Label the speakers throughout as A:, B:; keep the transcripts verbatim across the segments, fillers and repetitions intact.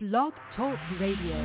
A: Blog Talk Radio.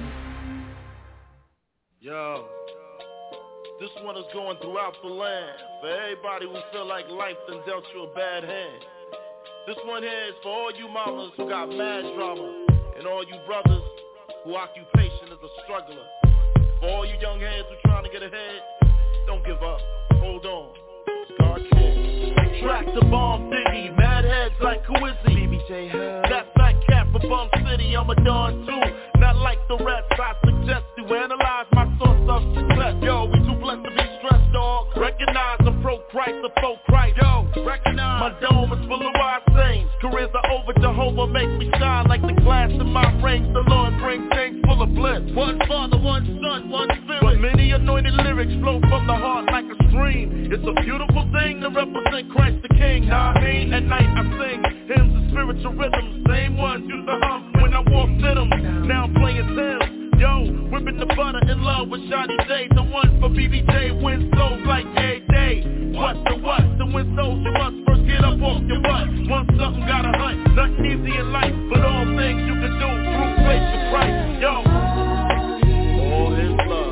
B: Yo, this one is going throughout the land for everybody who feel like life done dealt you a bad hand. This one here is for all you mamas who got mad drama, and all you brothers whose occupation is a struggler. For all you young heads who trying to get ahead, don't give up. Hold on. God cares. Track the bomb diggy, mad heads like who is he? B B J That fat cat for Bum City, I'm a don too. Not like the rest, I suggest you analyze my source of success. Yo, we too blessed to be stressed, dog. Recognize I'm pro-Christ, a faux Christ. Yo, recognize my dome is full of wise sayings. Careers are over, Jehovah make me shine like the glass in my rings. The Lord brings things full of bliss. One Father, one Son, one Spirit. But many anointed lyrics flow from the heart like a stream. It's a beautiful thing to represent Christ the King. Nah, I mean, at night I sing hymns and spiritual rhythms. Same ones used to hum when I wore fit 'em. Now I'm playing Sims. Yo, whipping the butter in love with Shawty J. The one for B B J wins souls like every day. What the what? To win souls you must first get up off your butt. Once something gotta hunt, nothing easy in life, but all things you can do through faith in Christ. Yo, all his love.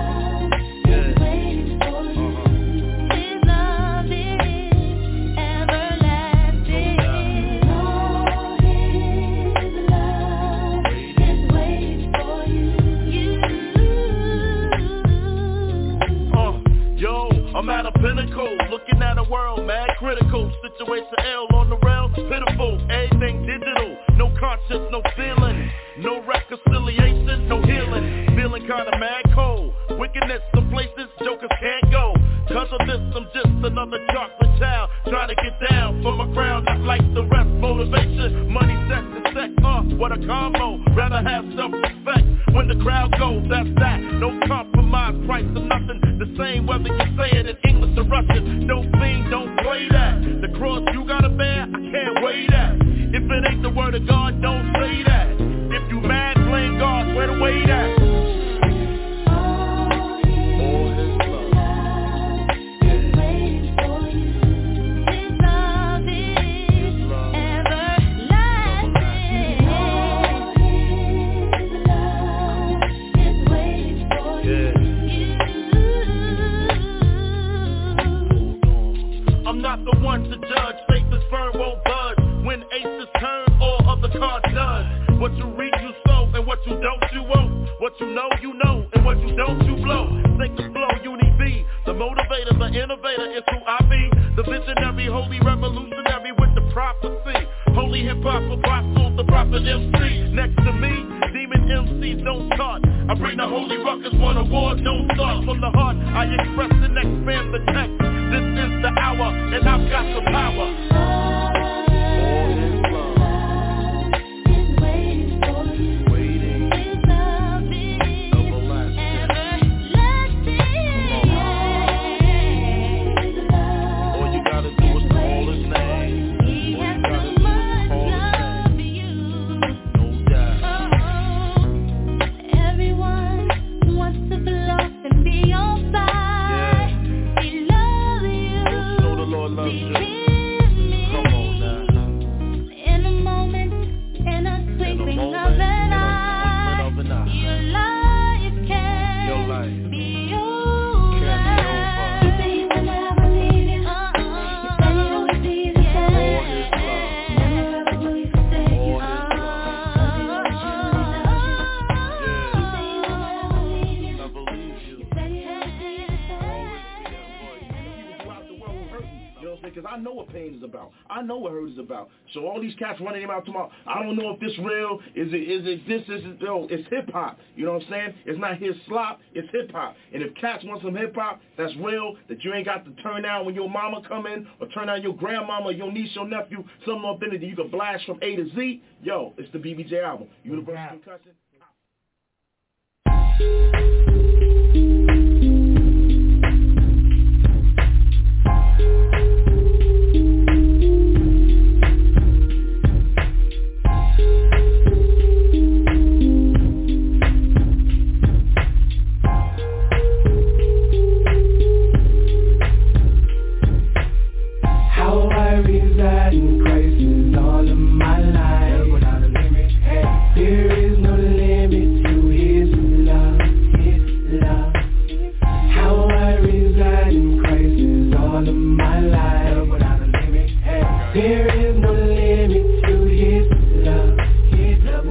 B: I'm at a pinnacle, looking at a world mad critical. Situation L on the rail, pitiful. Everything digital, no conscience, no feeling, no reconciliation, no healing. Feeling kinda mad cold. Wickedness, some places jokers can't go. Cause of this, I'm just another chocolate child trying to get down for my crown, not like the rest. Motivation, money, sex, and sex. Uh, what a combo. Rather have self-respect. When the crowd goes, that's that. No compromise, price or nothing. The same whether you say it in English or Russian. Don't fiend, don't play that. The cross you gotta bear, I can't weigh that. If it ain't the word of God, don't say that. If you mad, blame God, where the weight at? Not the one to judge, fake the sperm won't budge. When aces turn, all other cards does. What you read, you sow, and what you don't, you won't. What you know, you know, and what you don't, you blow. Think the flow, Uni B, the motivator, the innovator is who I be. The visionary, holy revolutionary with the prophecy. Holy hip-hop apostle, the prophet M C. Next to me, demon M Cs don't start. I bring the holy ruckus, one award, don't start. From the heart, I express and expand the text. This is the hour, and I've got the power. I know what hurt is about. So all these cats running him out tomorrow, I don't know if this real, is it, is it this, is it, no, it's hip-hop. You know what I'm saying? It's not his slop, it's hip-hop. And if cats want some hip-hop, that's real, that you ain't got to turn down when your mama come in, or turn down your grandmama, your niece, your nephew, something up in it that you can blast from A to Z, yo, it's the B B J album. Universal Concussion.
C: Reside in Christ is all of my life. There is no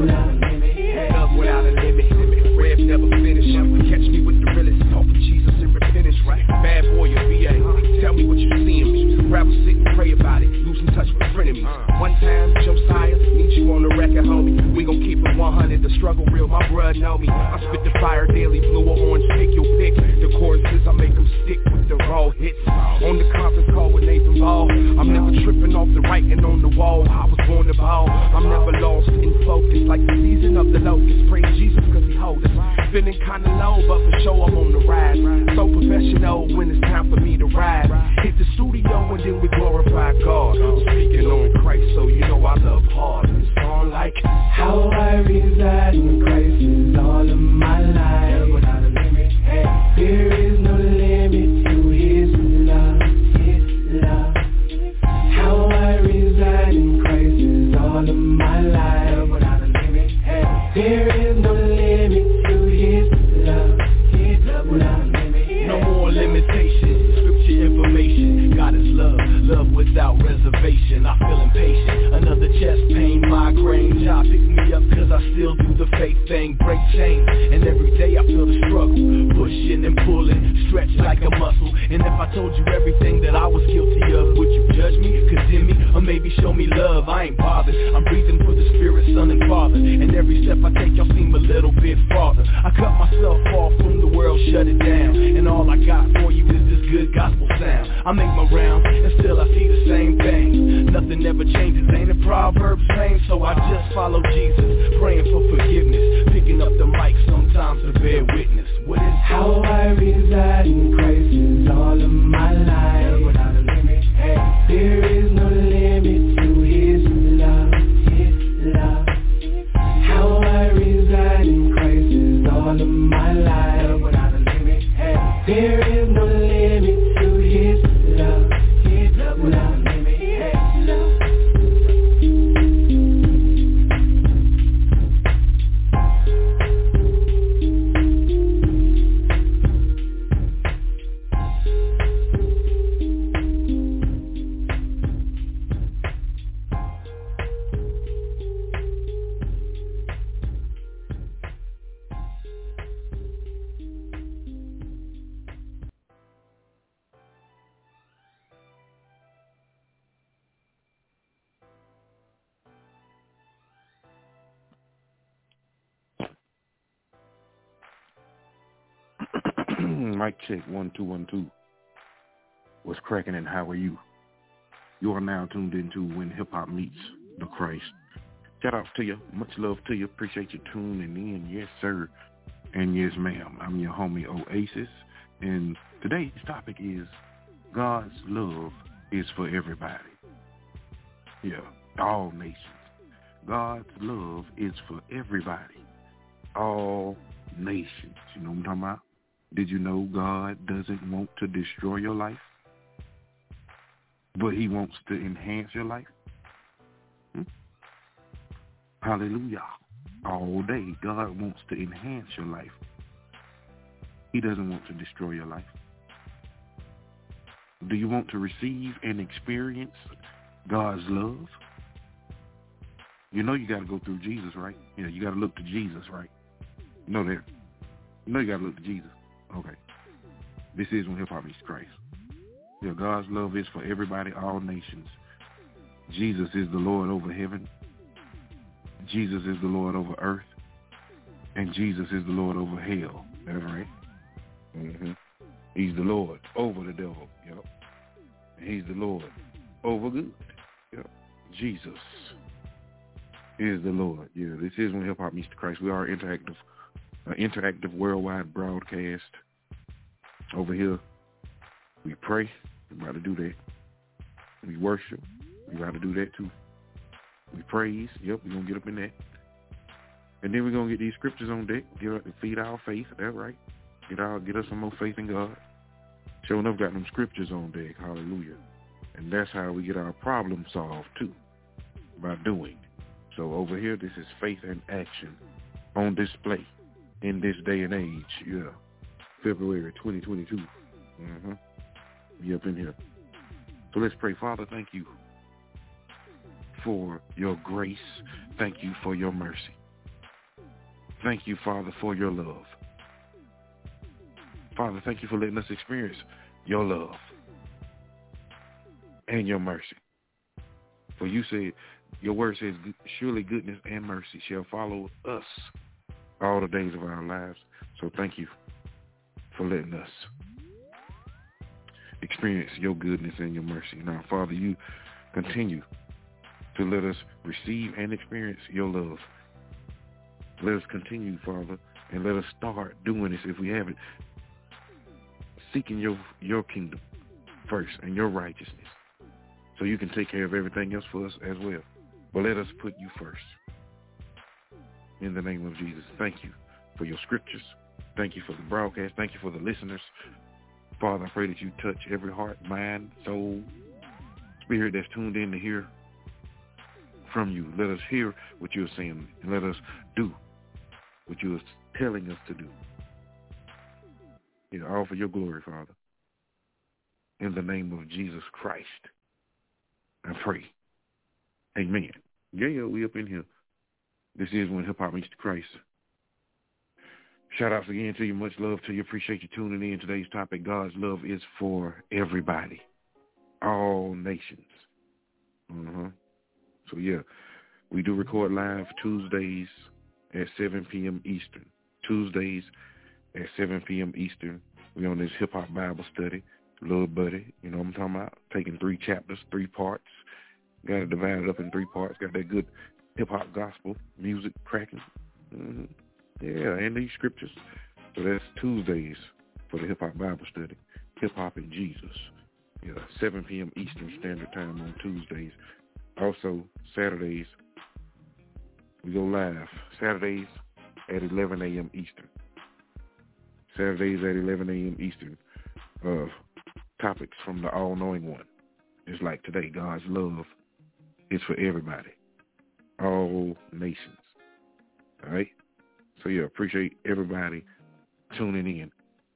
A: without a limit. Hey. Love without a limit. Rev never finish. Catch me with the realest. Talking Jesus in repentance, right? Bad boy or V A. Tell me what you see in me. Rather sit and pray about it. Losing touch with frenemies. One time, Josiah, need you on the record, homie. We gon' keep it one hundred. The struggle real, my bruh know me. I spit the fire daily, blue or orange, pick your pick. The choruses, I make them stick with the raw hits. On the conference call with Nathan Ball. I'm never tripping off the writing on the wall. I was born to ball. I'm never lost in focus like the season of the locust. Praise Jesus cause he holds us. Feeling kinda low, but for sure I'm on the rise. So professional when it's time for me to ride. Hit the studio and then we glorify God. Speaking on Christ, so you know I love hard. It's on like how I reside in Christ is all of my life. Without a limit, hey, there is no limit to his love, his love. How I reside in Christ is all of my life. Without a limit, hey, there is no limit to his love, his love. Without a limit, no more limitations. Scripture information, God is love, love without reservation. I feel impatient, another chest pain, migraine. Job picks me up cause I still do the faith thing. Break chains, and every day I feel the struggle. Pushing and pulling, stretch like a muscle. And if I told you everything that I was guilty of, would you judge me, condemn me, or maybe show me love? I ain't bothered, I'm breathing for the Spirit, Son, and Father. And every step I take y'all seem a little bit farther. I cut myself off from the world, shut it down. And all I got for you is this good gospel sound. I make my rounds, and still I see the same thing. Nothing ever changes, ain't it Proverbs same? So I just follow Jesus, praying for forgiveness, picking up the mic sometimes to bear witness. What is how I reside in Christ is all of my life. Without a limit, hey, there is no limit to his love, his love. How I reside in Christ is all of my life. Without a limit, hey, there is no limit to his love, his love. Without a limit, hey, love.
C: Mic check, one, two, one, two. What's cracking and how are you? You are now tuned into When Hip Hop Meets the Christ. Shout out to you. Much love to you. Appreciate you tuning in. Yes, sir. And yes, ma'am. I'm your homie Oasis. And today's topic is God's love is for everybody. Yeah, all nations. God's love is for everybody. All nations. You know what I'm talking about? Did you know God doesn't want to destroy your life, but he wants to enhance your life? Hmm? Hallelujah. All day, God wants to enhance your life. He doesn't want to destroy your life. Do you want to receive and experience God's love? You know you got to go through Jesus, right? Yeah, you got to look to Jesus, right? You know that. You know you got to look to Jesus. Okay. This is When Hip Hop Meets Christ. Yeah, God's love is for everybody, all nations. Jesus is the Lord over heaven. Jesus is the Lord over earth. And Jesus is the Lord over hell. That's right. Mm-hmm. He's the Lord over the devil. Yep. And he's the Lord over good. Yep. Jesus is the Lord. Yeah, this is When Hip Hop Meets Christ. We are interactive. An interactive worldwide broadcast. Over here, we pray. We're about to do that. We worship. We're about to do that too. We praise. Yep, we're going to get up in that. And then we're going to get these scriptures on deck. Get up, feed our faith. That's right. Get our, get us some more faith in God. Sure enough, got them scriptures on deck. Hallelujah. And that's how we get our problem solved too. By doing. So over here, this is faith and action on display. In this day and age, yeah, February twenty twenty-two. Mm-hmm. Be up in here. So let's pray. Father, thank you for your grace. Thank you for your mercy. Thank you, Father, for your love. Father, thank you for letting us experience your love and your mercy. For you said, your word says, surely goodness and mercy shall follow us all the days of our lives. So thank you for letting us experience your goodness and your mercy. Now, Father, you continue to let us receive and experience your love. Let us continue, Father, and let us start doing this if we haven't, seeking your, your kingdom first and your righteousness so you can take care of everything else for us as well. But let us put you first. In the name of Jesus, thank you for your scriptures. Thank you for the broadcast. Thank you for the listeners. Father, I pray that you touch every heart, mind, soul, spirit that's tuned in to hear from you. Let us hear what you're saying and let us do what you are telling us to do. You know, all for your glory, Father. In the name of Jesus Christ, I pray. Amen. Yeah, yeah, we up in here. This is When Hip Hop Meets the Christ. Shout outs again to you. Much love to you. Appreciate you tuning in. Today's topic, God's love is for everybody. All nations. Uh-huh. So, yeah, we do record live Tuesdays at seven p.m. Eastern. Tuesdays at seven p.m. Eastern. We on this hip-hop Bible study. Little buddy, you know what I'm talking about? Taking three chapters, three parts. Got it divided up in three parts. Got that good hip-hop gospel music cracking. Mm-hmm. Yeah, and these scriptures. So that's Tuesdays for the hip-hop Bible study. Hip-hop and Jesus. Yeah, seven p.m. Eastern Standard Time on Tuesdays. Also, Saturdays, we go live. Saturdays at eleven a.m. Eastern. Saturdays at eleven a.m. Eastern. Uh, topics from the all-knowing one. It's like today, God's love is for everybody. All nations. All right? So, yeah, appreciate everybody tuning in.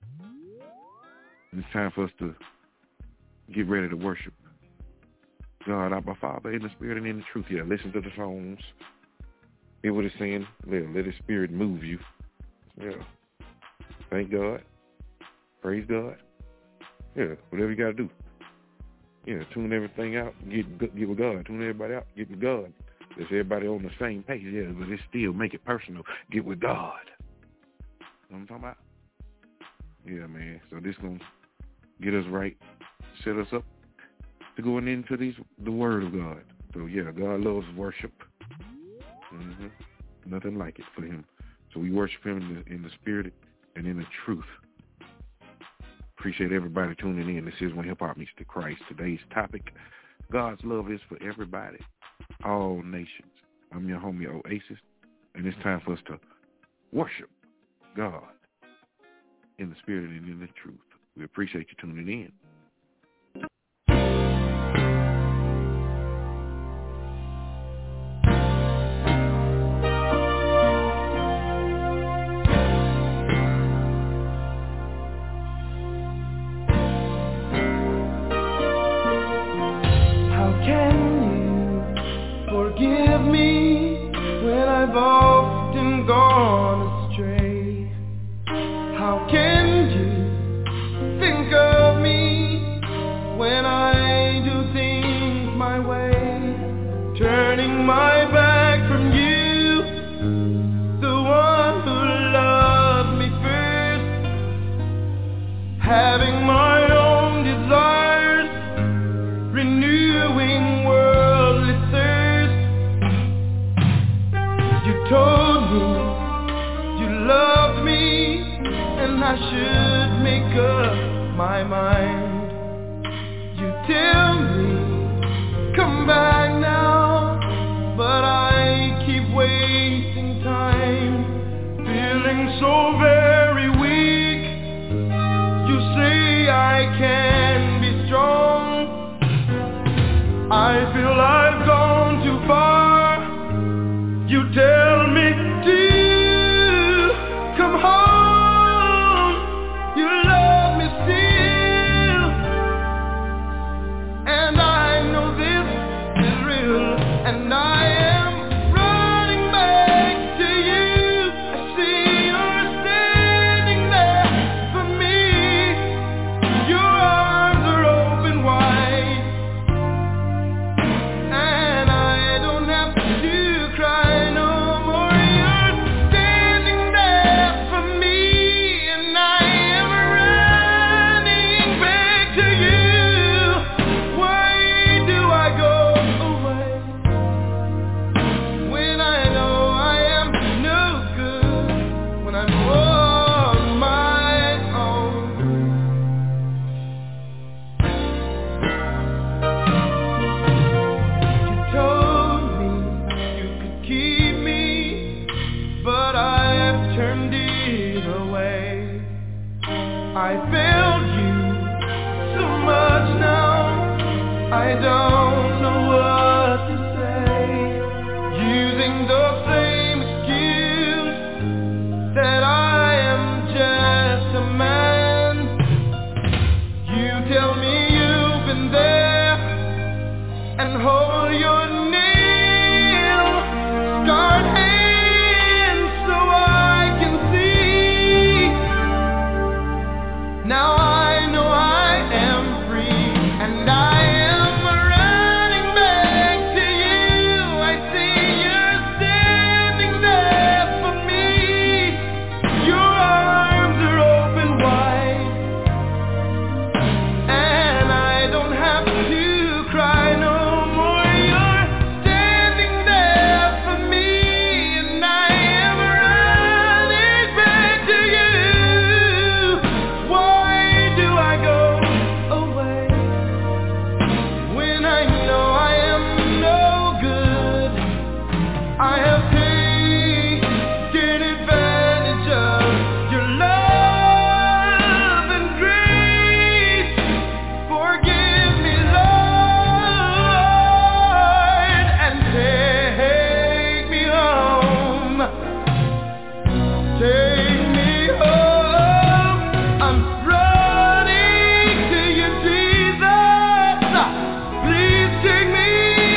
C: And it's time for us to get ready to worship God, our Father, in the spirit and in the truth. Yeah, listen to the songs. Hear what it's saying. Let, let His spirit move you. Yeah. Thank God. Praise God. Yeah, whatever you got to do. Yeah, tune everything out. Get, get with God. Tune everybody out. Get with God. If everybody on the same page, yeah, but it still make it personal. Get with God. You know what I'm talking about? Yeah, man. So this going to get us right, set us up to going into these the Word of God. So, yeah, God loves worship. Mm-hmm. Nothing like it for Him. So we worship Him in the, in the spirit and in the truth. Appreciate everybody tuning in. This is When Hip Hop Meets the Christ. Today's topic, God's love is for everybody. All nations. I'm your homie Oasis, and it's time for us to worship God in the spirit and in the truth. We appreciate you tuning in.
D: And I am running back to you. I
A: turned it away. I failed you so much now, I don't know what to say. Using the same excuse that I am just a man. You tell me you've been there and hold your nail scarred hand so I can see. Now I know I am free and I am running back to you. I see you're standing there for me. Your arms are open wide and I don't have to cry no more. You're standing there for me and I am running back to you. Why do I go away when I know I am no good? I have taken advantage of your love and grace. Forgive me, Lord, and take me home. Take me home. I'm running to you, Jesus. Please take me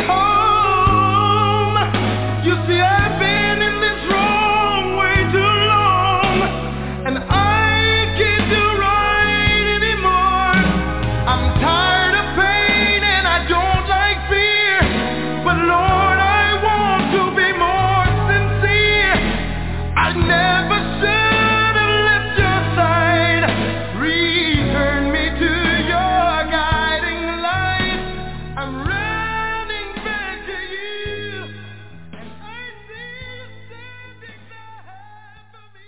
A: home. You see, I've been in this wrong way too long, and I can't do right anymore. I'm tired of pain and I don't like fear, but Lord, I want to be more sincere. I never should have left your side. Return me to your guiding light. I'm running back to you, and I see you standing there for me.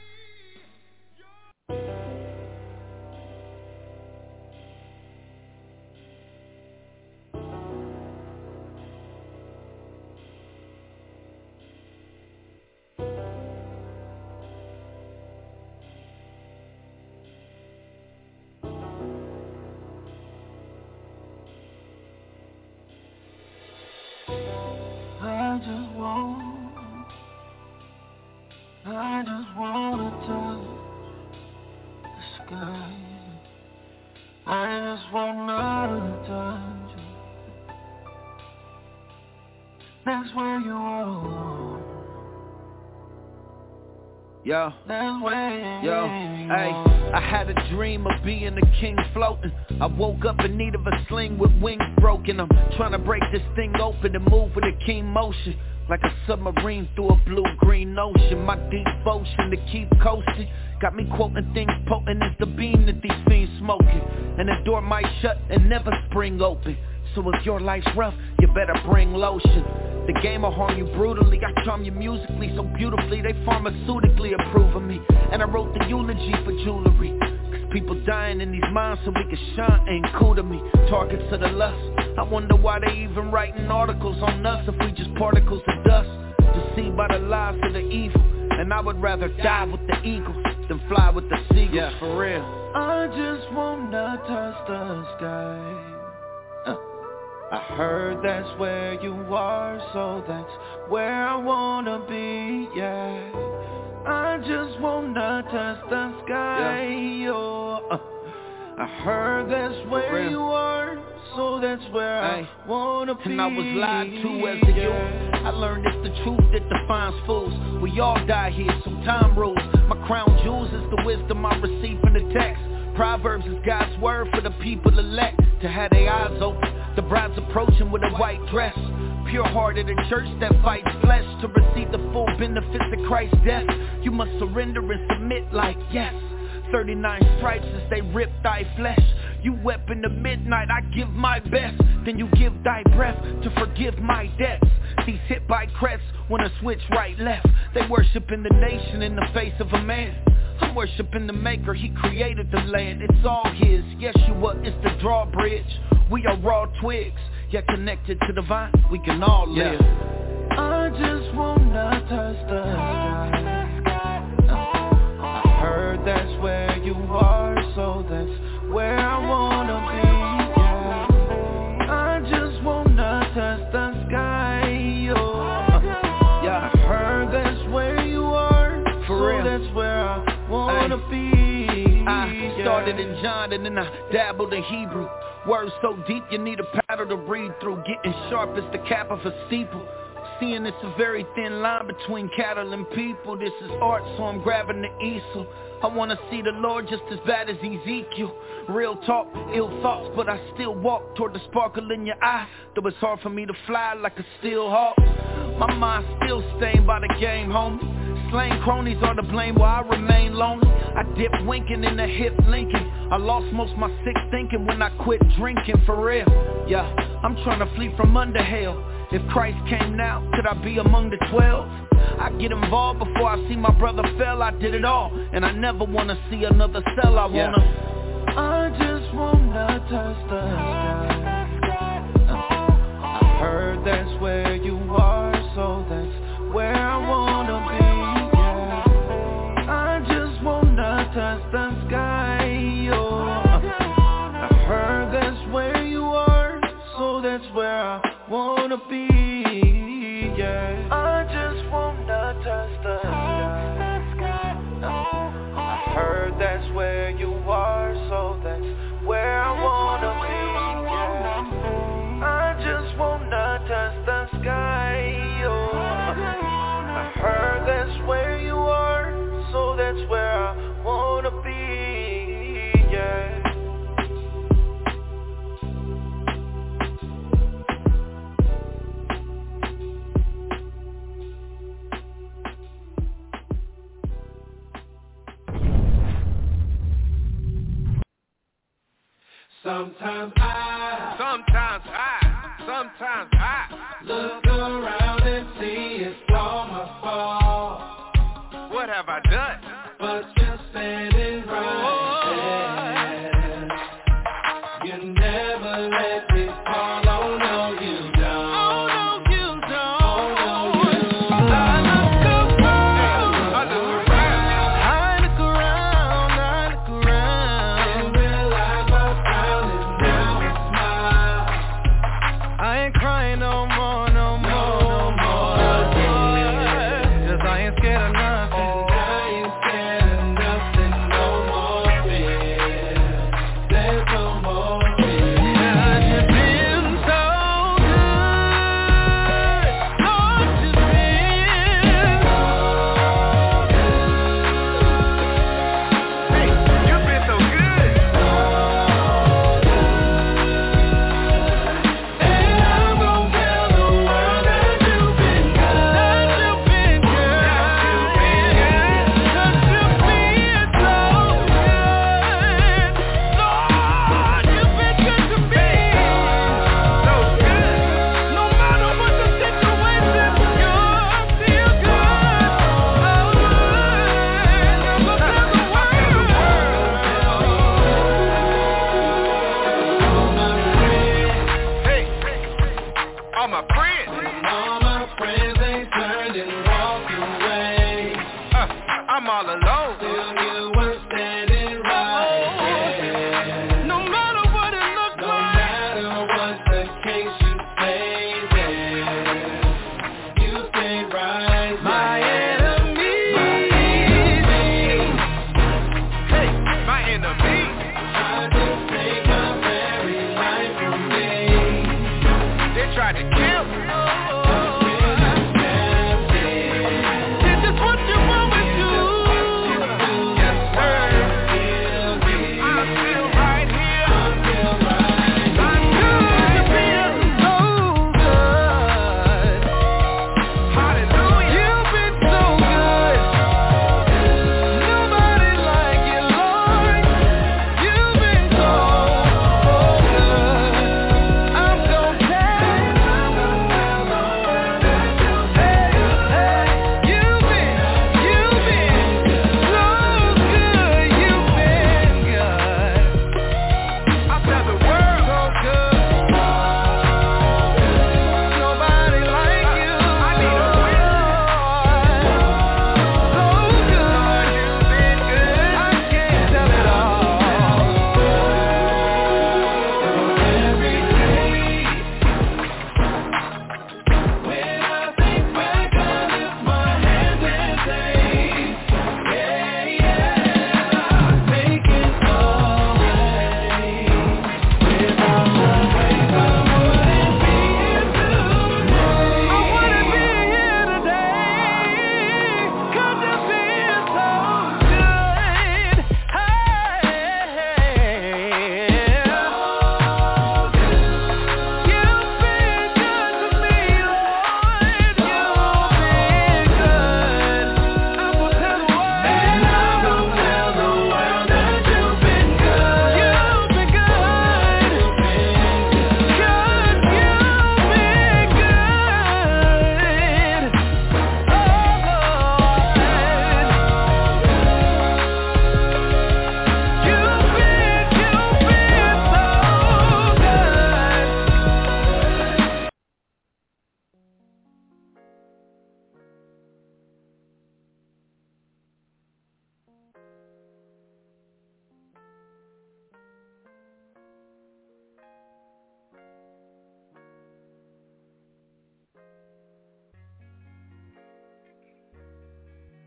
A: I just want, I just wanna touch the sky. I just wanna touch you. That's where you are.
D: Yo,
A: That's where
D: yo,
A: you
D: hey,
A: are.
D: I had a dream of being a king floating. I woke up in need of a sling with wings broken. I'm trying to break this thing open and move with a keen motion, like a submarine through a blue-green ocean. My devotion to keep coasting got me quoting things potent as the beam that these fiends smoking. And the door might shut and never spring open. So if your life's rough, you better bring lotion. The game will harm you brutally. I charm you musically so beautifully. They pharmaceutically approve of me. And I wrote the eulogy for jewelry, cause people dying in these minds so we can shine ain't cool to me. Targets of the lust. I wonder why they even writing articles on us if we just particles of dust, deceived by the lies of the evil. And I would rather die with the eagles than fly with the seagulls, yeah, for real.
A: I just wanna touch the sky. Uh, I heard that's where you are, so that's where I wanna be, yeah. I just wanna touch the sky, yeah. Oh, uh, I heard that's where you are, so that's where hey. I wanna be.
D: And I was lied to as a youth. I learned it's the truth that defines fools. We all die here, so time rules. My crown jewels is the wisdom I receive from the text. Proverbs is God's word for the people elect to have their eyes open. The bride's approaching with a white dress. Pure-hearted a church that fights flesh to receive the full benefits of Christ's death. You must surrender and submit like yes. thirty-nine stripes as they rip thy flesh. You wept in the midnight, I give my best. Then you give thy breath to forgive my debts. These hit by crests wanna switch right left. They worship in the nation in the face of a man. I'm worshiping the maker, he created the land. It's all his, Yeshua is the drawbridge. We are raw twigs, yet connected to the vine, we can all live.
A: I just wanna touch the sky.
D: that's where I wanna be. I started in John and then I dabbled in Hebrew. Words so deep you need a paddle to read through. Getting sharp as the cap of a steeple. Seeing it's a very thin line between cattle and people. This is art, so I'm grabbing the easel. I wanna see the Lord just as bad as Ezekiel. Real talk, ill thoughts, but I still walk toward the sparkle in your eye. Though it's hard for me to fly like a steel hawk. My mind's still stained by the game, homie. Slain cronies are to blame while I remain lonely. I dip winking in the hip Lincoln. I lost most my sick thinking when I quit drinking, for real. Yeah, I'm trying to flee from under hell. If Christ came now, could I be among the twelve? I get involved before I see my brother fell. I did it all, and I never wanna see another cell. I wanna yeah. I just wanna touch the sky. uh, I heard that's where you are, so that's where I wanna be. Yeah. I just wanna touch the sky. Oh. I heard that's where you are, so that's where I wanna be. Yeah. I just wanna touch the sky. I heard that's where you are, so that's where I wanna be. Yeah. I just wanna touch the sky. Oh. I heard that's where you are, so that's where I wanna be. Yeah.
A: Sometimes I,
B: sometimes I, sometimes I
A: look around and see it's all my fault.
B: What have I done?
A: But you're standing right there. You never let me fall. Oh no, you don't.
B: Oh no, you don't.
A: Oh no, you don't.
B: I look around. I look around.
D: I look around, I look around.
A: Didn't realize my frown is now a smile.
D: I ain't crying no more, no more, no more. Cause I ain't scared of nothing.
A: And I ain't scared of nothing, no more fear. There's no more fear.
D: Cause you've been so good. Lord, you've been
B: Hey, you've been so good.
A: And I'm gonna tell the world that you've been good.
D: that you've been good. Cause you've been so good. Lord, you've been good to me.
B: So good.
D: No matter what the situation, you're still good. Oh, never tell the world.
B: Hey, all my friends.
A: All my friends ain't turned and walked away.
B: Uh, I'm all alone.
A: Still you were standing right there.
D: No matter what it looks
A: No
D: like.
A: matter what the case, you stay there. You stay right there.
D: My enemies.
B: Hey, my enemy.
A: I just take my very life from me.
B: They tried to kill me.
D: It's just what you always do.
B: Yes,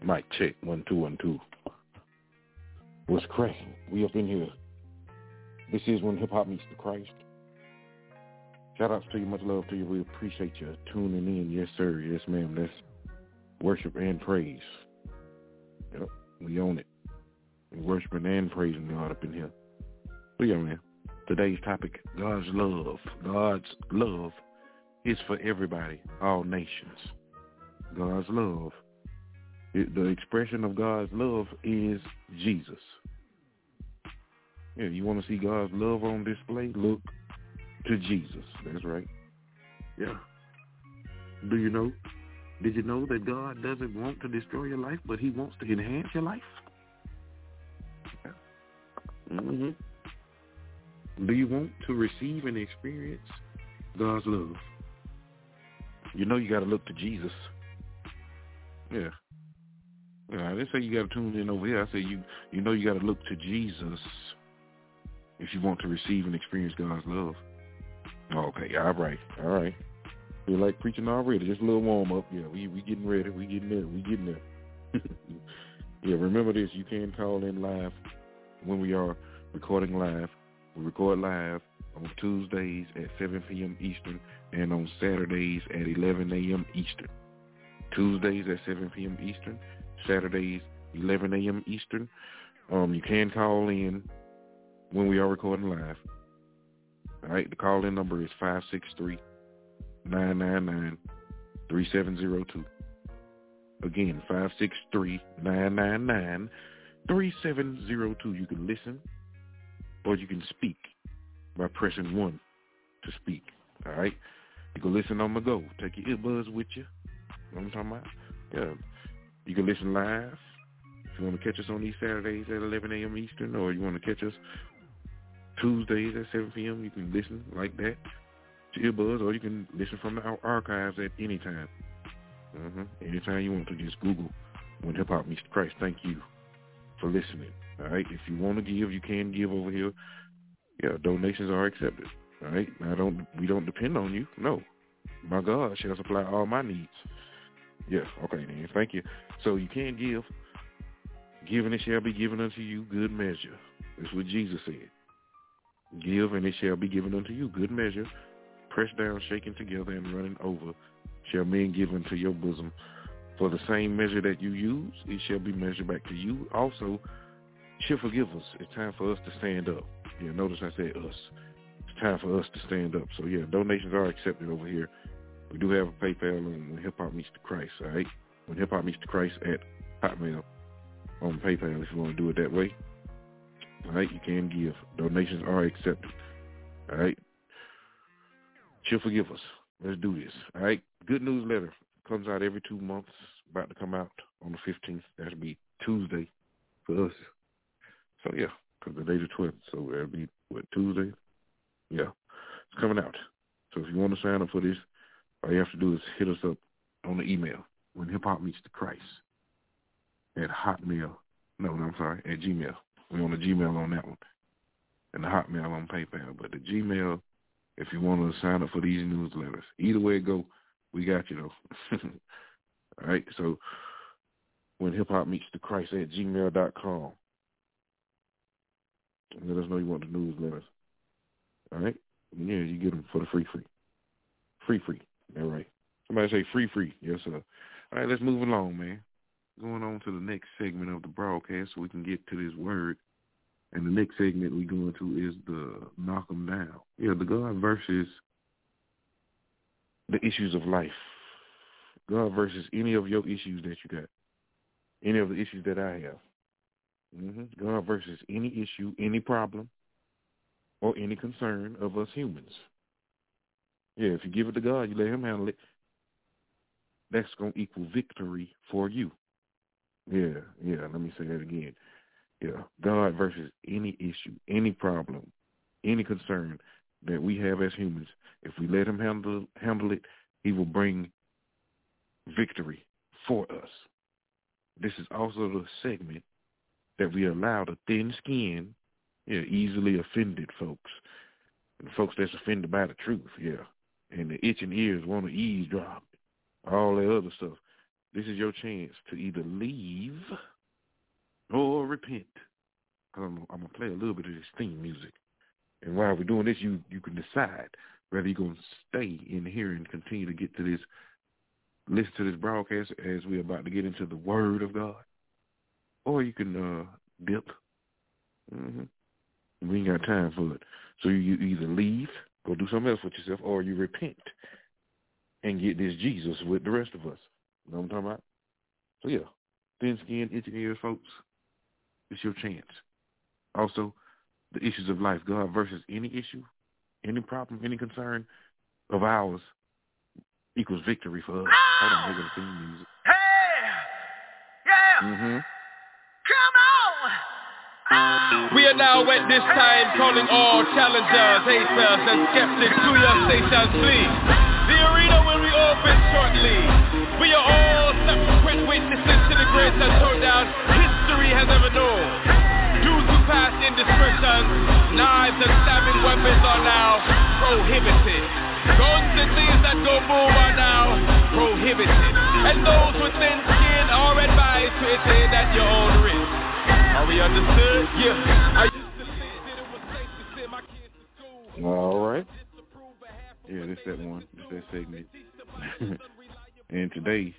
C: Mic check, one, two, one, two. What's cracking? We up in here. This is When Hip Hop Meets the Christ. Shout outs to you, much love to you. We appreciate you tuning in. Yes, sir. Yes, ma'am. That's worship and praise. Yep, we own it. We worshiping and praising God up in here. So yeah, man. Today's topic, God's love. God's love is for everybody, all nations. God's love. It, the expression of God's love is Jesus. Yeah, you want to see God's love on display? Look to Jesus. That's right. Yeah. Do you know? Did you know that God doesn't want to destroy your life, but he wants to enhance your life? Yeah. Mm-hmm. Do you want to receive and experience God's love? You know you got to look to Jesus. Yeah. Yeah, I didn't say you got to tune in over here. I said you you know you got to look to Jesus if you want to receive and experience God's love. Okay, all right, all right. Feel like preaching already. Just a little warm up. Yeah, we we getting ready. We getting there. We getting there. Yeah, remember this. You can call in live when we are recording live. We record live on Tuesdays at seven p.m. Eastern and on Saturdays at eleven a.m. Eastern. Tuesdays at seven p.m. Eastern, Saturdays eleven a.m. Eastern. Um, you can call in when we are recording live. All right, the call-in number is five six three, nine nine nine, three seven zero two. Again, five six three, nine nine nine, three seven zero two. You can listen or you can speak by pressing one to speak. All right? You can listen on the go. Take your earbuds with you. You know what I'm talking about? Yeah. You can listen live. If you want to catch us on these Saturdays at eleven a.m. Eastern, or you want to catch us Tuesdays at seven p.m., you can listen like that to earbuds, or you can listen from the archives at any time. Mm-hmm. Anytime you want to, just Google When Hip Hop Meets the Christ. Thank you for listening. All right? If you want to give, you can give over here. Yeah, donations are accepted. All right? I don't. We don't depend on you. No. My God shall supply all my needs. Yeah, okay then. Thank you. So you can give. Give and it shall be given unto you, good measure. That's what Jesus said. Give and it shall be given unto you, good measure. Pressed down, shaken together, and running over, shall men give unto your bosom. For the same measure that you use, it shall be measured back to you. Also, shall forgive us. It's time for us to stand up. Yeah, notice I said us. It's time for us to stand up. So yeah, donations are accepted over here. We do have a PayPal on When Hip Hop Meets the Christ, all right? When Hip Hop Meets the Christ at Hotmail on PayPal if you want to do it that way. All right, you can give. Donations are accepted. All right? She'll forgive us. Let's do this. All right? Good newsletter comes out every two months. About to come out on the fifteenth. That'll be Tuesday for us. So, yeah, because the day's the twelfth. So that'll be, what, Tuesday? Yeah, it's coming out. So if you want to sign up for this, all you have to do is hit us up on the email, When Hip Hop Meets the Christ, at Hotmail. No, no, I'm sorry, at Gmail. We're on the Gmail on that one, and the Hotmail on PayPal. But the Gmail, if you want to sign up for these newsletters, either way it go, we got you though. All right, so When Hip Hop Meets the Christ at gmail dot com. Let us know you want the newsletters. All right, yeah, you get them for the free, free, free, free. All right. Somebody say free, free. Yes, sir. All right, let's move along, man. Going on to the next segment of the broadcast so we can get to this word. And the next segment we're going to is the knock 'em down. Yeah, the God versus the issues of life. God versus any of your issues that you got. Any of the issues that I have. Mm-hmm. God versus any issue, any problem, or any concern of us humans. Yeah, if you give it to God, you let him handle it, that's going to equal victory for you. Yeah, yeah, let me say that again. Yeah, God versus any issue, any problem, any concern that we have as humans, if we let him handle handle it, he will bring victory for us. This is also the segment that we allow the thin-skinned, yeah, easily offended folks, and folks that's offended by the truth, yeah, and the itching ears want to eavesdrop, all that other stuff. this is your chance to either leave or repent. I'm, I'm going to play a little bit of this theme music. And while we're doing this, you, you can decide whether you're going to stay in here and continue to get to this, listen to this broadcast as we're about to get into the Word of God. Or you can uh, dip. Mm-hmm. We ain't got time for it. So you either leave, go do something else with yourself, or you repent and get this Jesus with the rest of us. You know what I'm talking about? So yeah, thin skin, itching ears, folks, it's your chance. Also, the issues of life, God versus any issue, any problem, any concern of ours equals victory for us. Oh! Hold on, here goes the theme music.
E: Hey! Yeah!
C: Mm-hmm.
E: Come on! Oh!
F: We are now at this time calling all challengers, haters, and skeptics to your stations, please. The arena will be open shortly. We are all subsequent witnesses to the greatest showdown history has ever known. Due to past indiscretions, knives and stabbing weapons are now prohibited. Guns and things that go boom are now prohibited. And those with thin skin are advised to attain at your own risk. Are we understood? Yeah. I used to think that it was safe to send my kids to school.
C: All right. Yeah, this that one. This that segment. And today,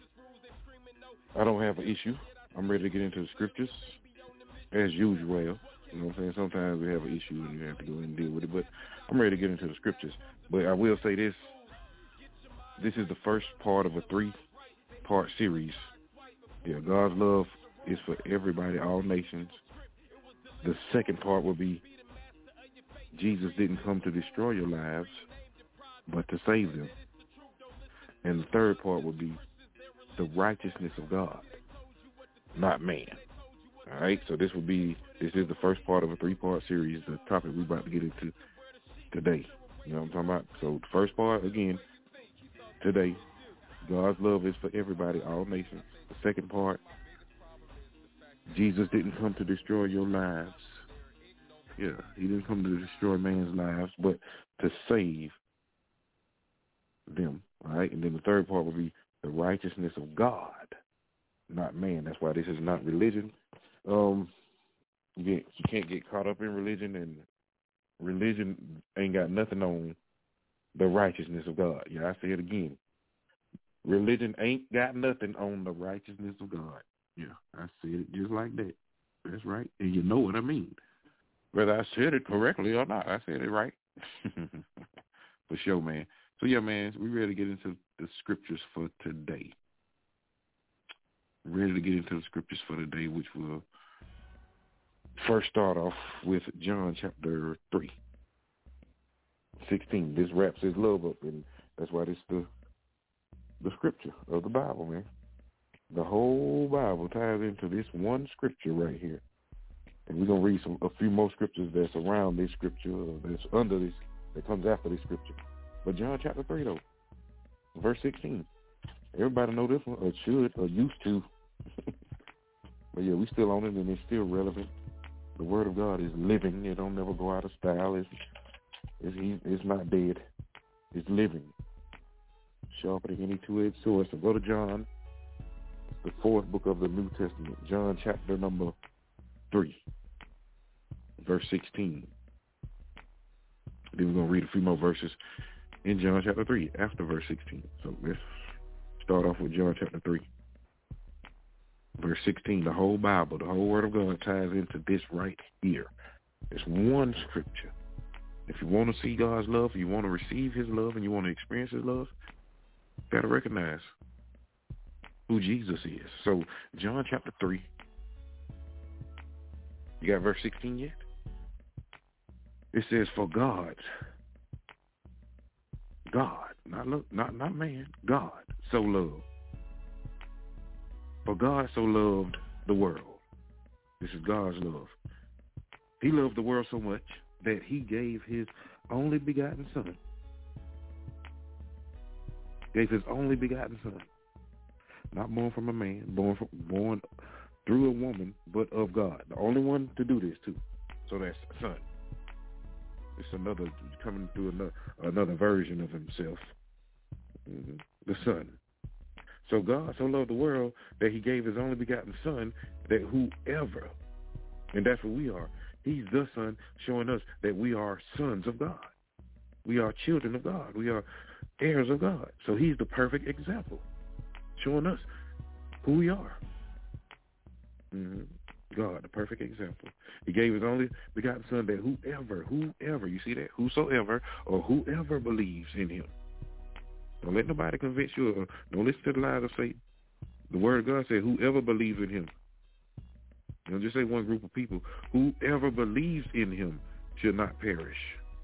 C: I don't have an issue. I'm ready to get into the scriptures, as usual. You know what I'm saying? Sometimes we have an issue and you have to go in and deal with it, but I'm ready to get into the scriptures. But I will say this. This is the first part of a three-part series. Yeah, God's love is for everybody, all nations. The second part will be Jesus didn't come to destroy your lives, but to save them. And the third part will be the righteousness of God, not man. All right, so this will be, this is the first part of a three-part series, the topic we're about to get into today. You know what I'm talking about? So the first part, again, today, God's love is for everybody, all nations. The second part, Jesus didn't come to destroy your lives. Yeah, he didn't come to destroy man's lives, but to save them. All right, and then the third part will be the righteousness of God, not man. That's why this is not religion. Um, you, get, you can't get caught up in religion, and religion ain't got nothing on the righteousness of God. Yeah, I say it again. Religion ain't got nothing on the righteousness of God. Yeah, I said it just like that. That's right. And you know what I mean. Whether I said it correctly or not, I said it right. For sure, man. So, yeah, man, we ready to get into the scriptures for today. Ready to get into the scriptures for today, which will first start off with John chapter three, sixteen. This wraps his love up, and that's why this is the, the scripture of the Bible, man. The whole Bible ties into this one scripture right here. And we're going to read some a few more scriptures that's around this scripture, or that's under this, that comes after this scripture. But John chapter three, though, verse sixteen. Everybody know this one, or should, or used to. But yeah, we still on it, and it's still relevant. The word of God is living. It don't never go out of style. It's, it's, it's not dead. It's living. Sharper than any two-edged sword. So go to John, the fourth book of the New Testament, John chapter number three, verse sixteen. Then we're going to read a few more verses in John chapter three after verse sixteen. So let's start off with John chapter three, verse sixteen. The whole Bible, the whole Word of God ties into this right here. It's one scripture. If you want to see God's love, if you want to receive his love, and you want to experience his love, you got to recognize who Jesus is. So John chapter three. You got verse sixteen yet? It says, for God, God, not look, not not man, God so loved. For God so loved the world. This is God's love. He loved the world so much that he gave his only begotten son. Gave his only begotten son. Not born from a man, born from, born through a woman, but of God. The only one to do this too. So that's son. It's another coming through another, another version of himself. Mm-hmm. The son. So God so loved the world that he gave his only begotten son, that whoever, and that's what we are. He's the son, showing us that we are sons of God. We are children of God. We are heirs of God. So he's the perfect example, showing us who we are. Mm-hmm. God, the perfect example. He gave his only begotten son that whoever, whoever, you see that? Whosoever or whoever believes in him. Don't let nobody convince you. Or don't listen to the lies of Satan. The word of God said whoever believes in him. Don't just say one group of people. Whoever believes in him should not perish,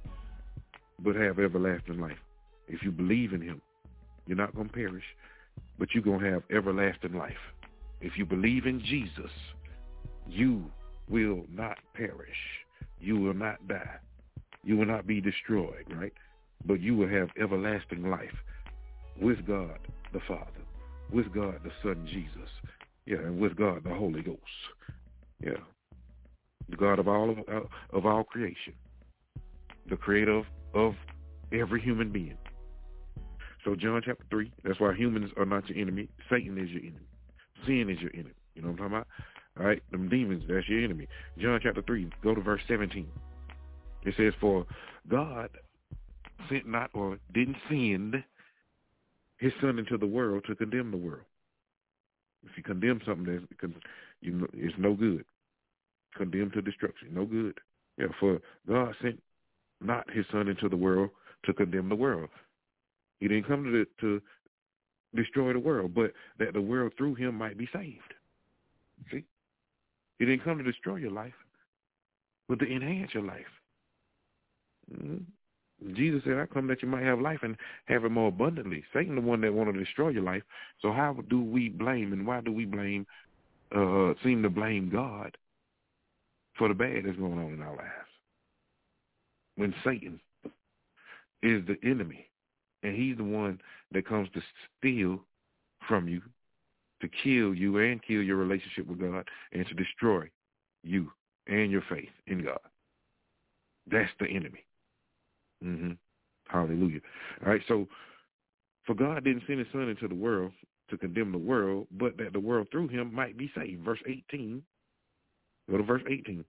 C: but have everlasting life. If you believe in him, you're not going to perish, but you're going to have everlasting life. If you believe in Jesus, you will not perish. You will not die. You will not be destroyed, right? But you will have everlasting life with God the Father, with God the Son Jesus, yeah, and with God the Holy Ghost, yeah, the God of all of, of all creation, the creator of, of every human being. So John chapter three, that's why humans are not your enemy. Satan is your enemy. Sin is your enemy. You know what I'm talking about? All right, them demons, that's your enemy. John chapter three, go to verse seventeen. It says, for God sent not or didn't send his son into the world to condemn the world. If you condemn something, that's, you know, it's no good. Condemned to destruction, no good. Yeah, for God sent not his son into the world to condemn the world. He didn't come to, the, to destroy the world, but that the world through him might be saved. See? He didn't come to destroy your life, but to enhance your life. Mm-hmm. Jesus said, I come that you might have life and have it more abundantly. Satan the one that want to destroy your life. So how do we blame, and why do we blame, uh, seem to blame God for the bad that's going on in our lives? When Satan is the enemy, and he's the one that comes to steal from you, to kill you and kill your relationship with God, and to destroy you and your faith in God. That's the enemy. Mm-hmm. Hallelujah. All right, so for God didn't send his son into the world to condemn the world, but that the world through him might be saved. Verse eighteen. Go to verse eighteen.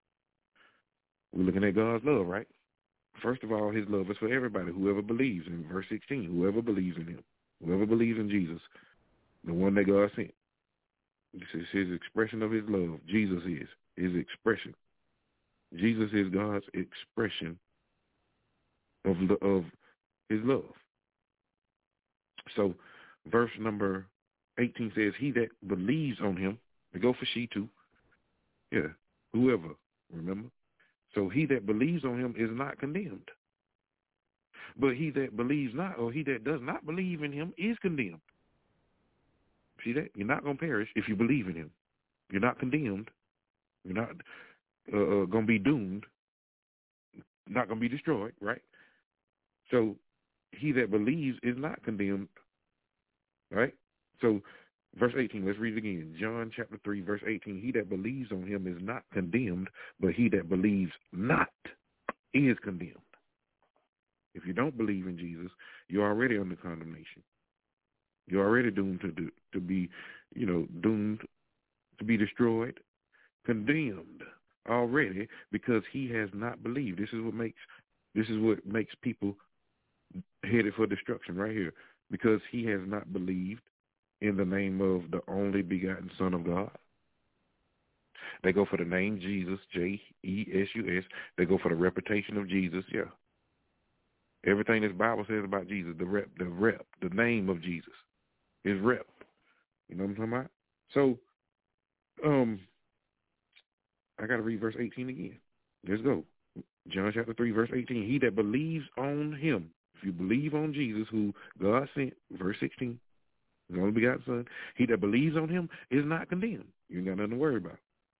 C: We're looking at God's love, right? First of all, his love is for everybody, whoever believes. In verse sixteen, whoever believes in him, whoever believes in Jesus, the one that God sent. This is his expression of his love. Jesus is his expression. Jesus is God's expression of of his love. So verse number eighteen says, he that believes on him, they go for she too. Yeah, whoever, remember? So he that believes on him is not condemned. But he that believes not, or he that does not believe in him, is condemned. See that? You're not going to perish if you believe in him. You're not condemned. You're not uh, uh, going to be doomed. Not going to be destroyed, right? So he that believes is not condemned, right? So verse eighteen, let's read it again. John chapter three, verse eighteen, he that believes on him is not condemned, but he that believes not is condemned. If you don't believe in Jesus, you're already under condemnation. You're already doomed to do, to be, you know, doomed to be destroyed, condemned already, because he has not believed. This is what makes this is what makes people headed for destruction right here, because he has not believed in the name of the only begotten Son of God. They go for the name Jesus, J E S U S. They go for the reputation of Jesus, yeah. Everything this Bible says about Jesus, the rep, the rep, the name of Jesus is rep. You know what I'm talking about? So, um, I got to read verse eighteen again. Let's go. John chapter three, verse eighteen. He that believes on him, if you believe on Jesus, who God sent, verse sixteen, his only begotten Son, he that believes on him is not condemned. You ain't got nothing to worry about.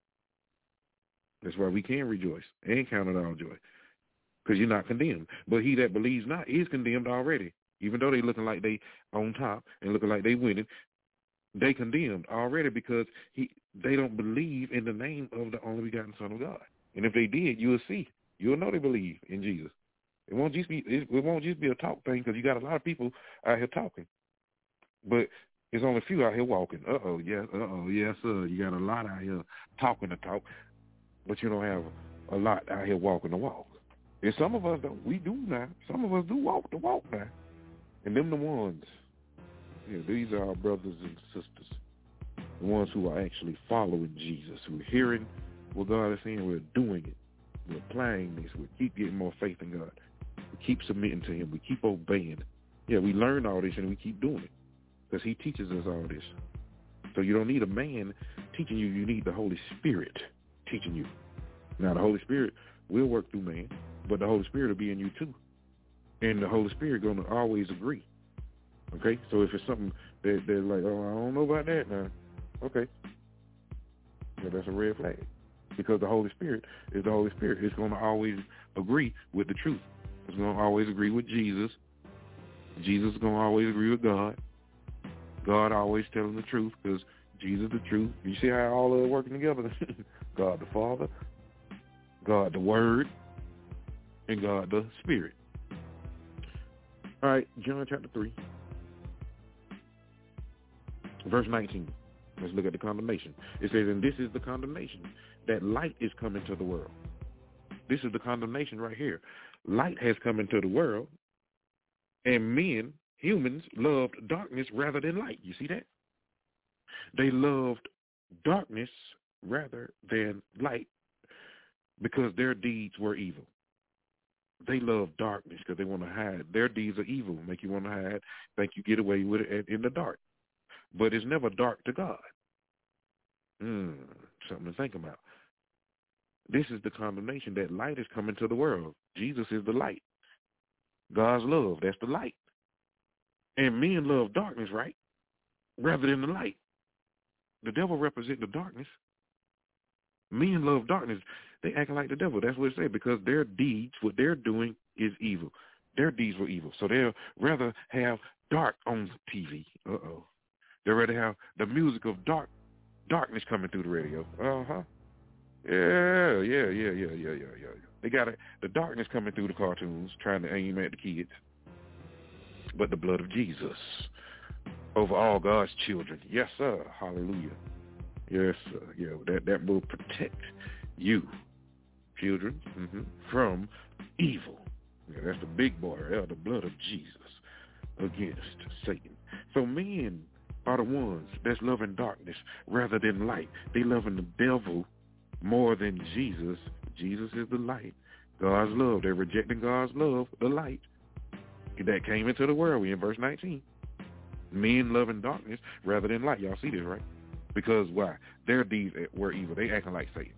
C: That's why we can rejoice and count it all joy, because you're not condemned. But he that believes not is condemned already. Even though they looking like they on top and looking like they winning, they condemned already, because he they don't believe in the name of the only begotten Son of God. And if they did, you'll see. You'll know they believe in Jesus. It won't just be it won't just be a talk thing, because you got a lot of people out here talking. But There's only a few out here walking. Uh-oh, yes, uh-oh, yes, sir. You got a lot out here talking the talk, but you don't have a lot out here walking the walk. And some of us, don't. We do now. Some of us do walk the walk now. And them the ones. Yeah, these are our brothers and sisters. The ones who are actually following Jesus. Who are hearing what God is saying. We're doing it. We're applying this. We keep getting more faith in God. We keep submitting to him. We keep obeying. Yeah, we learn all this and we keep doing it. Because he teaches us all this. So you don't need a man teaching you. You need the Holy Spirit teaching you. Now, the Holy Spirit will work through man, but the Holy Spirit will be in you too. And the Holy Spirit going to always agree. Okay? So if it's something that they're like, oh, I don't know about that now. Okay. Yeah, that's a red flag. Because the Holy Spirit is the Holy Spirit. It's going to always agree with the truth. It's going to always agree with Jesus. Jesus is going to always agree with God. God always telling the truth because Jesus the truth. You see how all of it working together? God the Father, God the Word, and God the Spirit. All right, John chapter three, verse nineteen. Let's look at the condemnation. It says, and this is the condemnation, that light is come into the world. This is the condemnation right here. Light has come into the world, and men, humans, loved darkness rather than light. You see that? They loved darkness rather than light because their deeds were evil. They love darkness because they want to hide. Their deeds are evil, make you want to hide, think you get away with it in the dark. But it's never dark to God. Mm, something to think about. This is the condemnation that light is coming to the world. Jesus is the light. God's love, that's the light. And men love darkness, right? Rather than the light. The devil represents the darkness. Men love darkness. They acting like the devil. That's what it says, because their deeds, what they're doing is evil. Their deeds were evil. So they'll rather have dark on T V. Uh-oh. They'd rather have the music of dark darkness coming through the radio. Uh-huh. Yeah, yeah, yeah, yeah, yeah, yeah, yeah. They got it, the darkness coming through the cartoons, trying to aim at the kids. But the blood of Jesus over all God's children. Yes, sir. Hallelujah. Yes, sir. Yeah, that, that will protect you, children, mm-hmm, from evil. Yeah, that's the big boy, yeah, the blood of Jesus against Satan. So men are the ones that's loving darkness rather than light. They loving the devil more than Jesus. Jesus is the light. God's love. They're rejecting God's love, the light that came into the world. We in verse nineteen. Men loving darkness rather than light. Y'all see this, right? Because why? Their deeds were evil. They acting like Satan.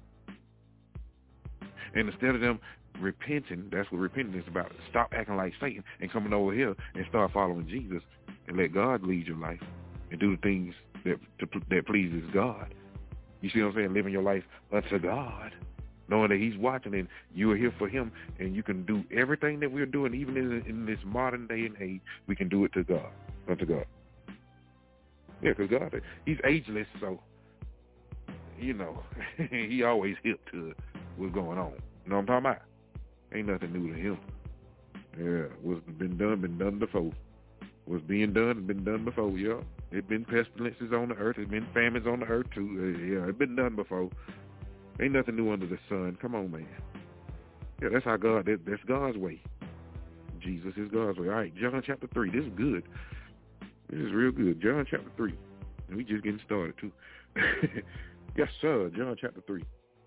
C: And instead of them repenting, that's what repenting is about. Stop acting like Satan and coming over here and start following Jesus and let God lead your life and do the things that to, that pleases God. You see what I'm saying? Living your life unto God, knowing that he's watching and you are here for him, and you can do everything that we're doing, even in, in this modern day and age, we can do it to God, unto God. Yeah, because God, he's ageless, so, you know, he always hip to what's going on. You know what I'm talking about? Ain't nothing new to him. Yeah, what's been done, been done before. What's being done, been done before, yeah. It's been pestilences on the earth. It's been famines on the earth, too. Uh, yeah, it's been done before. Ain't nothing new under the sun. Come on, man. Yeah, that's how God, that, that's God's way. Jesus is God's way. All right, John chapter three. This is good. This is real good. John chapter three. And we just getting started, too. Yes, sir. John chapter three.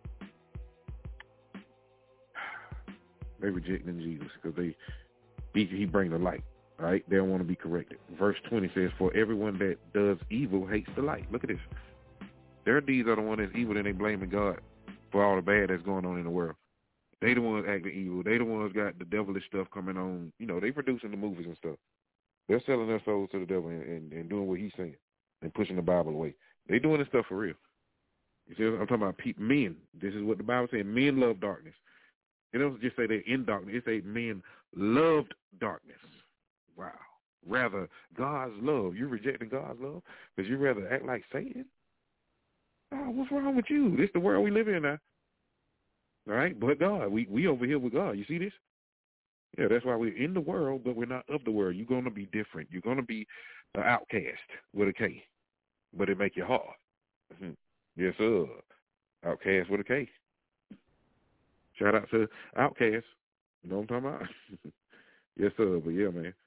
C: They rejecting Jesus because they he, he bring the light. All right, they don't want to be corrected. Verse twenty says, for everyone that does evil hates the light. Look at this. Their deeds are the one that's evil, and they blaming God for all the bad that's going on in the world. They the ones acting evil. They the ones got the devilish stuff coming on. You know, they producing the movies and stuff. They're selling their souls to the devil and, and, and doing what he's saying and pushing the Bible away. They doing this stuff for real. You see, I'm talking about people, men. This is what the Bible says. Men love darkness. It doesn't just say they're in darkness. It says men loved darkness. Wow. Rather, God's love. You're rejecting God's love because you rather act like Satan? Oh, what's wrong with you? This is the world we live in now. All right? But God. We, we over here with God. You see this? Yeah, that's why we're in the world, but we're not of the world. You're going to be different. You're going to be an outcast with a K, but it make you hard. Mm-hmm. Yes, sir. Outcast with a K. Shout out to Outcast. You know what I'm talking about? Yes, sir. But yeah, man.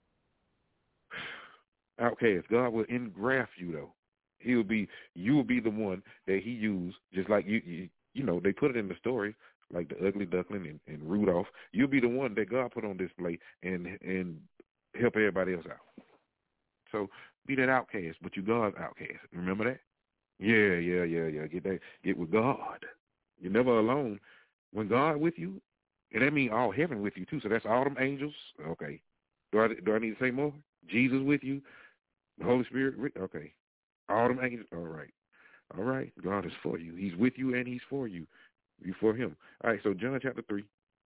C: Outcast. God will engraft you, though. He will be, you will be the one that he used, just like you, you, you know, they put it in the story, like the ugly duckling and, and Rudolph. You'll be the one that God put on display and and help everybody else out. So be that outcast, but you God's outcast. Remember that? Yeah, yeah, yeah, yeah. Get that. Get with God. You're never alone. When God with you, and that means all heaven with you too. So that's all them angels. Okay. Do I do I need to say more? Jesus with you, the Holy Spirit. Okay. All them angels. All right. All right. God is for you. He's with you and he's for you. You for him. All right. So John chapter three.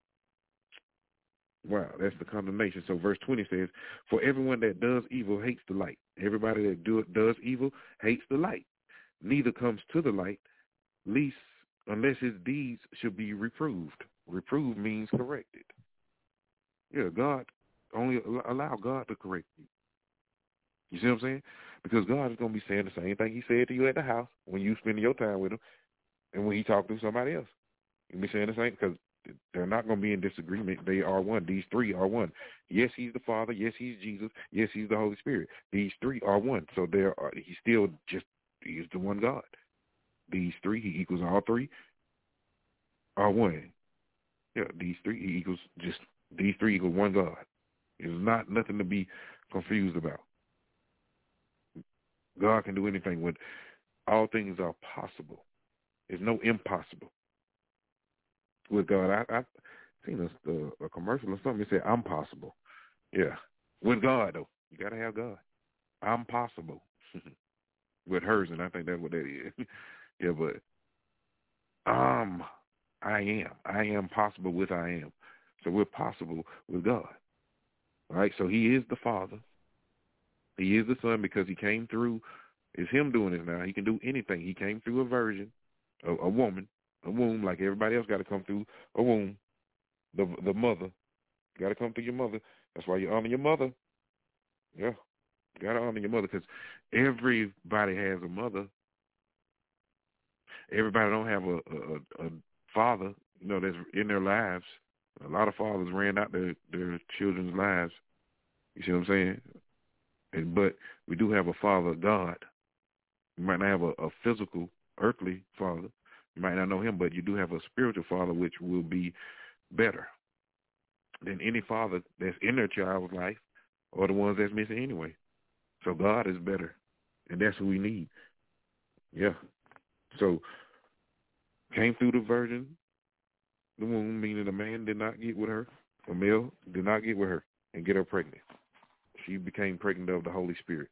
C: Wow, that's the condemnation. So verse twenty says, for everyone that does evil hates the light. Everybody that do, does evil hates the light. Neither comes to the light, least unless his deeds should be reproved. Reproved means corrected. Yeah, God, only allow God to correct you. You see what I'm saying? Because God is going to be saying the same thing he said to you at the house when you spend your time with him and when he talked to somebody else. He'll be saying the same because they're not going to be in disagreement. They are one. These three are one. Yes, he's the Father. Yes, he's Jesus. Yes, he's the Holy Spirit. These three are one. So there are, he's still just, he is the one God. These three, he equals all three, are one. Yeah, these three, he equals just, these three equals one God. It's not nothing to be confused about. God can do anything when all things are possible. There's no impossible with God. I, I've seen a, a, a commercial or something that said, I'm possible. Yeah. With God, though. You got to have God. I'm possible. With hers, and I think that's what that is. Yeah, but um, I am. I am possible with I am. So we're possible with God. All right, so he is the Father. He is the Son because he came through. It's him doing this now. He can do anything. He came through a virgin, a, a woman, a womb, like everybody else got to come through a womb. The the mother got to come through your mother. That's why you honor your mother. Yeah, you got to honor your mother because everybody has a mother. Everybody don't have a, a, a father, you know, that's in their lives. A lot of fathers ran out their, their children's lives. You see what I'm saying? And, but we do have a father, God. You might not have a, a physical, earthly father. You might not know him, but you do have a spiritual father, which will be better than any father that's in their child's life or the ones that's missing anyway. So God is better, and that's who we need. Yeah. So came through the virgin, the womb, meaning a man did not get with her, a male did not get with her and get her pregnant. She became pregnant of the Holy Spirit.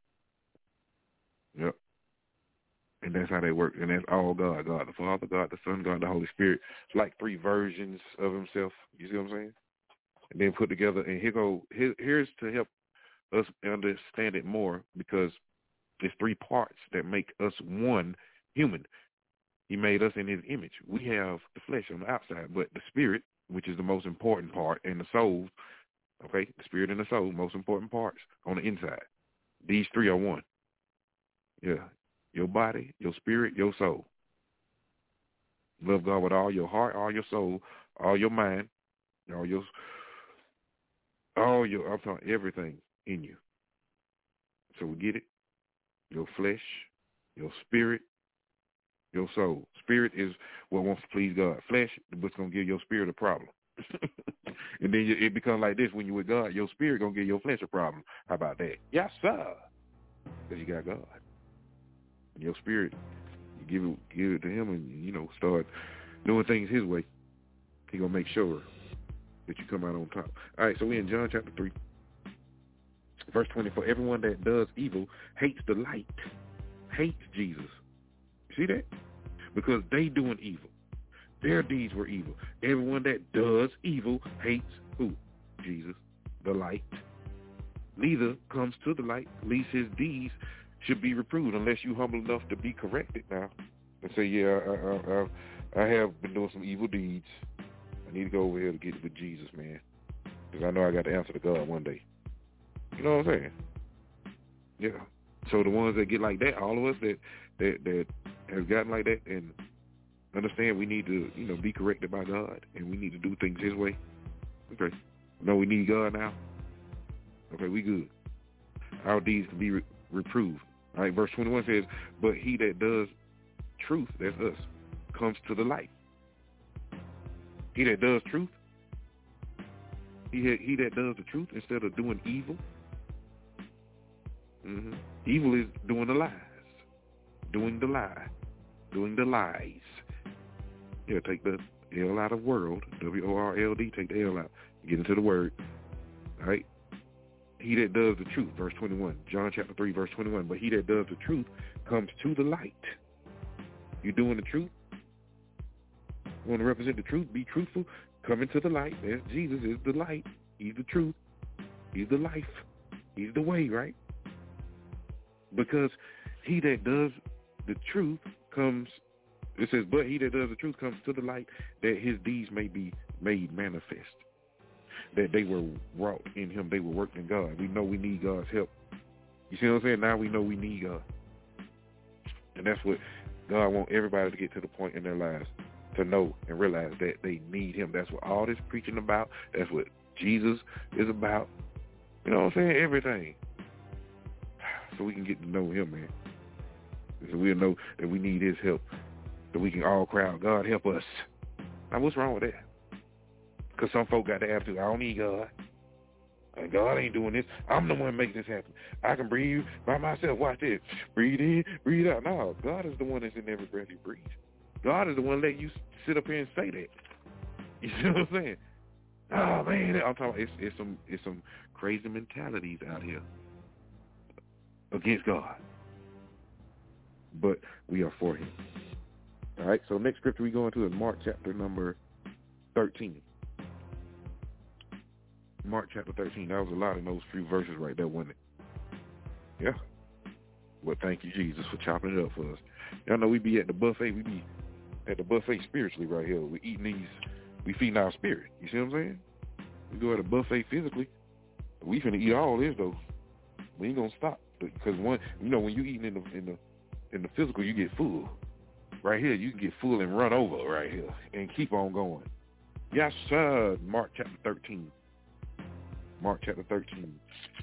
C: Yep. And that's how they work. And that's all God. God the Father, God the Son, God the Holy Spirit. It's like three versions of himself. You see what I'm saying? And then put together. And here go. Here, here's to help us understand it more because there's three parts that make us one human. He made us in his image. We have the flesh on the outside, but the spirit, which is the most important part, and the soul, okay, the spirit and the soul, most important parts on the inside. These three are one. Yeah. Your body, your spirit, your soul. Love God with all your heart, all your soul, all your mind, all your, all your, I'm talking everything in you. So we get it? Your flesh, your spirit, your soul. Spirit is what wants to please God. Flesh is what's going to give your spirit a problem. And then it becomes like this when you're with God. Your spirit going to give your flesh a problem. How about that? Yes, sir. Because you got God. Your spirit, you give it, give it to him and, you know, start doing things his way. He's going to make sure that you come out on top. All right, so we're in John chapter three. Verse twenty, for everyone that does evil hates the light, hates Jesus. See that? Because they doing evil. Their deeds were evil. Everyone that does evil hates who? Jesus, the light. Neither comes to the light, lest his deeds should be reproved, unless you humble enough to be corrected now and say, yeah, I, I, I, I have been doing some evil deeds. I need to go over here to get with Jesus, man. because I know I got to answer to God one day. You know what I'm saying? Yeah. So the ones that get like that, all of us that that that has gotten like that, and understand we need to, you know, be corrected by God, and we need to do things His way. Okay. No, we need God now. Okay, we good. Our deeds can be re- reproved. All right, verse twenty-one says, but he that does truth, that's us, comes to the light. He that does truth, he, he that does the truth instead of doing evil. Mm-hmm. Evil is doing the lies, doing the lie, doing the lies. Yeah, take the L out of world, W O R L D, take the L out, get into the word. All right. He that does the truth, verse twenty-one, John chapter three, verse twenty-one, but he that does the truth comes to the light. You doing the truth? You want to represent the truth? Be truthful. Come into the light. There's Jesus is the light. He's the truth. He's the life. He's the way, right? Because he that does the truth comes, it says, but he that does the truth comes to the light, that his deeds may be made manifest. That they were wrought in him, they were worked in God. We know we need God's help. You see what I'm saying? Now we know we need God. And that's what God wants everybody to get to the point in their lives, to know and realize that they need him. That's what all this preaching about. That's what Jesus is about. You know what I'm saying? Everything. So we can get to know him, man. So we'll know that we need his help. So we can all cry out, God, help us. Now, what's wrong with that? Because some folk got the attitude, I don't need God. And God ain't doing this. I'm the one making this happen. I can breathe by myself. Watch this. Breathe in, breathe out. No, God is the one that's in every breath you breathe. God is the one letting you sit up here and say that. You see what I'm saying? Oh, man. I'm talking about it's, it's, some, it's some crazy mentalities out here against God. But we are for him. All right, so next scripture we go into is Mark chapter number thirteen. Mark chapter thirteen. That was a lot in those few verses right there, wasn't it? Yeah. Well, thank you, Jesus, for chopping it up for us. Y'all know we be at the buffet. We be at the buffet spiritually right here. We eating these. We feeding our spirit. You see what I'm saying? We go at a buffet physically. We finna eat all this, though. We ain't gonna stop. Because, one, you know, when you eating in the, in the, in the physical, you get full. Right here, you can get full and run over right here and keep on going. Yes, sir. Mark chapter thirteen. Mark chapter thirteen.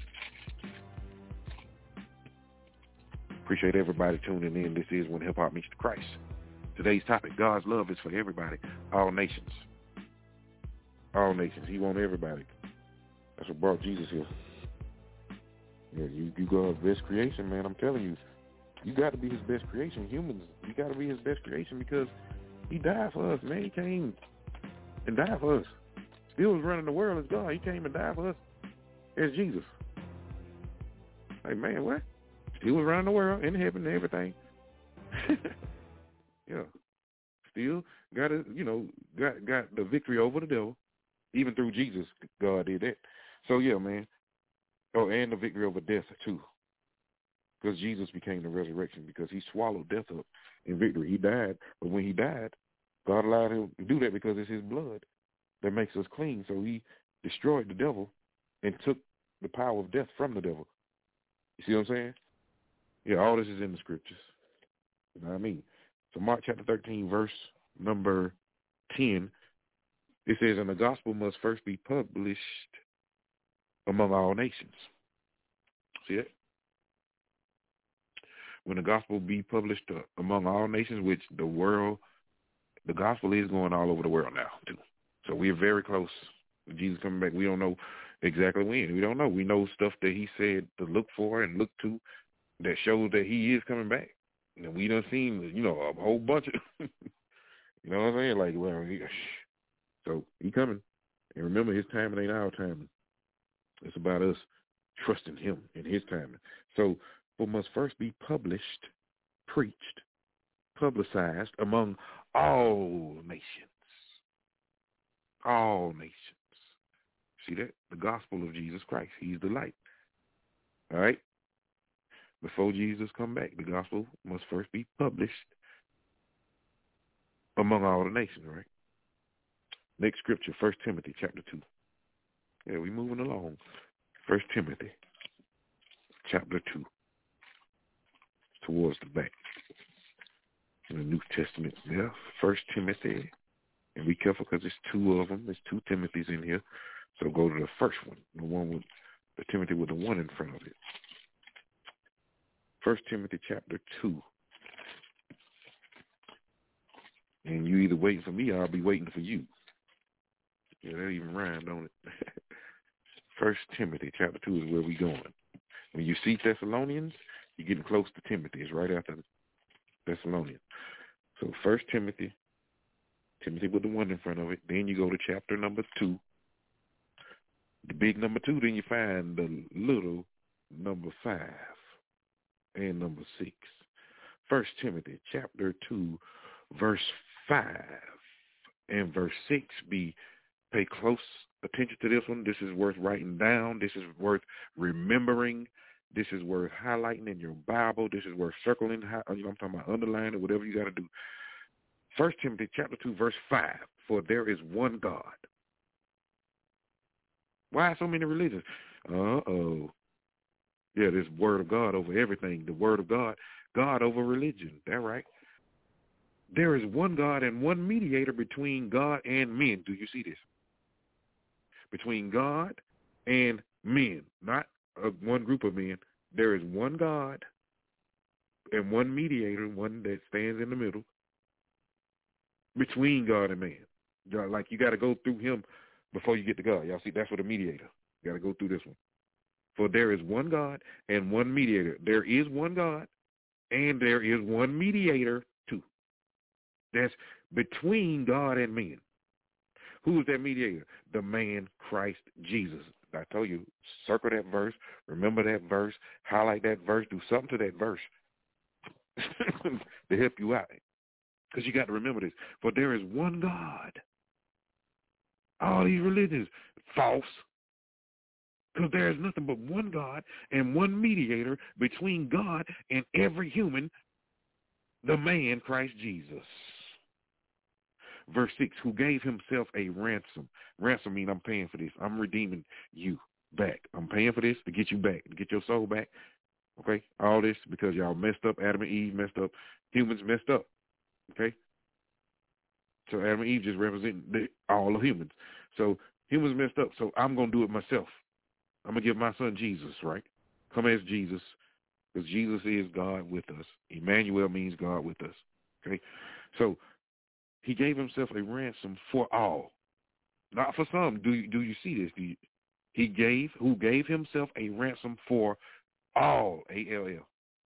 C: Appreciate everybody tuning in. This is When Hip Hop Meets the Christ. Today's topic, God's love is for everybody, all nations. All nations. He wants everybody. That's what brought Jesus here. Yeah, you, you God's best creation, man. I'm telling you. You got to be his best creation. Humans, you got to be his best creation because he died for us, man. He came and died for us. Still was running the world as God. He came and died for us as Jesus. Like, man, what? Still was running the world in heaven and everything. Yeah. Still got it, you know, got got the victory over the devil. Even through Jesus, God did that. So, yeah, man. Oh, and the victory over death, too. Because Jesus became the resurrection, because he swallowed death up in victory. He died, but when he died, God allowed him to do that because it's his blood that makes us clean. So he destroyed the devil and took the power of death from the devil. You see what I'm saying? Yeah, all this is in the scriptures. You know what I mean? So Mark chapter thirteen, verse number ten, it says, and the gospel must first be published among all nations. See that? When the gospel be published uh, among all nations, which the world, the gospel is going all over the world now, too. So we're very close to Jesus coming back. We don't know exactly when. We don't know. We know stuff that he said to look for and look to that shows that he is coming back. And we done seen, you know, a whole bunch of, you know what I'm saying? Like, well, he, so he coming. And remember, his timing ain't our timing. It's about us trusting him in his timing. So, but must first be published, preached, publicized among all nations. All nations. See that? The gospel of Jesus Christ. He's the light. All right? Before Jesus come back, the gospel must first be published among all the nations, right? Next scripture, First Timothy chapter two. Yeah, we moving along. First Timothy, chapter two, towards the back in the New Testament. Yeah, First Timothy, and be careful because there's two of them. There's two Timothys in here. So go to the first one, the one with the Timothy with the one in front of it. First Timothy chapter two. And you either waiting for me or I'll be waiting for you. Yeah, that even rhymed, don't it? First Timothy chapter two is where we going. When you see Thessalonians, you're getting close to Timothy. It's right after Thessalonians. So First Timothy, Timothy with the one in front of it. Then you go to chapter number two. The big number two, then you find the little number five and number six. First Timothy chapter two, verse five and verse six. Be pay close attention to this one. This is worth writing down. This is worth remembering. This is worth highlighting in your Bible. This is worth circling. You know, I'm talking about underlining or whatever you got to do. First Timothy chapter two, verse five. For there is one God. Why so many religions? Uh-oh. Yeah, this word of God over everything. The word of God, God over religion. That right? There is one God and one mediator between God and men. Do you see this? Between God and men, not uh, one group of men. There is one God and one mediator, one that stands in the middle between God and man. Like you got to go through him before you get to God. Y'all see, that's what a mediator. You got to go through this one. For there is one God and one mediator. There is one God and there is one mediator too. That's between God and men. Who is that mediator? The man Christ Jesus. I told you, circle that verse, remember that verse, highlight that verse, do something to that verse to help you out. Because you got to remember this. For there is one God. All these religions, false. Because there is nothing but one God and one mediator between God and every human, the man Christ Jesus. Verse six, who gave himself a ransom. Ransom means I'm paying for this. I'm redeeming you back. I'm paying for this to get you back, to get your soul back. Okay? All this because y'all messed up. Adam and Eve messed up. Humans messed up. Okay? So Adam and Eve just represent the, all of humans. So humans messed up. So I'm going to do it myself. I'm going to give my son Jesus, right? Come as Jesus, because Jesus is God with us. Emmanuel means God with us. Okay? So he gave himself a ransom for all. Not for some. Do you, do you see this? Do you, he gave, who gave himself a ransom for all, A L L,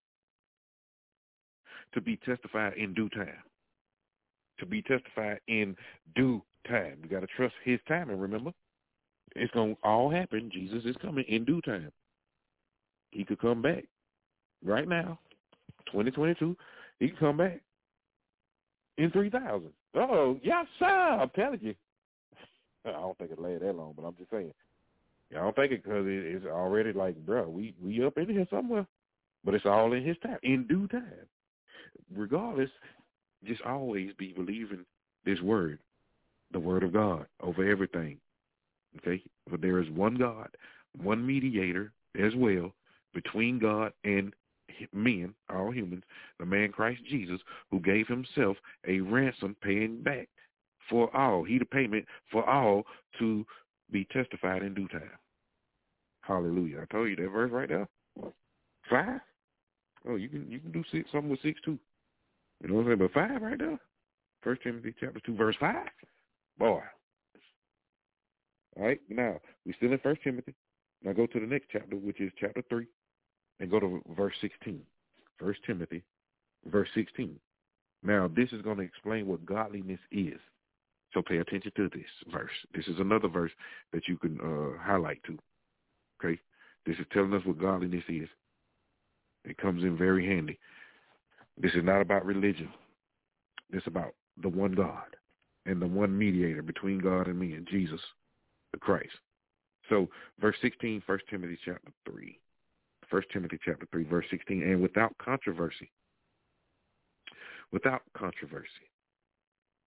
C: to be testified in due time. To be testified in due time. You got to trust his timing, remember? It's going to all happen. Jesus is coming in due time. He could come back right now, twenty twenty-two. He could come back in three thousand. Oh, yes, sir. I'm telling you. I don't think it lasts that long, but I'm just saying. I don't think it because it, it's already like, bro, we, we up in here somewhere. But it's all in his time, in due time. Regardless, just always be believing this word, the word of God, over everything. Okay? For there is one God, one mediator as well, between God and men, all humans, the man Christ Jesus, who gave himself a ransom paying back for all. He the payment for all to be testified in due time. Hallelujah. I told you that verse right there. Five? Oh, you can you can do six, something with six too. You know what I'm saying? But five right there. First Timothy chapter two, verse five. Boy. All right, now we're still in First Timothy. Now go to the next chapter, which is chapter three, and go to verse sixteen. First Timothy, verse sixteen. Now this is going to explain what godliness is. So pay attention to this verse. This is another verse that you can uh, highlight to. Okay? This is telling us what godliness is. It comes in very handy. This is not about religion. This is about the one God and the one mediator between God and men, Jesus the Christ. So verse sixteen, First Timothy chapter three. First Timothy chapter three, verse sixteen, and without controversy. Without controversy.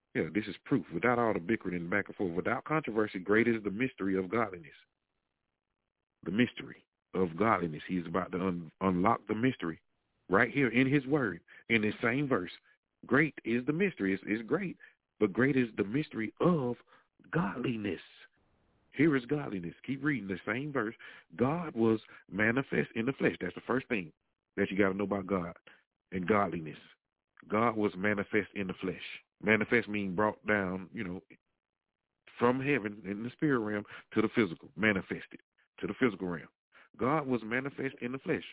C: Yeah, this is proof. Without all the bickering and back and forth, without controversy, great is the mystery of godliness. The mystery of godliness. He's about to un- unlock the mystery right here in his word, in this same verse. Great is the mystery. It's, it's great, but great is the mystery of godliness. Here is godliness. Keep reading the same verse. God was manifest in the flesh. That's the first thing that you got to know about God and godliness. God was manifest in the flesh. Manifest means brought down, you know, from heaven in the spirit realm to the physical, manifested to the physical realm. God was manifest in the flesh.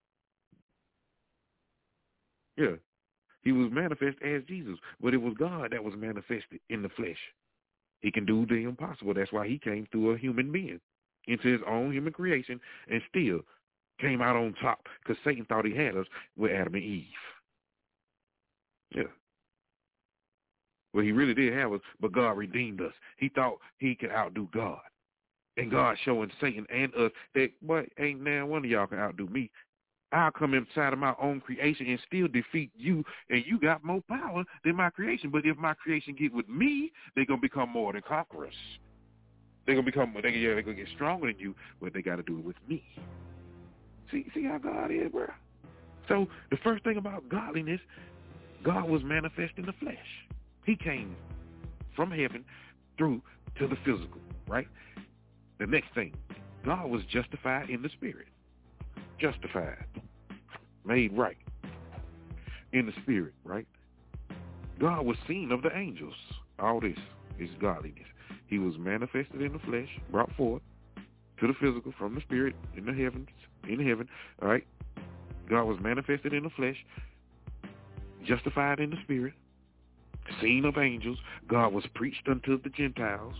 C: Yeah. He was manifest as Jesus, but it was God that was manifested in the flesh. He can do the impossible. That's why he came through a human being into his own human creation and still came out on top because Satan thought he had us with Adam and Eve. Yeah. Well, he really did have us, but God redeemed us. He thought he could outdo God. And God showing Satan and us that, boy, ain't now one of y'all can outdo me. I'll come inside of my own creation and still defeat you, and you got more power than my creation. But if my creation get with me, they're going to become more than conquerors. They're going to become, they, yeah, they're going to get stronger than you, but they got to do it with me. See, see how God is, bro? So the first thing about godliness, God was manifest in the flesh. He came from heaven through to the physical, right? The next thing, God was justified in the spirit. Justified. Made right. In the spirit, right? God was seen of the angels. All this is godliness. He was manifested in the flesh, brought forth to the physical from the spirit in the heavens, in heaven, all right? God was manifested in the flesh, justified in the spirit, seen of angels. God was preached unto the Gentiles.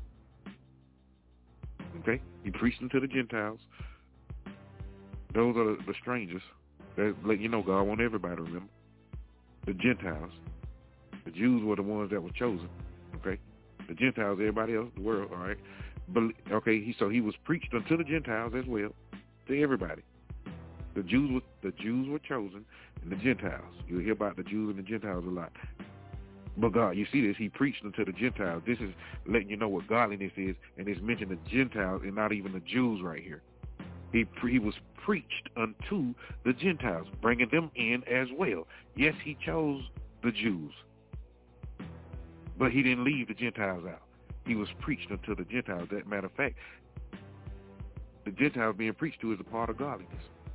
C: Okay? He preached unto the Gentiles. Those are the, the strangers. That let you know God want everybody to remember. The Gentiles. The Jews were the ones that were chosen. Okay? The Gentiles, everybody else, the world, all right? But, okay, he, so he was preached unto the Gentiles as well, to everybody. The Jews were, the Jews were chosen, and the Gentiles. You'll hear about the Jews and the Gentiles a lot. But God, you see this, he preached unto the Gentiles. This is letting you know what godliness is, and it's mentioned the Gentiles and not even the Jews right here. He, he was preached unto the Gentiles, bringing them in as well. Yes, he chose the Jews, but he didn't leave the Gentiles out. He was preached unto the Gentiles. As a matter of fact, the Gentiles being preached to is a part of godliness.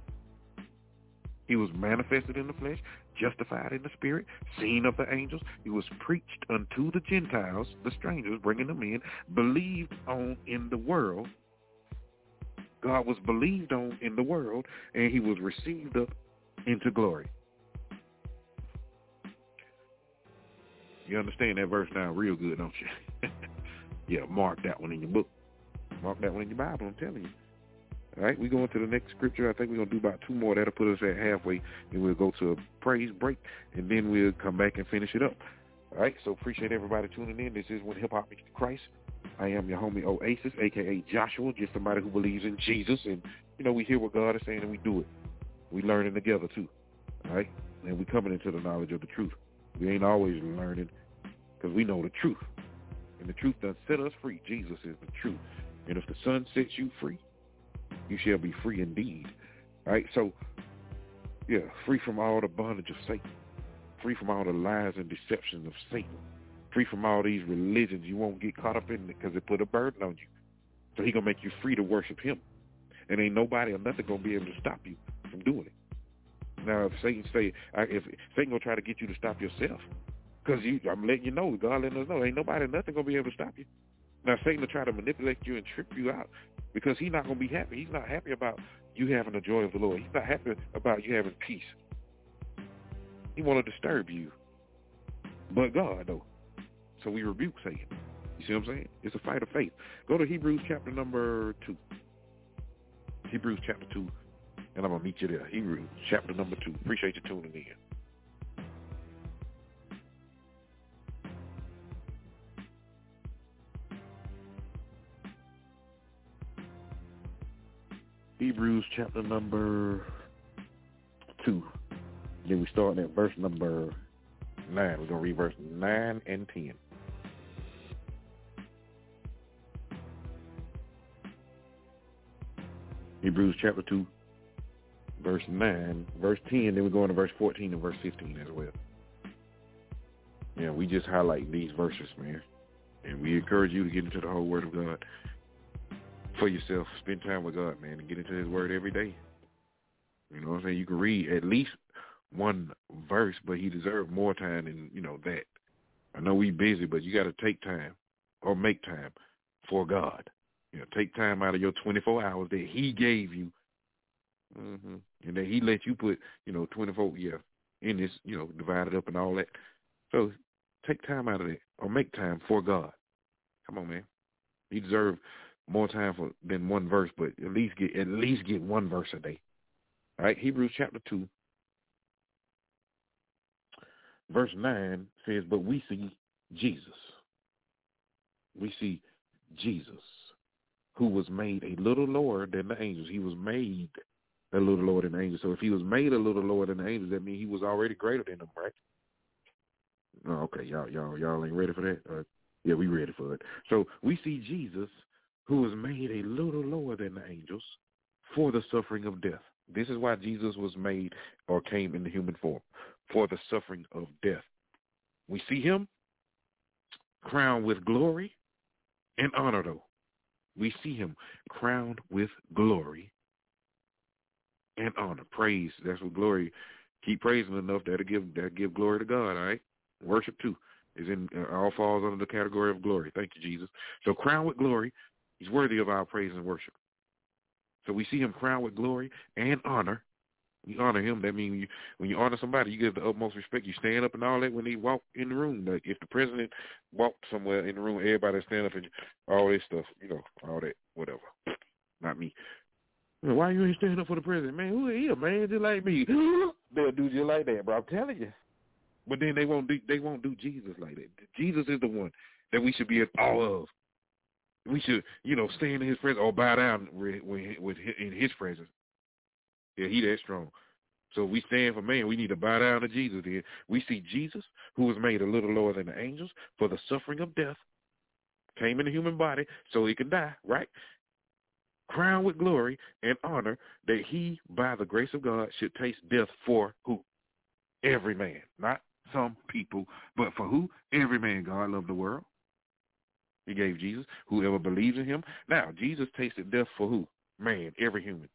C: He was manifested in the flesh, justified in the spirit, seen of the angels. He was preached unto the Gentiles, the strangers, bringing them in, believed on in the world. God was believed on in the world, and he was received up into glory. You understand that verse now real good, don't you? Yeah, mark that one in your book. Mark that one in your Bible, I'm telling you. All right, we're going to the next scripture. I think we're going to do about two more. That'll put us at halfway, and we'll go to a praise break, and then we'll come back and finish it up. All right, so appreciate everybody tuning in. This is When Hip Hop Meets Christ. I am your homie Oasis, a k a. Joshua, just somebody who believes in Jesus, and, you know, we hear what God is saying, and we do it. We learning together, too, all right? And we coming into the knowledge of the truth. We ain't always learning because we know the truth, and the truth does set us free. Jesus is the truth, and if the Son sets you free, you shall be free indeed. All right, so, yeah, free from all the bondage of Satan, free from all the lies and deceptions of Satan, free from all these religions. You won't get caught up in it because it put a burden on you. So he going to make you free to worship him. And ain't nobody or nothing going to be able to stop you from doing it. Now, if Satan say, if Satan going to try to get you to stop yourself, because you, I'm letting you know, God letting us know, ain't nobody or nothing going to be able to stop you. Now, Satan will try to manipulate you and trip you out because he's not going to be happy. He's not happy about you having the joy of the Lord. He's not happy about you having peace. He want to disturb you. But God, though. So we rebuke Satan. You see what I'm saying? It's a fight of faith. Go to Hebrews chapter number two. Hebrews chapter two, and I'm going to meet you there. Hebrews chapter number two. Appreciate you tuning in. Hebrews chapter number two. Then we start at verse number nine. We're going to read verse nine and ten. Hebrews chapter two, verse nine, verse ten, then we're going to verse fourteen and verse fifteen as well. Yeah, we just highlight these verses, man. And we encourage you to get into the whole Word of God for yourself. Spend time with God, man, and get into His Word every day. You know what I'm saying? You can read at least one verse, but He deserves more time than, you know, that. I know we busy, but you got to take time or make time for God. You know, take time out of your twenty-four hours that He gave you, mm-hmm. and that He let you put, you know, twenty-four, yeah, in this, you know, divided up and all that. So take time out of that or make time for God. Come on, man. He deserves more time for than one verse, but at least get at least get one verse a day. All right, Hebrews chapter two, verse nine says, "But we see Jesus. We see Jesus, who was made a little lower than the angels." He was made a little lower than the angels. So if He was made a little lower than the angels, that means He was already greater than them, right? Oh, okay, y'all, y'all, y'all ain't ready for that? Uh, yeah, we ready for it. So we see Jesus, who was made a little lower than the angels for the suffering of death. This is why Jesus was made or came in the human form, for the suffering of death. We see Him crowned with glory and honor, though. We see Him crowned with glory and honor. Praise, that's what glory. Keep praising enough, that'll give, that'll give glory to God, all right? Worship, too, is in uh, all falls under the category of glory. Thank you, Jesus. So crowned with glory, He's worthy of our praise and worship. So we see Him crowned with glory and honor. You honor Him. That means when you, when you honor somebody, you give the utmost respect. You stand up and all that when they walk in the room. Like if the president walked somewhere in the room, everybody stand up and all this stuff, you know, all that, whatever. Not me. Why you ain't standing up for the president? Man, who is he? A man just like me. They'll do just like that, bro. I'm telling you. But then they won't do they won't do Jesus like that. Jesus is the one that we should be in awe of. We should, you know, stand in His presence or bow down with, with in His presence. Yeah, He that strong. So we stand for man. We need to bow down to Jesus. Then we see Jesus, who was made a little lower than the angels for the suffering of death, came in the human body so He could die, right? Crowned with glory and honor, that He, by the grace of God, should taste death for who? Every man, not some people, but for who? Every man. God loved the world. He gave Jesus, whoever believes in Him. Now, Jesus tasted death for who? Man, every human.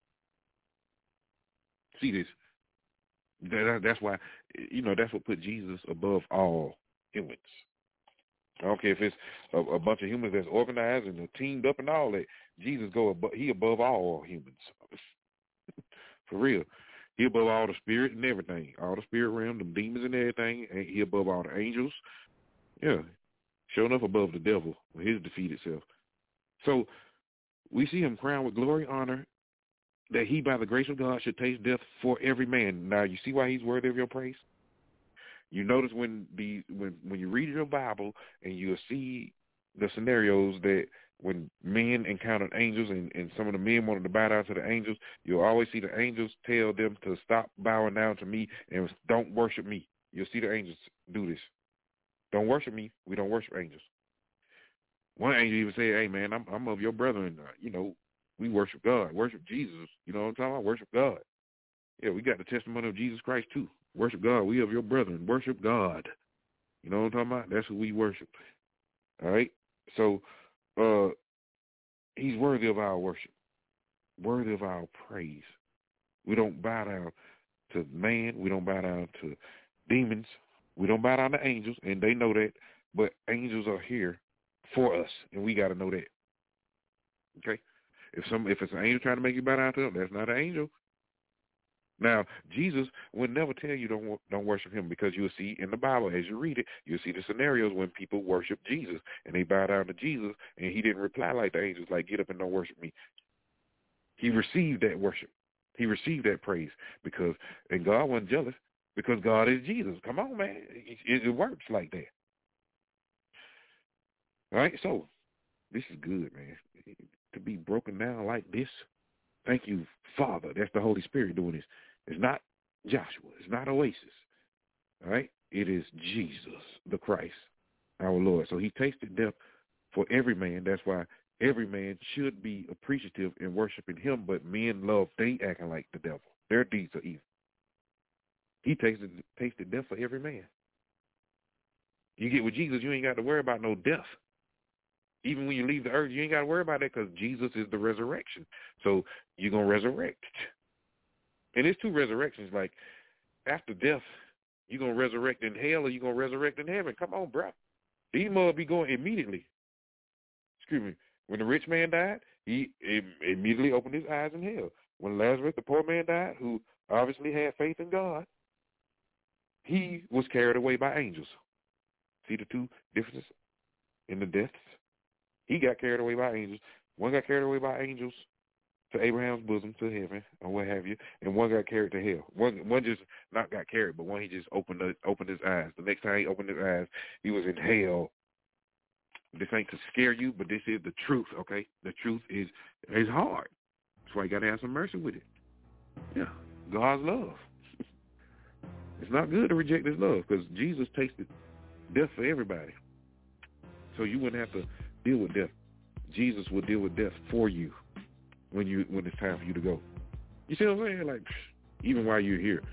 C: See this? That, that's why, you know, that's what put Jesus above all humans. I don't care if it's a, a bunch of humans that's organized and teamed up and all that. Jesus go above, He above all humans. For real. He above all the spirit and everything. All the spirit realm, the demons and everything. And He above all the angels. Yeah. Sure enough above the devil, his defeated self. So we see Him crowned with glory, honor, that He, by the grace of God, should taste death for every man. Now, you see why He's worthy of your praise? You notice when the when, when you read your Bible and you'll see the scenarios that when men encountered angels and, and some of the men wanted to bow down to the angels, you'll always see the angels tell them to stop bowing down to me and don't worship me. You'll see the angels do this. Don't worship me. We don't worship angels. One angel even said, hey, man, I'm, I'm of your brethren. Uh, you know, we worship God. Worship Jesus. You know what I'm talking about? Worship God. Yeah, we got the testimony of Jesus Christ, too. Worship God. We of your brethren. Worship God. You know what I'm talking about? That's who we worship. All right? So uh, He's worthy of our worship, worthy of our praise. We don't bow down to man. We don't bow down to demons. We don't bow down to angels, and they know that. But angels are here for us, and we got to know that. Okay? If some, if it's an angel trying to make you bow down to them, that's not an angel. Now, Jesus would never tell you don't don't worship Him, because you'll see in the Bible, as you read it, you'll see the scenarios when people worship Jesus, and they bow down to Jesus, and He didn't reply like the angels, like, get up and don't worship me. He received that worship. He received that praise, because, and God wasn't jealous, because God is Jesus. Come on, man. It, it works like that. All right, so this is good, man. To be broken down like this, thank you, Father. That's the Holy Spirit doing this. It's not Joshua. It's not Oasis. All right? It is Jesus, the Christ, our Lord. So he tasted death for every man. That's why every man should be appreciative in worshiping him, but men love, they acting like the devil. Their deeds are evil. He tasted tasted death for every man. You get with Jesus, you ain't got to worry about no death. Even when you leave the earth, you ain't got to worry about that because Jesus is the resurrection. So you're going to resurrect. And it's two resurrections. Like, after death, you're going to resurrect in hell or you're going to resurrect in heaven. Come on, bro. These mother be going immediately. Excuse me. When the rich man died, he immediately opened his eyes in hell. When Lazarus, the poor man, died, who obviously had faith in God, he was carried away by angels. See the two differences in the deaths? He got carried away by angels. One got carried away by angels to Abraham's bosom, to heaven, or what have you, and one got carried to hell. One one just not got carried, but one he just opened the, opened his eyes. The next time he opened his eyes, he was in hell. This ain't to scare you, but this is the truth, okay? The truth is is hard. That's why you got to have some mercy with it. Yeah, God's love. It's not good to reject his love because Jesus tasted death for everybody. So you wouldn't have to deal with death. Jesus will deal with death for you when you when it's time for you to go. You see what I'm saying? Like, even while you're here,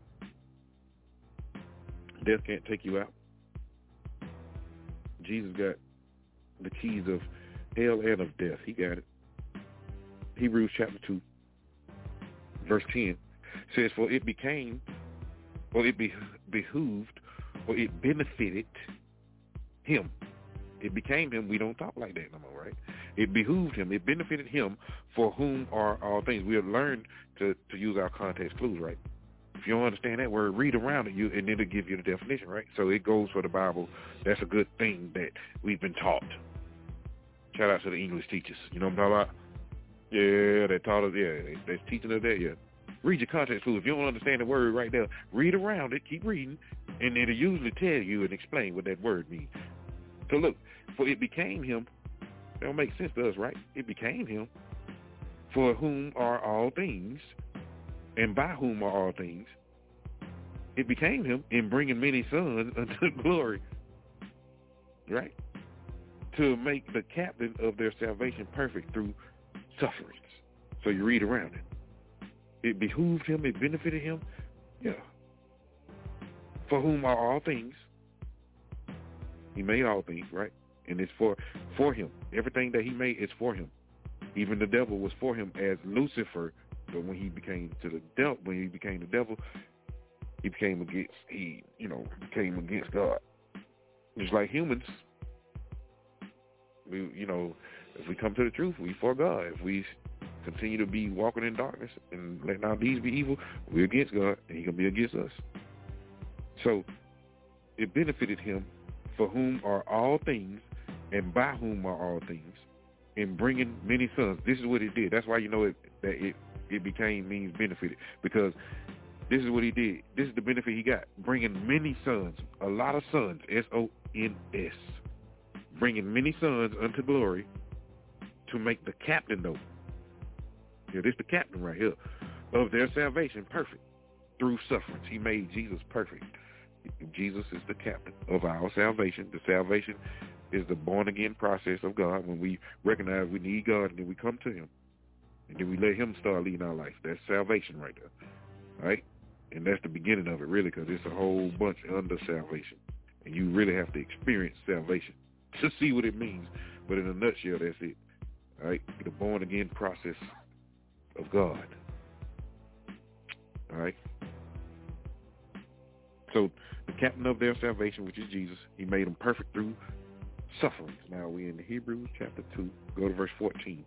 C: death can't take you out. Jesus got the keys of hell and of death. He got it. Hebrews chapter two, verse ten says, "For it became, or it be, behooved, or it benefited him." It became him. We don't talk like that no more, right? It behooved him. It benefited him, for whom are all things. We have learned to, to use our context clues, right? If you don't understand that word, read around it, you, and then it'll give you the definition, right? So it goes for the Bible. That's a good thing that we've been taught. Shout out to the English teachers. You know what I'm talking about? Yeah, they taught us. Yeah, they, they're teaching us that, yeah. Read your context clues. If you don't understand the word right there, read around it, keep reading, and it'll usually tell you and explain what that word means. So look, for it became him, that don't make sense to us, right? It became him, for whom are all things, and by whom are all things. It became him in bringing many sons unto glory, right? To make the captain of their salvation perfect through sufferings. So you read around it. It behooved him, it benefited him, yeah. For whom are all things. He made all things, right? And it's for for him. Everything that he made is for him. Even the devil was for him as Lucifer. But when he became to the devil, when he became the devil, he became against he, you know, became against God. Just like humans, we, you know, if we come to the truth, we for God. If we continue to be walking in darkness and letting our deeds be evil, we're against God, and he gonna be against us. So it benefited him, for whom are all things, and by whom are all things, in bringing many sons. This is what it did. That's why you know it, that it, it became means benefited, because this is what he did. This is the benefit he got, bringing many sons, a lot of sons, S O N S, bringing many sons unto glory, to make the captain, though. Yeah, this is the captain right here, of their salvation perfect through sufferings. He made Jesus perfect. Jesus is the captain of our salvation. The salvation is the born-again process of God when we recognize we need God, and then we come to him. And then we let him start leading our life. That's salvation right there. All right? And that's the beginning of it, really, because it's a whole bunch under salvation. And you really have to experience salvation to see what it means. But in a nutshell, that's it. All right? The born-again process of God. All right? So the captain of their salvation, which is Jesus, he made them perfect through sufferings. Now we're in Hebrews chapter two. Go to verse fourteen.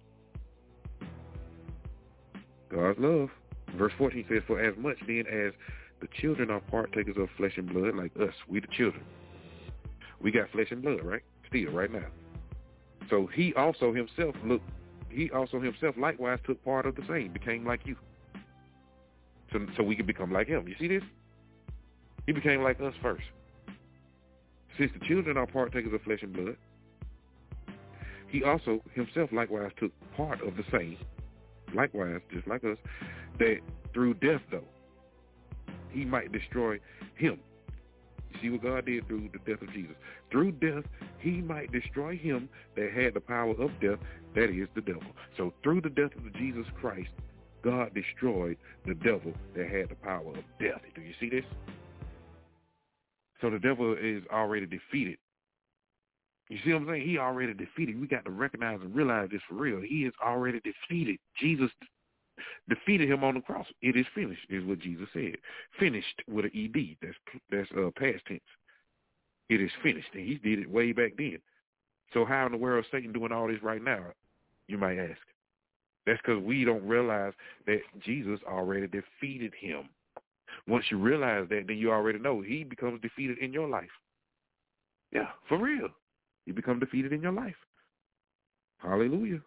C: God's love. Verse fourteen says, "For as much then as the children are partakers of flesh and blood, like us, we the children. We got flesh and blood, right? Still, right now. So he also himself, look, he also himself likewise took part of the same, became like you. So, so we can become like him. You see this? He became like us first. Since the children are partakers of flesh and blood, he also himself likewise took part of the same, likewise, just like us, that through death, though, he might destroy him. See what God did through the death of Jesus. Through death, he might destroy him that had the power of death, that is the devil. So through the death of Jesus Christ, God destroyed the devil that had the power of death. Do you see this? So the devil is already defeated. You see what I'm saying? He already defeated. We got to recognize and realize this for real. He is already defeated. Jesus defeated him on the cross. It is finished, is what Jesus said. Finished with an E D. That's that's uh, past tense. It is finished, and he did it way back then. So how in the world is Satan doing all this right now, you might ask? That's because we don't realize that Jesus already defeated him. Once you realize that, then you already know he becomes defeated in your life. Yeah, for real. You become defeated in your life. Hallelujah.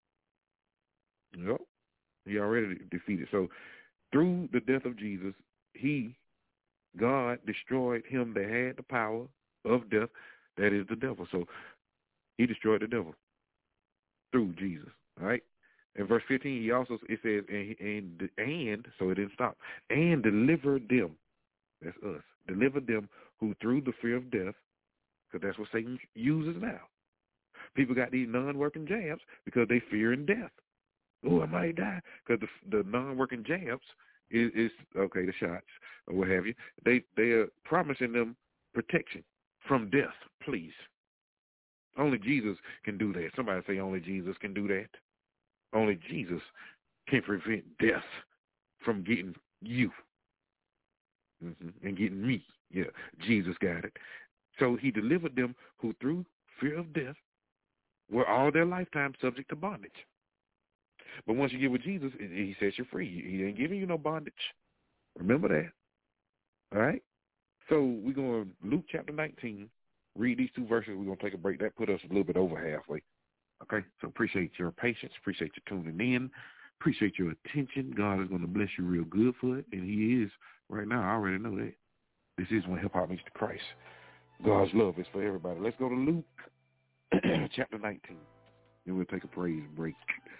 C: Yep. He already defeated. So through the death of Jesus, he, God, destroyed him that had the power of death, that is the devil. So he destroyed the devil through Jesus. All right? In verse fifteen, he also, it says, and, and, and, so it didn't stop, and delivered them, that's us, delivered them who through the fear of death, because that's what Satan uses now. People got these non-working jabs because they fear in death. Oh, I might die. Because the, the non-working jabs is, is, okay, the shots or what have you, they, they are promising them protection from death, please. Only Jesus can do that. Somebody say only Jesus can do that. Only Jesus can prevent death from getting you mm-hmm. and getting me. Yeah, Jesus got it. So he delivered them who through fear of death were all their lifetime subject to bondage. But once you get with Jesus, he sets you free. He ain't giving you no bondage. Remember that. All right? So we're going to Luke chapter nineteen, read these two verses. We're going to take a break. That put us a little bit over halfway. Okay? So appreciate your patience. Appreciate you tuning in. Appreciate your attention. God is going to bless you real good for it, and he is right now. I already know that. This is when hip-hop meets the Christ. God's love is for everybody. Let's go to Luke chapter nineteen. Then we'll take a praise break.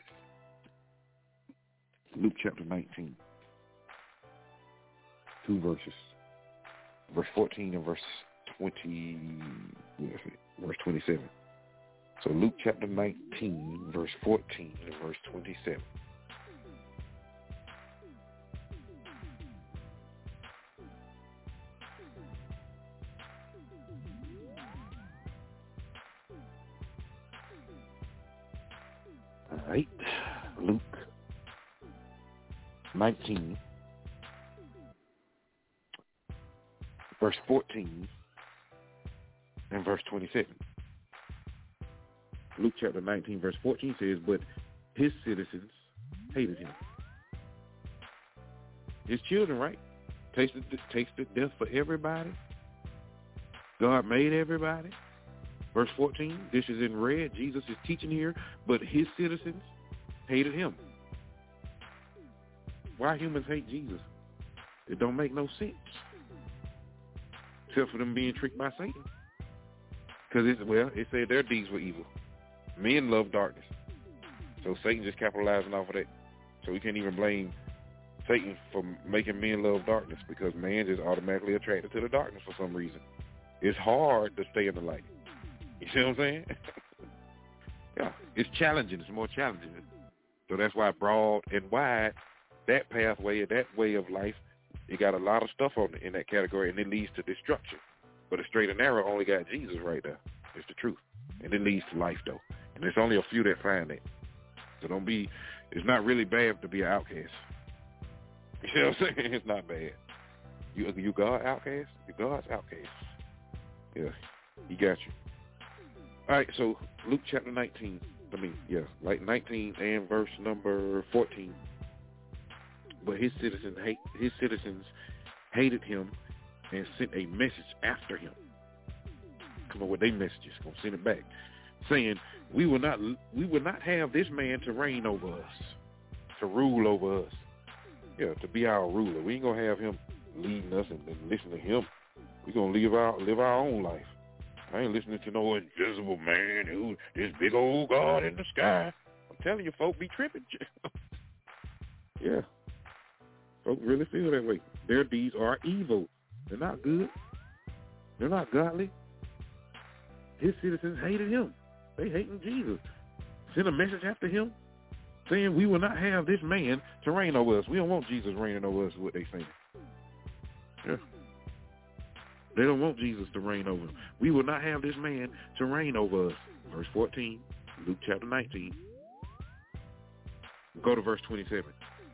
C: Luke chapter nineteen. Two verses. Verse fourteen and verse twenty. Verse twenty-seven. So Luke chapter nineteen, verse fourteen and verse twenty-seven. All right, Luke nineteen, verse fourteen and verse twenty-seven. Luke chapter nineteen, verse fourteen says, but his citizens hated him. His children, right? Tasted, tasted death for everybody. God made everybody. Verse fourteen, this is in red. Jesus is teaching here, but his citizens hated him. Why humans hate Jesus? It don't make no sense. Except for them being tricked by Satan. Because, it's well, it said their deeds were evil. Men love darkness. So Satan just capitalizing off of that. So we can't even blame Satan for making men love darkness because man is automatically attracted to the darkness for some reason. It's hard to stay in the light. You see what I'm saying? Yeah, it's challenging. It's more challenging. So that's why broad and wide, that pathway, that way of life, it got a lot of stuff on it in that category, and it leads to destruction. But a straight and narrow only got Jesus right there. It's the truth. And it leads to life, though. And there's only a few that find that. So don't be, it's not really bad to be an outcast. You see what I'm saying? It's not bad. You you God outcast? You God's outcast. Yeah, he got you. All right, so Luke chapter nineteen. I mean, yeah, like nineteen and verse number fourteen. But his citizens hate his citizens hated him and sent a message after him. Come on with their messages, gonna send it back, saying, "We will not we will not have this man to reign over us, to rule over us. Yeah, to be our ruler. We ain't gonna have him leading us and, and listen to him. We're gonna live our live our own life. I ain't listening to no invisible man who this big old God in the sky. I'm telling you, folk be tripping." Yeah. Folk really feel that way. Their deeds are evil. They're not good. They're not godly. His citizens hated him. They hating Jesus. Sent a message after him saying we will not have this man to reign over us. We don't want Jesus reigning over us, is what they saying. Yeah. They don't want Jesus to reign over them. We will not have this man to reign over us. Verse fourteen, Luke chapter nineteen. Go to verse twenty-seven.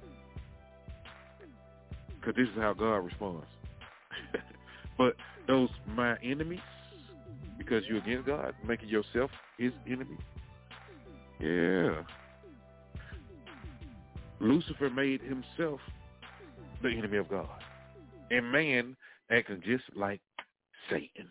C: Because this is how God responds. But those my enemies, because you're against God, making yourself his enemy. Yeah. Lucifer made himself the enemy of God. And man acting just like Satan.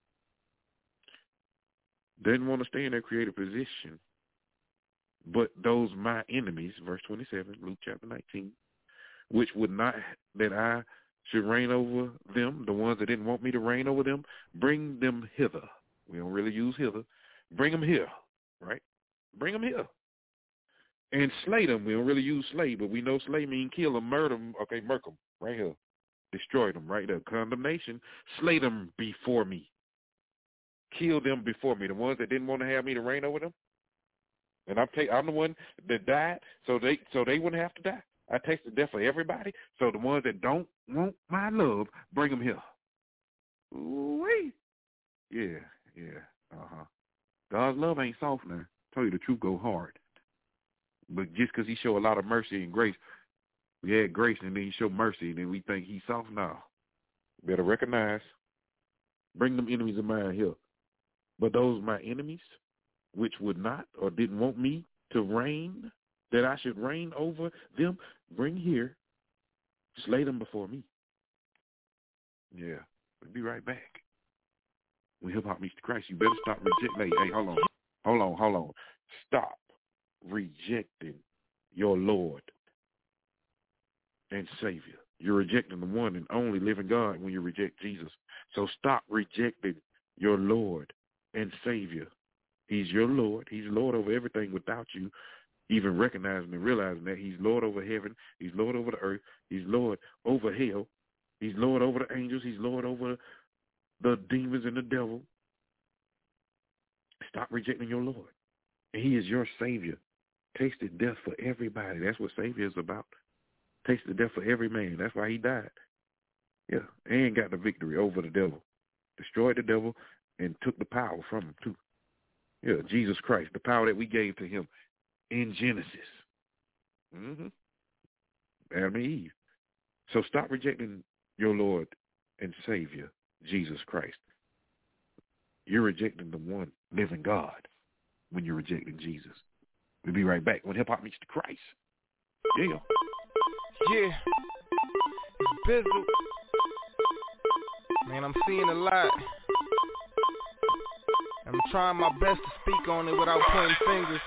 C: Didn't want to stay in their creative position. But those my enemies, verse twenty-seven, Luke chapter nineteen, which would not that I should reign over them, the ones that didn't want me to reign over them, bring them hither. We don't really use hither. Bring them here, right? Bring them here. And slay them. We don't really use slay, but we know slay means kill them, murder them. Okay, murk them, right here. Destroy them, right there. Condemnation. Slay them before me. Kill them before me. The ones that didn't want to have me to reign over them. And I'm, take, I'm the one that died, so they so they wouldn't have to die. I tasted death for everybody, so the ones that don't want my love, bring them here. Ooh-wee. Yeah, yeah, uh-huh. God's love ain't soft now. Tell you the truth, go hard. But just because he show a lot of mercy and grace, we had grace and then he show mercy and then we think he's soft now. Better recognize, bring them enemies of mine here. But those my enemies, which would not or didn't want me to reign, that I should reign over them, bring here, slay them before me. Yeah, we'll be right back. When hip-hop meets the Christ, you better stop rejecting. Hey, hey, hold on. Hold on, hold on. Stop rejecting your Lord and Savior. You're rejecting the one and only living God when you reject Jesus. So stop rejecting your Lord and Savior. He's your Lord. He's Lord over everything without you even recognizing and realizing that he's Lord over heaven. He's Lord over the earth. He's Lord over hell. He's Lord over the angels. He's Lord over the demons and the devil. Stop rejecting your Lord. And he is your Savior. Tasted death for everybody. That's what Savior is about. Tasted death for every man. That's why he died. Yeah, and got the victory over the devil. Destroyed the devil and took the power from him too. Yeah, Jesus Christ, the power that we gave to him in Genesis. Mm-hmm. Adam and Eve. So stop rejecting your Lord and Savior, Jesus Christ. You're rejecting the one living God when you're rejecting Jesus. We'll be right back when hip-hop meets the Christ. Yeah.
G: Yeah. It's Bizzle. Man, I'm seeing a lot. I'm trying my best to speak on it without pointing fingers.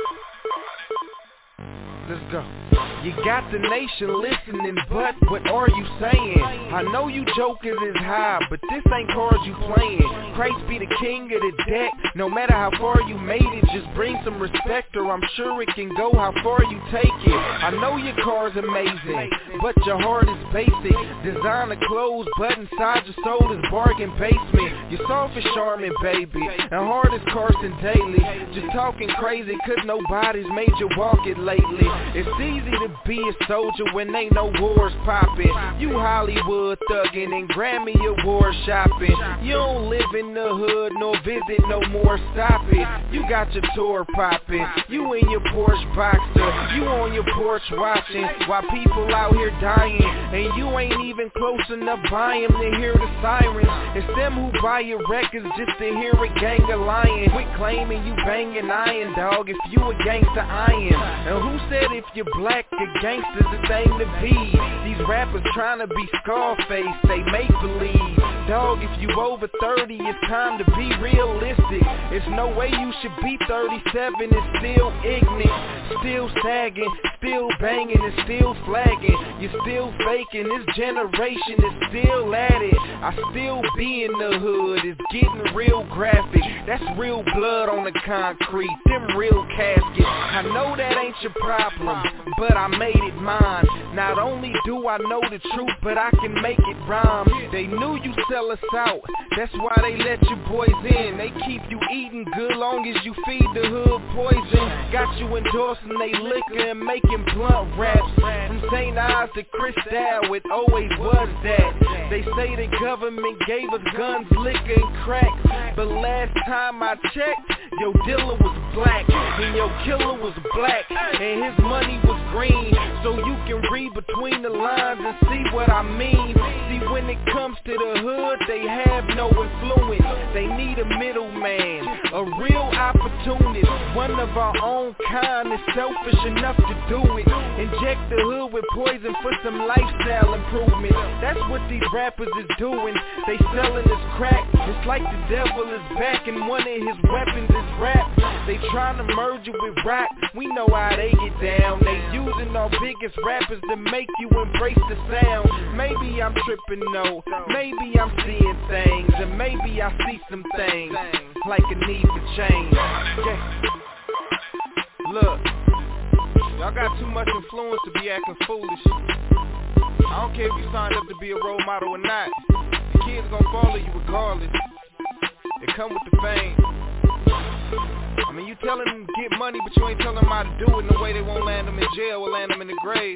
G: Let's go. You got the nation listening, but what are you saying? I know you jokers is high, but this ain't cards you playing. Christ be the king of the deck. No matter how far you made it, just bring some respect or I'm sure it can go how far you take it. I know your car's amazing, but your heart is basic. Designer clothes, but inside your soul is bargain basement. You're soft as Charmin, baby, and hard as Carson Daly. Just talking crazy cause nobody's made you walk it lately. It's easy to be a soldier when ain't no wars poppin'. You Hollywood thuggin' and Grammy award shopping. You don't live in the hood nor visit no more, stop it. You got your tour poppin', you in your Porsche Boxster. You on your porch watching while people out here dying. And you ain't even close enough by 'em to hear the sirens. It's them who buy your records just to hear a gang of lying. Quit claiming you bangin' iron, dog, if you a gangster iron. And who said if you're black, a gangster's the thing to be? These rappers tryna be Scarface, they make believe. Dog, if you over thirty, it's time to be realistic. It's no way you should be thirty-seven and still ignorant. Still sagging, still banging and still flagging. You're still faking, this generation is still at it. I still be in the hood, it's getting real graphic. That's real blood on the concrete, them real caskets. I know that ain't your problem, but I made it mine. Not only do I know the truth, but I can make it rhyme. They knew you sell us out, that's why they let you boys in. They keep you eating good long as you feed the hood poison. Got you endorsing they liquor and making blunt raps. From Saint Ives to Cristal, it always was that. They say the government gave us guns, liquor, and crack, but last time I checked, your dealer was black, and your killer was black, and his money was green. So you can read between the lines and see what I mean. See, when it comes to the hood, they have no influence. They need a middleman, a real opportunist. One of our own kind is selfish enough to do it. Inject the hood with poison for some lifestyle improvement. That's what these rappers is doing. They selling this crack. It's like the devil is back and one of his weapons is rap. They trying to merge it with rap. We know how they get down. They using our biggest rappers to make you embrace the sound. Maybe I'm tripping, no. Maybe I'm seeing things, and maybe I see some things like a need for change. Yeah. Look, y'all got too much influence to be acting foolish. I don't care if you signed up to be a role model or not. The kids gonna follow you regardless. They come with the fame. I mean, you telling them to get money, but you ain't telling them how to do it in a way they won't land them in jail or land them in the grave.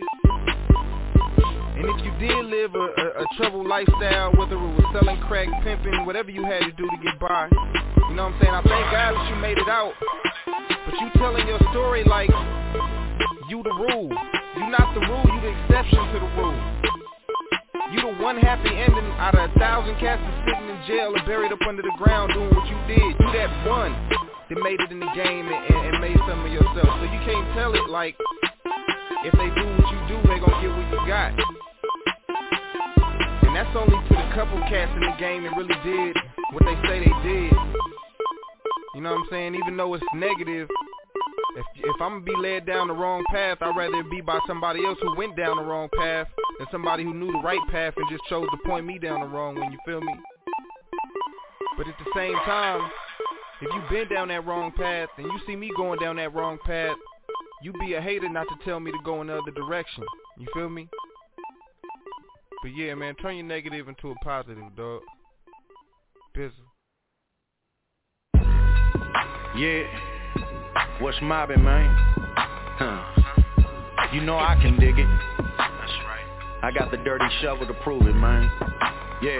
G: And if you did live a, a, a troubled lifestyle, whether it was selling crack, pimping, whatever you had to do to get by, you know what I'm saying? I thank God that you made it out. But you telling your story like you the rule. You not the rule, you the exception to the rule. You the one happy ending out of a thousand cats that's sitting in jail or buried up under the ground doing what you did. You that one that made it in the game and, and, and made some of yourself. So you can't tell it like if they do what you do, they gonna get what you got. And that's only to the couple cats in the game that really did what they say they did. You know what I'm saying? Even though it's negative, if if I'm gonna be led down the wrong path, I'd rather it be by somebody else who went down the wrong path than somebody who knew the right path and just chose to point me down the wrong one, you feel me? But at the same time, if you been down that wrong path and you see me going down that wrong path, you be a hater not to tell me to go in the other direction. You feel me? But yeah, man, turn your negative into a positive, dog. Bizzle.
H: Yeah. What's mobbing, man? Huh. You know I can dig it. That's right. I got the dirty shovel to prove it, man. Yeah.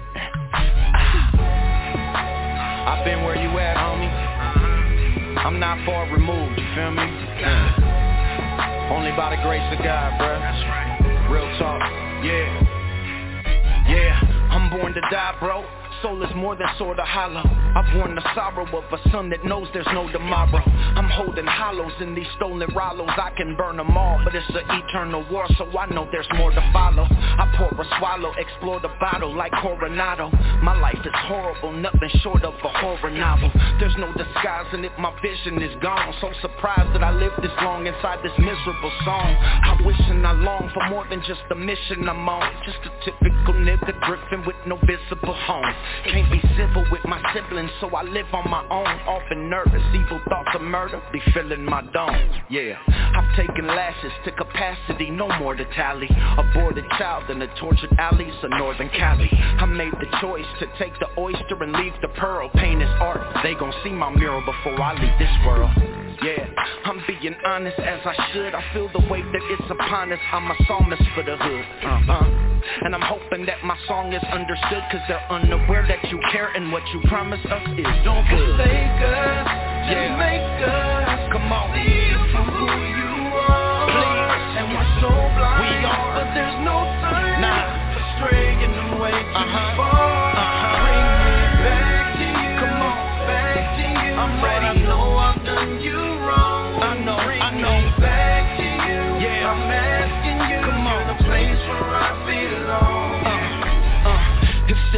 H: I've been where you at, homie. I'm not far removed, you feel me? Uh. Only by the grace of God, bruh. That's right. Real talk, yeah. Yeah, I'm born to die, bro. Soul is more than sorta hollow. I've borne the sorrow of a son that knows there's no tomorrow. I'm holding hollows in these stolen rollos. I can burn them all, but it's an eternal war, so I know there's more to follow. I pour a swallow, explore the bottle like Coronado. My life is horrible, nothing short of a horror novel. There's no disguising it, my vision is gone. So surprised that I lived this long inside this miserable song. I wish and I long for more than just the mission I'm on. Just a typical nigga drifting with no visible home. Can't be civil with my siblings, so I live on my own. Often nervous, evil thoughts of murder be filling my dome. Yeah, I've taken lashes to capacity, no more to tally. Aborted child in the tortured alleys of Northern Cali. I made the choice to take the oyster and leave the pearl. Pain is art, they gon' see my mural before I leave this world. Yeah, I'm being honest as I should. I feel the weight that it's upon us. I'm a psalmist for the hood. Uh-huh. And I'm hoping that my song is understood, cause they're unaware that you care and what you promise us is
D: don't
H: good.
D: forsake us,
H: Yeah.
D: just make us
H: Come on.
D: see us for who you are.
H: Please.
D: And we're so blind,
H: We are.
D: but there's no time
H: Nah.
D: for straying away too
H: Uh-huh.
D: far.
H: Uh-huh.
D: Bring me back to you,
H: Come on.
D: back to you.
H: I'm ready.
D: I know I've done you wrong.
H: I know,
D: Bring
H: I know.
D: me back to you.
H: Yeah.
D: I'm asking you,
H: Come on.
D: the place where I belong.
H: Uh, uh, if this is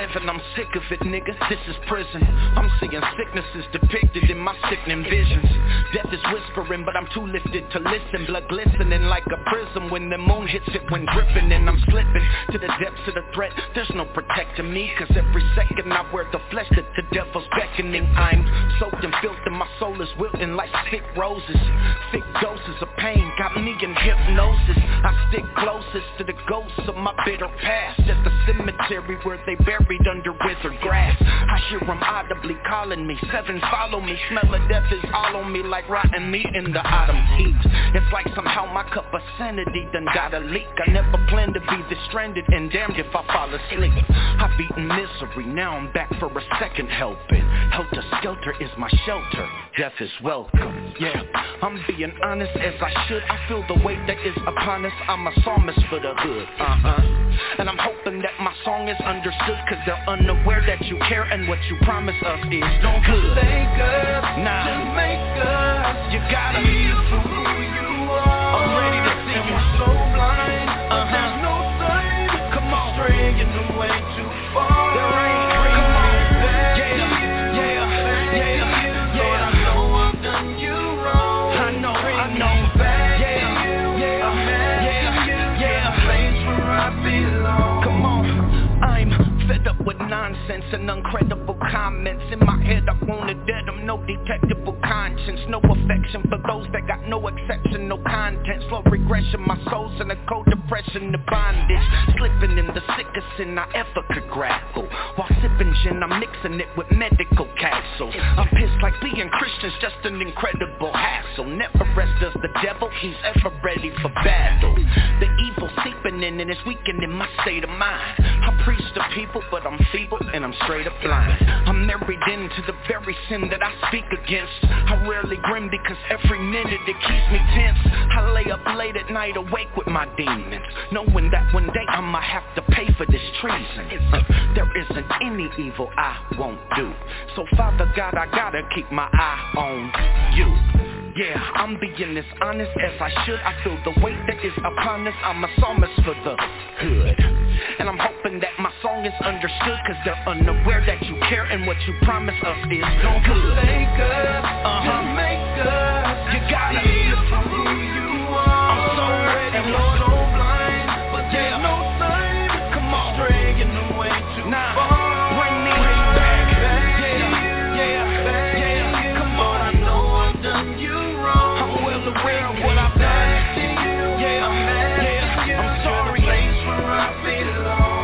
H: living, I'm sick of it, nigga. This is prison. I'm seeing sicknesses depicted in my sickening visions. Death is whispering, but I'm too lifted to listen. Blood glistening like a prism when the moon hits it when dripping. And I'm slipping to the depths of the threat. There's no protecting me, cause every second I wear the flesh that the devil's beckoning. I'm soaked in filth and my soul is wilting like sick roses. Thick doses of pain got me in hypnosis. I stick closest to the ghosts of my bitter past, at the cemetery where they buried under withered grass. I hear them audibly calling me, seven follow me. Smell of death is all on me like rotten meat in the autumn heat. It's like somehow my cup of sanity done got a leak. I never planned to be this stranded and damned if I fall asleep. I've eaten misery, now I'm back for a second helping. Helter skelter is my shelter, death is welcome. Yeah, I'm being honest as I should. I feel the weight that is upon us. I'm a psalmist for the hood, uh-huh. And I'm hoping that my song is understood, cause they're unaware that you care and what you promise us is no good.
D: Thank us,
H: nah.
D: to make us,
H: you gotta
D: be for who you are.
H: I'm ready to see
D: and
H: you.
D: we're so blind, but
H: uh-huh.
D: there's no sign.
H: Come on,
D: straying away too far.
H: There ain't free. Come on, yeah, yeah, yeah, yeah.
D: Lord, I know I've done you wrong.
H: I know, I know.
D: Back
H: Yeah,
D: to you.
H: yeah,
D: I'm asking
H: yeah,
D: you
H: yeah.
D: the place where I belong.
H: Come on, I'm fed up with nonsense and uncredible comments. In my head I wanna dead, I'm no detectable conscience. No affection for those that got no exception, no content. Slow regression, my soul's in a cold depression, the bondage. Slipping in the sickest sin I ever could grapple. While sipping gin, I'm mixing it with medical capsules. I'm pissed like being Christian's just an incredible hassle. Never rest does the devil, he's ever ready for battle. The evil seeping in and it's weakening my state of mind. I preach to people, but I'm feeble and I'm straight up blind. I'm married into the very sin that I speak against. I rarely grin because every minute it keeps me tense. I lay up late at night awake with my demons, knowing that one day I'ma have to pay for this treason. uh, There isn't any evil I won't do, so Father God, I gotta keep my eye on you. Yeah, I'm being as honest as I should. I feel the weight that is upon us. I'm a psalmist for the hood, and I'm hoping that my song is understood, cause they're unaware that you care and what you promise us is no good.
D: Thank us,
H: uh-huh.
D: to make us,
H: you gotta
D: be for who you are.
H: I'm so ready,
D: and
H: Lord.
D: we're so blind, but
H: Yeah.
D: there's no sign.
H: Come on,
D: straying away too
H: nah.
D: far.
H: Bring me back.
D: Back
H: Yeah,
D: to you.
H: yeah,
D: Back to
H: yeah.
D: you.
H: Come
D: Lord,
H: on.
D: I know I've done you wrong.
H: I'm well aware of what I've done.
D: Back to you.
H: Yeah,
D: I'm asking
H: yeah.
D: you
H: I'm
D: to
H: sorry.
D: the place where I belong.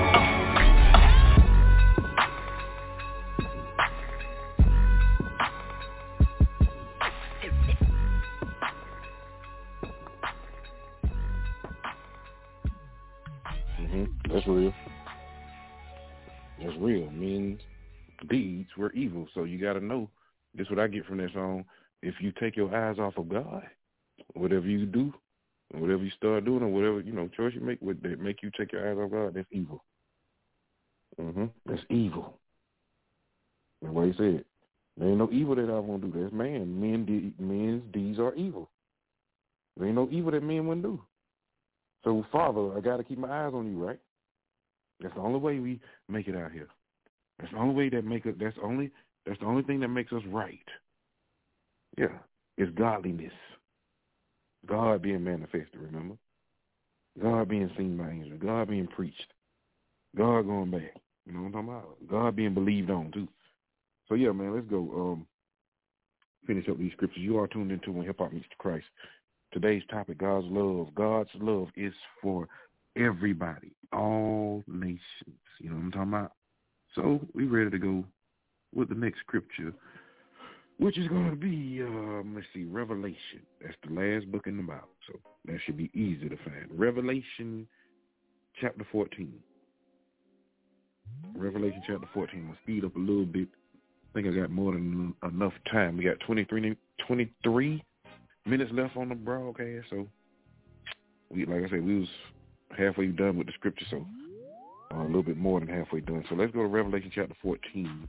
C: Mm-hmm. That's real. That's real. Men's deeds were evil. So you got to know, this is what I get from that song. If you take your eyes off of God, whatever you do, whatever you start doing, or whatever, you know, choice you make with that make you take your eyes off God, that's evil. Mm-hmm. That's evil. That's what he said. There ain't no evil that I won't do. That's man. Men de- men's deeds are evil. There ain't no evil that men wouldn't do. So, Father, I got to keep my eyes on you, right? That's the only way we make it out here. That's the only way that make it. That's only. That's the only thing that makes us right. Yeah, it's godliness. God being manifested. Remember, God being seen by angels. God being preached. God going back. You know what I'm talking about? God being believed on too. So yeah, man, let's go. Um, finish up these scriptures. You are tuned into When Hip Hop Meets Christ. Today's topic: God's love. God's love is for everybody, all nations. You know what I'm talking about? So we ready to go with the next scripture, which is going to be, um, let's see, Revelation. That's the last book in the Bible, so that should be easy to find. Revelation chapter fourteen. Revelation chapter fourteen. I'll speed up a little bit. I think I got more than enough time. We got twenty-three, twenty-three minutes left on the broadcast, so we, like I said, we was halfway done with the scripture, so uh, a little bit more than halfway done. So let's go to Revelation chapter fourteen.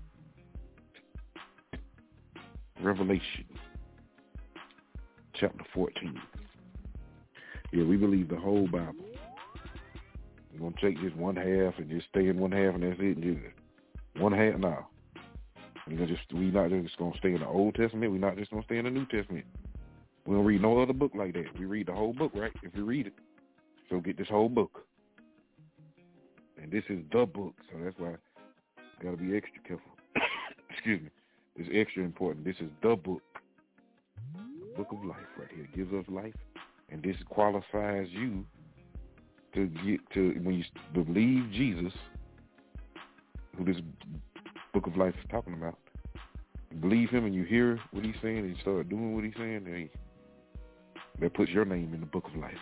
C: Revelation chapter fourteen. Yeah, we believe the whole Bible. We're going to take just one half and just stay in one half, and that's it. And just, One half now. You know, just we not just gonna stay in the Old Testament. We're not just gonna stay in the New Testament. We don't read no other book like that. We read the whole book, right? If we read it, so get this whole book. And this is the book, so that's why I gotta be extra careful. Excuse me. It's extra important. This is the book, the book of life, right here. It gives us life, and this qualifies you to get to when you believe Jesus, who this book of life is talking about. You believe him and you hear what he's saying and you start doing what he's saying, and that puts your name in the book of life.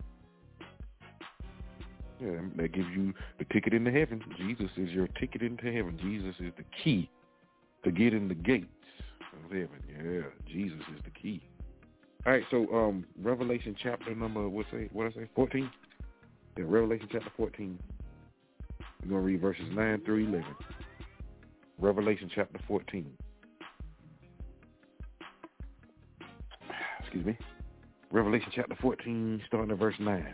C: Yeah, that gives you the ticket into heaven. Jesus is your ticket into heaven. Jesus is the key to get in the gates of heaven. Yeah, Jesus is the key. All right, so um, Revelation chapter number, what's say, what I say, fourteen? Yeah, Revelation chapter fourteen. We're going to read verses nine through eleven. Revelation chapter fourteen. Excuse me. Revelation chapter fourteen, starting at verse nine.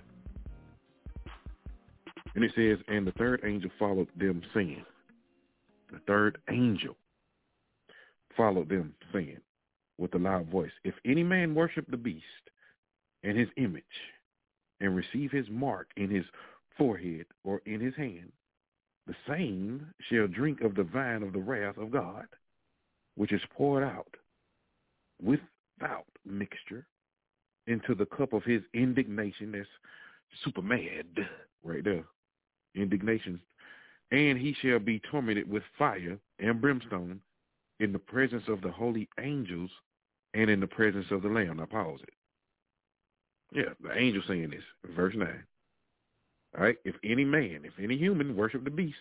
C: And it says, and the third angel followed them, saying, the third angel followed them, saying, with a loud voice, if any man worship the beast and his image, and receive his mark in his forehead or in his hand, the same shall drink of the wine of the wrath of God, which is poured out without mixture into the cup of his indignation. That's super mad right there. Indignation. And he shall be tormented with fire and brimstone in the presence of the holy angels and in the presence of the Lamb. Now pause it. Yeah, the angel saying this, verse nine. All right, if any man, if any human worship the beast,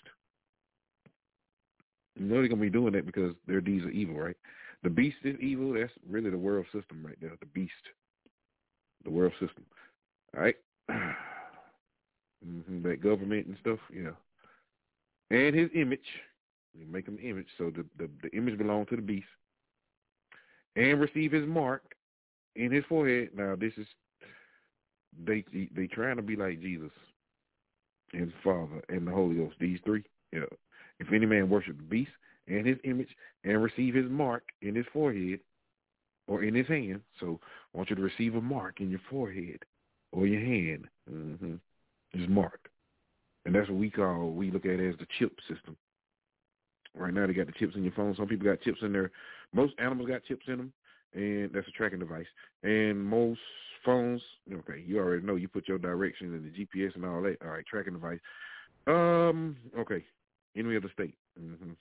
C: you know they're going to be doing that because their deeds are evil, right? The beast is evil. That's really the world system right there, the beast, the world system. All right? Mm-hmm, that government and stuff, yeah. And his image, you make him image, so the, the, the image belongs to the beast. And receive his mark in his forehead. Now, this is, they they trying to be like Jesus and Father and the Holy Ghost, these three. Yeah. If any man worship the beast and his image and receive his mark in his forehead or in his hand, so I want you to receive a mark in your forehead or your hand. Mm-hmm. His mark. And that's what we call, we look at it as the chip system. Right now they got the chips in your phone. Some people got chips in there. Most animals got chips in them, and that's a tracking device. And most phones, okay, you already know, you put your directions and the G P S and all that. All right, tracking device. Um, okay, enemy of the state. Mm-hmm.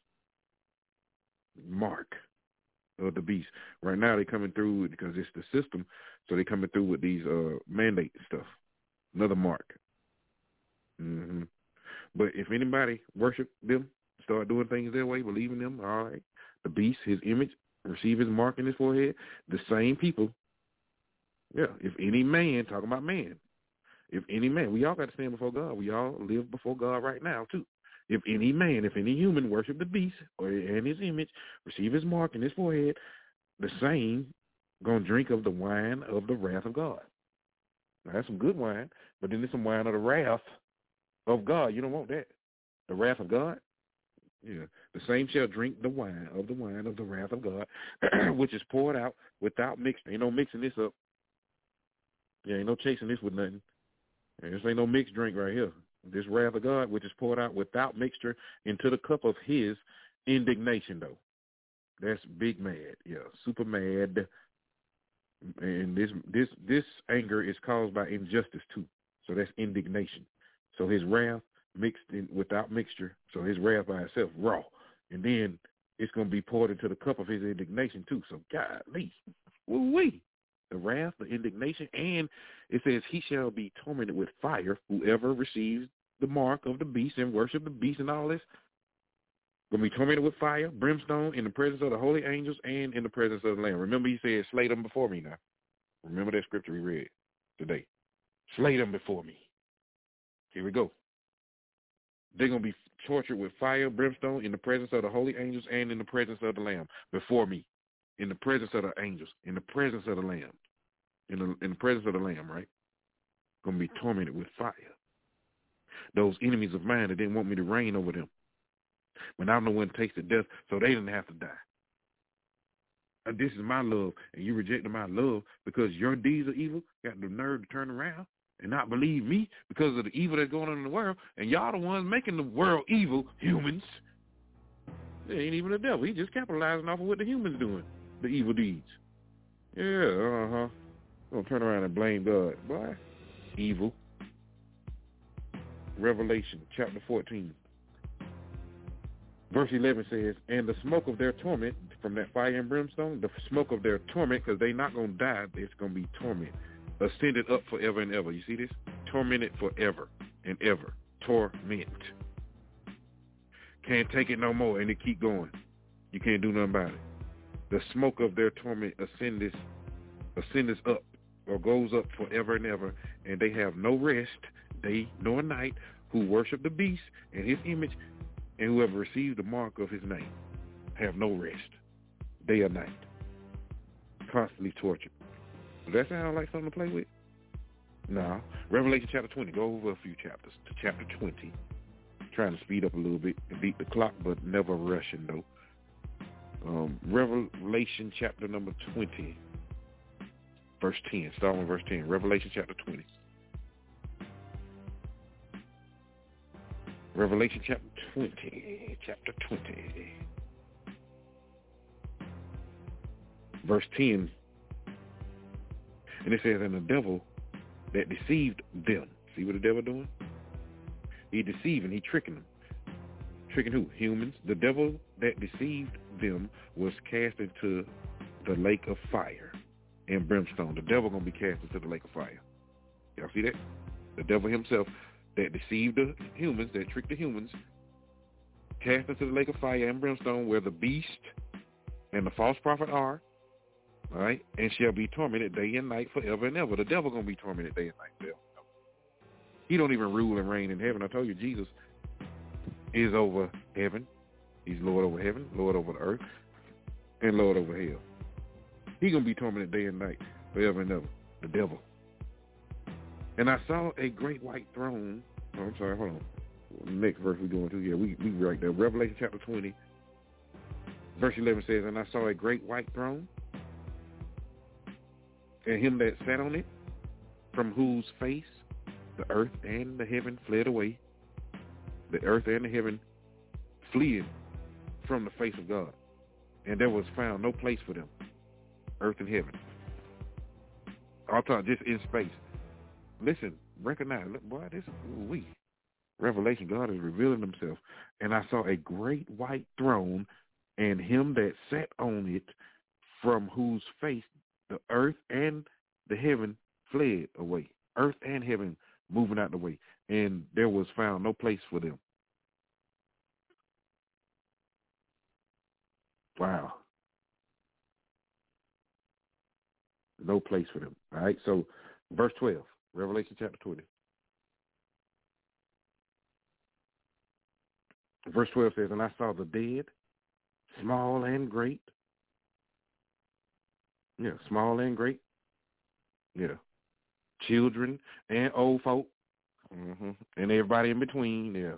C: Mark of the beast. Right now they're coming through because it's the system, so they're coming through with these uh, mandate stuff. Another mark. Mm-hmm. But if anybody worship them, start doing things their way, believe in them, all right. The beast, his image, receive his mark in his forehead, the same people. Yeah, if any man, talking about man, if any man, we all got to stand before God. We all live before God right now, too. If any man, if any human worship the beast or and his image, receive his mark in his forehead, the same going to drink of the wine of the wrath of God. Now, that's some good wine, but then there's some wine of the wrath of God. You don't want that. The wrath of God? Yeah. The same shall drink the wine of the wine of the wrath of God, which is poured out without mixing. Ain't no mixing this up. Yeah, ain't no chasing this with nothing. And this ain't no mixed drink right here. This wrath of God, which is poured out without mixture into the cup of his indignation, though. That's big mad. Yeah, super mad. And this this this anger is caused by injustice, too. So that's indignation. So his wrath mixed in without mixture. So his wrath by itself, raw. And then it's going to be poured into the cup of his indignation, too. So, golly, woo-wee. The wrath, the indignation, and it says he shall be tormented with fire, whoever receives the mark of the beast and worship the beast and all this. Going to be tormented with fire, brimstone, in the presence of the holy angels and in the presence of the Lamb. Remember he said, slay them before me now. Remember that scripture we read today. Slay them before me. Here we go. They're going to be tortured with fire, brimstone, in the presence of the holy angels and in the presence of the Lamb before me. In the presence of the angels, in the presence of the Lamb, in the, in the presence of the Lamb, right? Going to be tormented with fire. Those enemies of mine that didn't want me to reign over them. But I'm the one who tasted death, so they didn't have to die. And this is my love, and you rejected my love because your deeds are evil, got the nerve to turn around and not believe me because of the evil that's going on in the world, and y'all the ones making the world evil, humans. They ain't even the devil. He just capitalizing off of what the humans doing, the evil deeds. Yeah, uh-huh. Don't turn around and blame God. Boy, evil. Revelation chapter fourteen. Verse eleven says, and the smoke of their torment, from that fire and brimstone, the smoke of their torment, because they not going to die, it's going to be torment, ascended up forever and ever. You see this? Tormented forever and ever. Torment. Can't take it no more, and it keep going. You can't do nothing about it. The smoke of their torment ascendeth, ascendeth up, or goes up forever and ever, and they have no rest, day nor night, who worship the beast and his image, and whoever received the mark of his name have no rest, day or night, constantly tortured. Does that sound like something to play with? No. Revelation chapter twenty. Go over a few chapters to chapter twenty. Trying to speed up a little bit and beat the clock, but never rushing though. Um, Revelation chapter number twenty, verse ten. Start with verse ten. Revelation chapter twenty. Revelation chapter twenty, chapter twenty, verse ten, and it says, and the devil that deceived them, see what the devil doing? He deceiving, he tricking them. Tricking who? Humans. The devil that deceived them was cast into the lake of fire and brimstone. The devil going to be cast into the lake of fire. Y'all see that? The devil himself that deceived the humans, that tricked the humans, cast into the lake of fire and brimstone where the beast and the false prophet are, all right, and shall be tormented day and night forever and ever. The devil going to be tormented day and night forever. He don't even rule and reign in heaven. I told you Jesus is over heaven. He's Lord over heaven, Lord over the earth, and Lord over hell. He going to be tormented day and night forever and ever, the devil. And I saw a great white throne. Oh, I'm sorry, hold on. Next verse we're going to, yeah, we, we right there. Revelation chapter twenty, verse eleven says, and I saw a great white throne, and him that sat on it, from whose face the earth and the heaven fled away. The earth and the heaven fled from the face of God, and there was found no place for them, earth and heaven. I'll talk just in space. Listen, recognize, look, boy, this is we. Revelation, God is revealing himself. And I saw a great white throne, and him that sat on it, from whose face the earth and the heaven fled away. Earth and heaven moving out the way. And there was found no place for them. Wow. No place for them. All right, so verse twelve. Revelation chapter twenty. Verse twelve says, and I saw the dead, small and great. Yeah, small and great. Yeah. Children and old folk. Mm-hmm. And everybody in between. Yeah.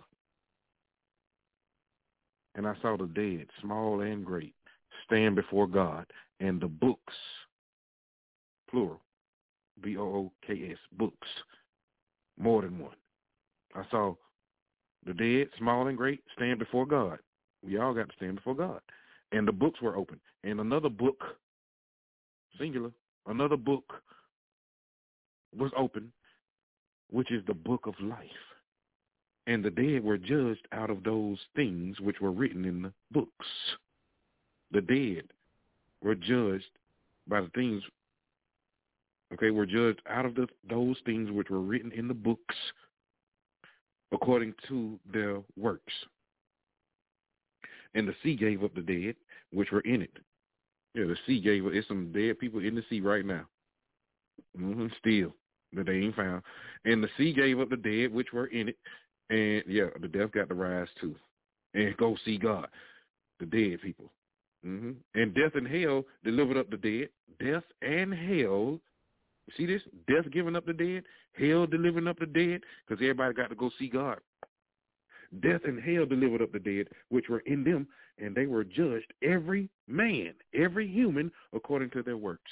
C: And I saw the dead, small and great, stand before God, and the books, plural, B O O K S, books, more than one. I saw the dead, small and great, stand before God. We all got to stand before God. And the books were open. And another book, singular, another book was open, which is the book of life. And the dead were judged out of those things which were written in the books. The dead were judged by the things Okay, were judged out of the, those things which were written in the books according to their works. And the sea gave up the dead which were in it. Yeah, the sea gave up. There's some dead people in the sea right now. Mm-hmm, still, that they ain't found. And the sea gave up the dead which were in it. And, yeah, the death got to rise too. And go see God, the dead people. Mm-hmm. And death and hell delivered up the dead. Death and hell. See this? Death giving up the dead, hell delivering up the dead, because everybody got to go see God. Death and hell delivered up the dead, which were in them, and they were judged, every man, every human, according to their works.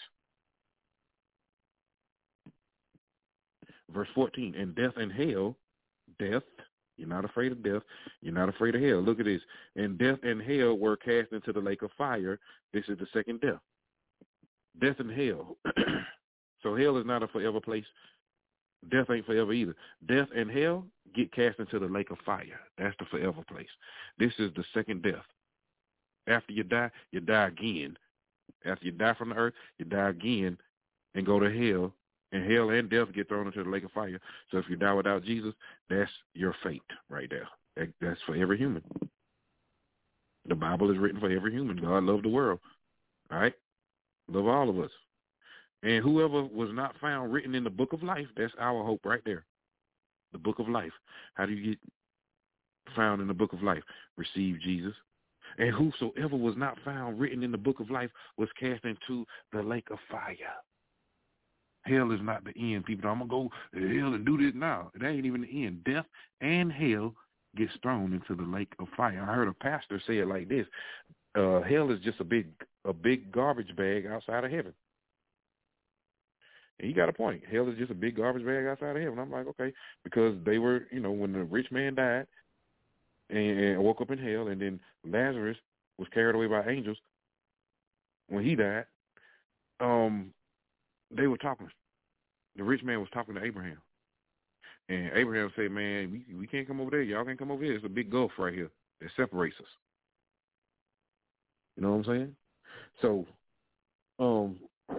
C: Verse fourteen, and death and hell, death, you're not afraid of death, you're not afraid of hell. Look at this. And death and hell were cast into the lake of fire. This is the second death. Death and hell. So hell is not a forever place. Death ain't forever either. Death and hell get cast into the lake of fire. That's the forever place. This is the second death. After you die, you die again. After you die from the earth, you die again and go to hell. And hell and death get thrown into the lake of fire. So if you die without Jesus, that's your fate right there. That, that's for every human. The Bible is written for every human. God loved the world. All right? Love all of us. And whoever was not found written in the book of life, that's our hope right there. The book of life. How do you get found in the book of life? Receive Jesus. And whosoever was not found written in the book of life was cast into the lake of fire. Hell is not the end. People, I'm going to go to hell and do this now. It ain't even the end. Death and hell gets thrown into the lake of fire. I heard a pastor say it like this. Uh, hell is just a big a big garbage bag outside of heaven. And he got a point. Hell is just a big garbage bag outside of heaven. I'm like, okay, because they were, you know, when the rich man died and, and woke up in hell, and then Lazarus was carried away by angels when he died, um, they were talking. The rich man was talking to Abraham. And Abraham said, man, we, we can't come over there. Y'all can't come over here. It's a big gulf right here that separates us. You know what I'm saying? So, um,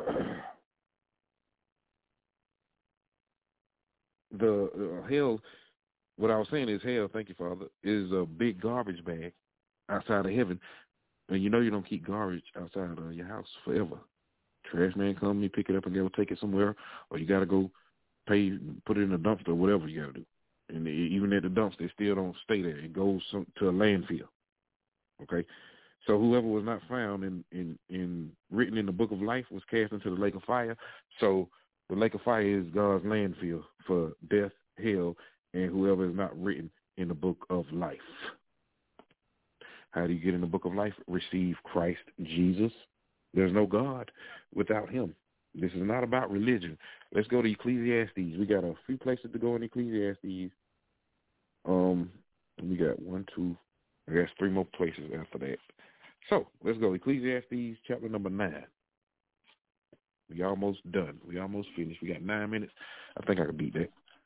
C: the uh, hell, what I was saying is hell, thank you, Father, is a big garbage bag outside of heaven. And you know you don't keep garbage outside of your house forever. Trash man come, you pick it up and go take it somewhere, or you got to go pay, put it in a dumpster, or whatever you got to do. And even at the dumpster, it still don't stay there. It goes some, to a landfill. Okay? So whoever was not found in, in, in written in the book of life was cast into the lake of fire. So the lake of fire is God's landfill for death, hell, and whoever is not written in the book of life. How do you get in the book of life? Receive Christ Jesus. There's no God without him. This is not about religion. Let's go to Ecclesiastes. We got a few places to go in Ecclesiastes. Um, we got one, two, I guess three more places after that. So let's go. Ecclesiastes chapter number nine. We almost done. We almost finished. We got nine minutes. I think I can beat that.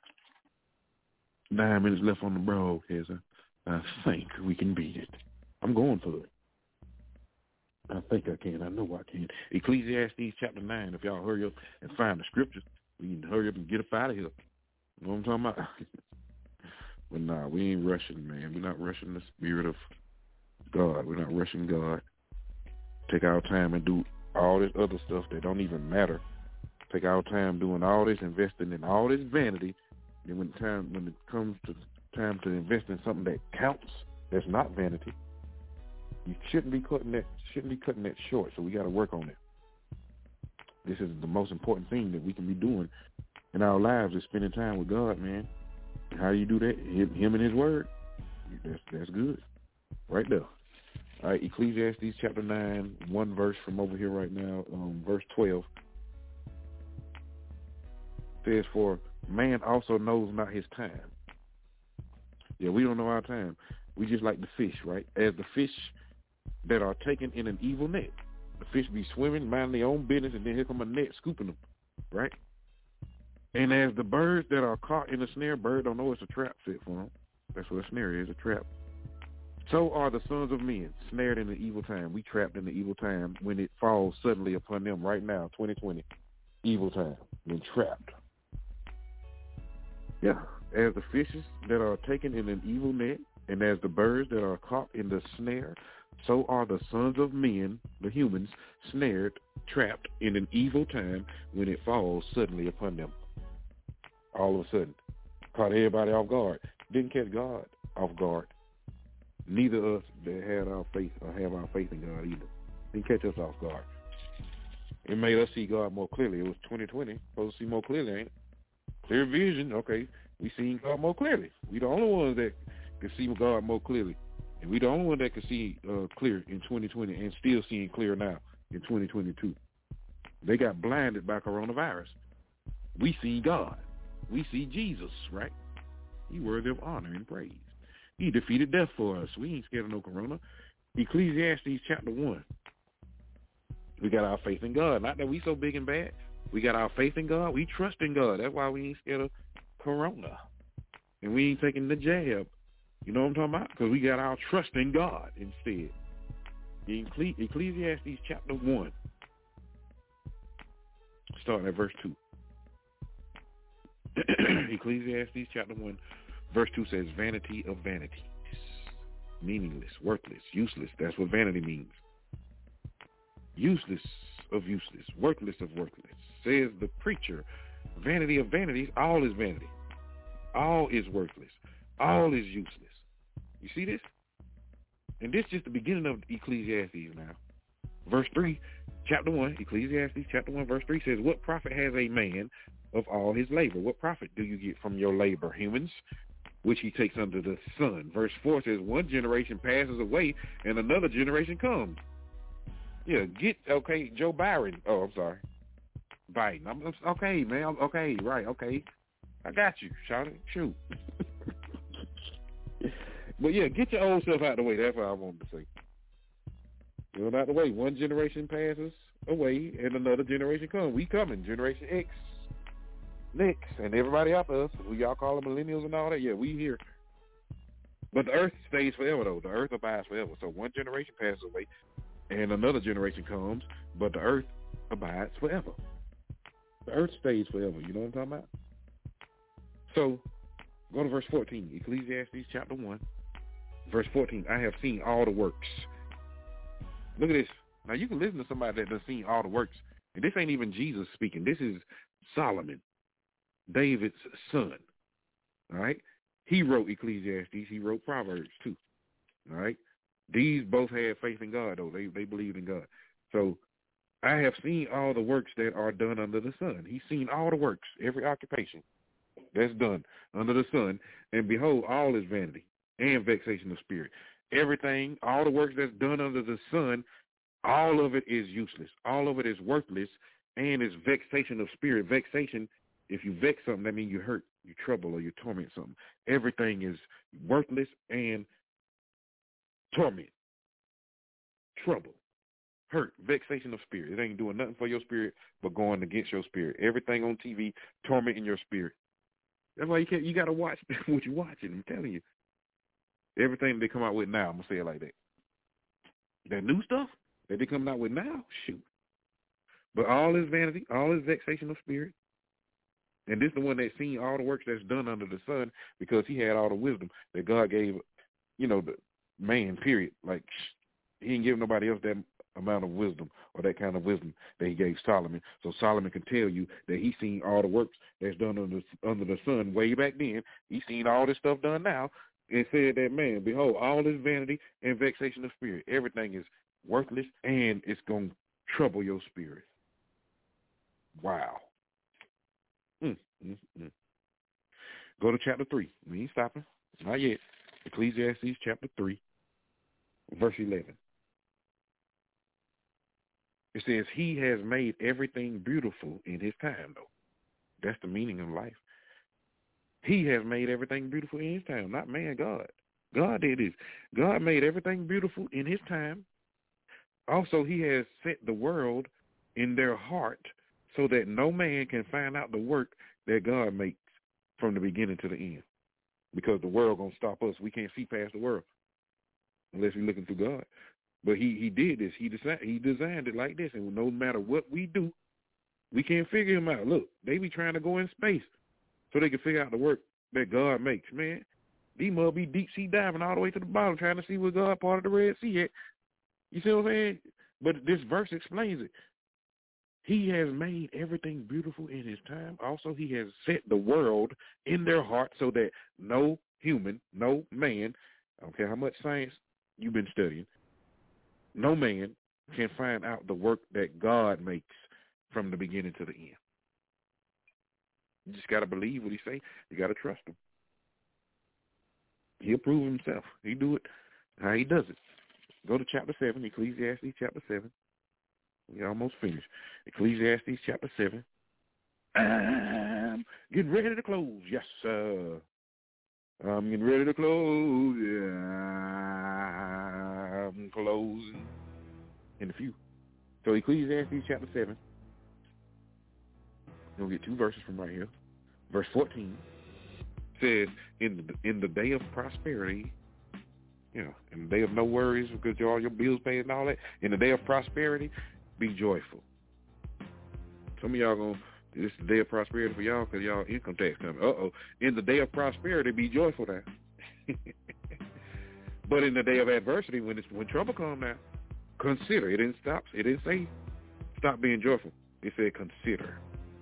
C: Nine minutes left on the broadcast. I think we can beat it. I'm going for it. I think I can. I know I can. Ecclesiastes chapter nine. If y'all hurry up and find the scriptures, we can hurry up and get up out of here. You know what I'm talking about? But nah, we ain't rushing, man. We're not rushing the spirit of God. We're not rushing God. Take our time and do all this other stuff that don't even matter. Take our time doing all this, investing in all this vanity. Then when time when it comes to time to invest in something that counts, that's not vanity, you shouldn't be cutting that shouldn't be cutting that short. So we got to work on it. This is the most important thing that we can be doing in our lives is spending time with God, man. How do you do that? Him and His Word. That's that's good, right there. All right, Ecclesiastes chapter nine, one verse from over here right now, um, verse twelve says, "For man also knows not his time." Yeah, we don't know our time. We just like the fish, right? As the fish that are taken in an evil net. The fish be swimming, minding their own business, and then here come a net scooping them, right? And as the birds that are caught in a snare, bird don't know it's a trap set for them. That's what a snare is, a trap. So are the sons of men, snared in the evil time. We trapped in the evil time when it falls suddenly upon them right now, twenty twenty. Evil time. Been trapped. Yeah. As the fishes that are taken in an evil net, and as the birds that are caught in the snare, so are the sons of men, the humans, snared, trapped in an evil time when it falls suddenly upon them. All of a sudden. Caught everybody off guard. Didn't catch God off guard. Neither us that had our faith or have our faith in God either. Didn't catch us off guard. It made us see God more clearly. It was twenty twenty. Supposed to see more clearly, ain't it? Clear vision. Okay. We seen God more clearly. We the only ones that can see God more clearly. And we the only one that can see uh, clear in twenty twenty and still seeing clear now in twenty twenty-two. They got blinded by coronavirus. We see God. We see Jesus, right? He worthy of honor and praise. He defeated death for us. We ain't scared of no corona. Ecclesiastes chapter one. We got our faith in God. Not that we so big and bad. We got our faith in God. We trust in God. That's why we ain't scared of corona. And we ain't taking the jab. You know what I'm talking about? Because we got our trust in God instead. Ecclesiastes chapter one. Starting at verse two. Ecclesiastes chapter one, verse two says, vanity of vanities. Meaningless, worthless, useless. That's what vanity means. Useless of useless, worthless of worthless. Says the preacher, vanity of vanities, all is vanity. All is worthless. All is useless. You see this? And this is just the beginning of Ecclesiastes now. Verse three, chapter one, Ecclesiastes chapter one, verse three says, what profit has a man of all his labor? What profit do you get from your labor, humans, which he takes under the sun? Verse four says, one generation passes away and another generation comes. Yeah, get, okay, Joe Byron. Oh, I'm sorry. Biden. I'm, I'm okay, man. I'm, okay, right, okay. I got you, shout it, shoot. But yeah, get your old self out of the way. That's what I wanted to say. Get it out of the way. One generation passes away and another generation comes. We coming, Generation X, Next, and everybody after us. Who y'all call them millennials and all that? Yeah, we here. But the earth stays forever, though. The earth abides forever. So one generation passes away and another generation comes, but the earth abides forever. The earth stays forever. You know what I'm talking about? So go to verse fourteen, Ecclesiastes chapter one, verse fourteen. I have seen all the works. Look at this. Now you can listen to somebody that has seen all the works, and this ain't even Jesus speaking. This is Solomon, David's son. All right? He wrote Ecclesiastes. He wrote Proverbs too. All right? These both had faith in God, though. They they believed in God. So I have seen all the works that are done under the sun. He's seen all the works, every occupation that's done under the sun, and behold, all is vanity and vexation of spirit. Everything, all the works that's done under the sun, all of it is useless. All of it is worthless, and it's vexation of spirit. Vexation, if you vex something, that means you hurt, you trouble, or you torment something. Everything is worthless and torment, trouble, hurt, vexation of spirit. It ain't doing nothing for your spirit but going against your spirit. Everything on T V tormenting your spirit. That's why you can't. You got to watch what you're watching. I'm telling you. Everything they come out with now, I'm gonna say it like that. That new stuff that they coming out with now, shoot. But all is vanity, all is vexation of spirit. And this is the one that's seen all the works that's done under the sun, because he had all the wisdom that God gave, you know, the man, period. Like, he didn't give nobody else that amount of wisdom or that kind of wisdom that he gave Solomon. So Solomon can tell you that he's seen all the works that's done under the, under the sun way back then. He's seen all this stuff done now, and said that, man, behold, all this vanity and vexation of spirit. Everything is worthless, and it's going to trouble your spirit. Wow. Mm, mm, mm. Go to chapter three. We ain't stopping. Not yet. Ecclesiastes chapter three, verse eleven. It says, he has made everything beautiful in his time, though. That's the meaning of life. He has made everything beautiful in his time, not man, God. God did this. God made everything beautiful in his time. Also, he has set the world in their heart so that no man can find out the work that God makes from the beginning to the end. Because the world going to stop us. We can't see past the world unless we're looking through God. But he, he did this. He designed, he designed it like this. And no matter what we do, we can't figure him out. Look, they be trying to go in space so they can figure out the work that God makes. Man, these must be deep sea diving all the way to the bottom trying to see where God part of the Red Sea at. You see what I'm saying? But this verse explains it. He has made everything beautiful in his time. Also, he has set the world in their heart so that no human, no man, I don't care how much science you've been studying, no man can find out the work that God makes from the beginning to the end. You just got to believe what he say. You got to trust him. He'll prove himself. He do it how he does it. Go to chapter seven, Ecclesiastes chapter seven. We almost finished. Ecclesiastes chapter seven. I'm getting ready to close. Yes, sir. I'm getting ready to close. Yeah, I'm closing in a few. So Ecclesiastes chapter seven. You'll get two verses from right here. Verse fourteen says, in the, in the day of prosperity, you know, in the day of no worries because all your bills paid and all that, in the day of prosperity, be joyful. Some of y'all going, this is the day of prosperity for y'all because y'all income tax coming. Uh-oh. In the day of prosperity, be joyful now. But in the day of adversity, when it's, when trouble comes now, consider. It didn't stop. It didn't say stop being joyful. It said consider.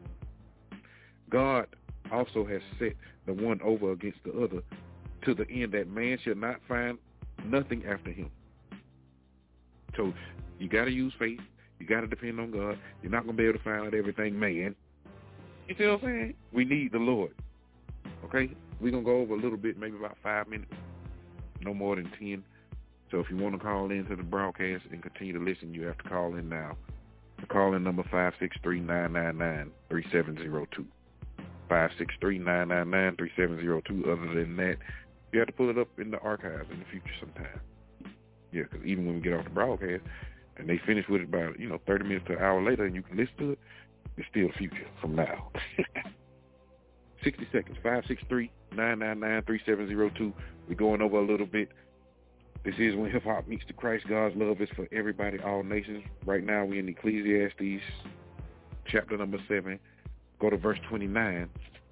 C: God also has set the one over against the other to the end that man shall not find nothing after him. So you got to use faith. You got to depend on God. You're not going to be able to find out everything man. You see what I'm saying? We need the Lord. Okay? We're going to go over a little bit, maybe about five minutes, no more than ten. So if you want to call into the broadcast and continue to listen, you have to call in now. The call-in number five six three, nine nine nine, three seven zero two. five six three, nine nine nine, three seven zero two. Other than that, you have to pull it up in the archives in the future sometime. Yeah, because even when we get off the broadcast and they finish with it by, you know, thirty minutes to an hour later and you can listen to it, it's still the future from now. sixty seconds, five six three, nine nine nine, three seven zero two. We're going over a little bit. This is When Hip-Hop Meets the Christ. God's love is for everybody, all nations. Right now we're in Ecclesiastes chapter number seven. Go to verse twenty-nine.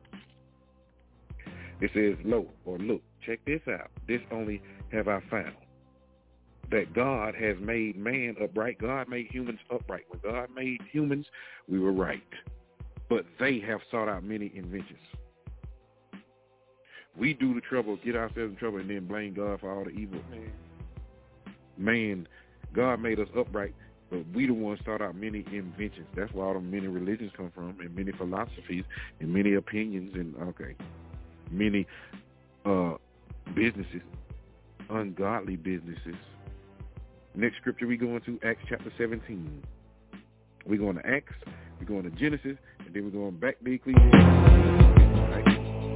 C: It says, lo, or look, check this out. This only have I found, that God has made man upright. God made humans upright. When God made humans, we were right. But they have sought out many inventions. We do the trouble, get ourselves in trouble, and then blame God for all the evil. Man, man God made us upright, but we the ones sought out many inventions. That's where all the many religions come from, and many philosophies, and many opinions, and, okay, many uh, businesses, ungodly businesses. Next scripture we go into, Acts chapter seventeen. We're going to Acts, we're going to Genesis, and then we're going back to Ecclesiastes.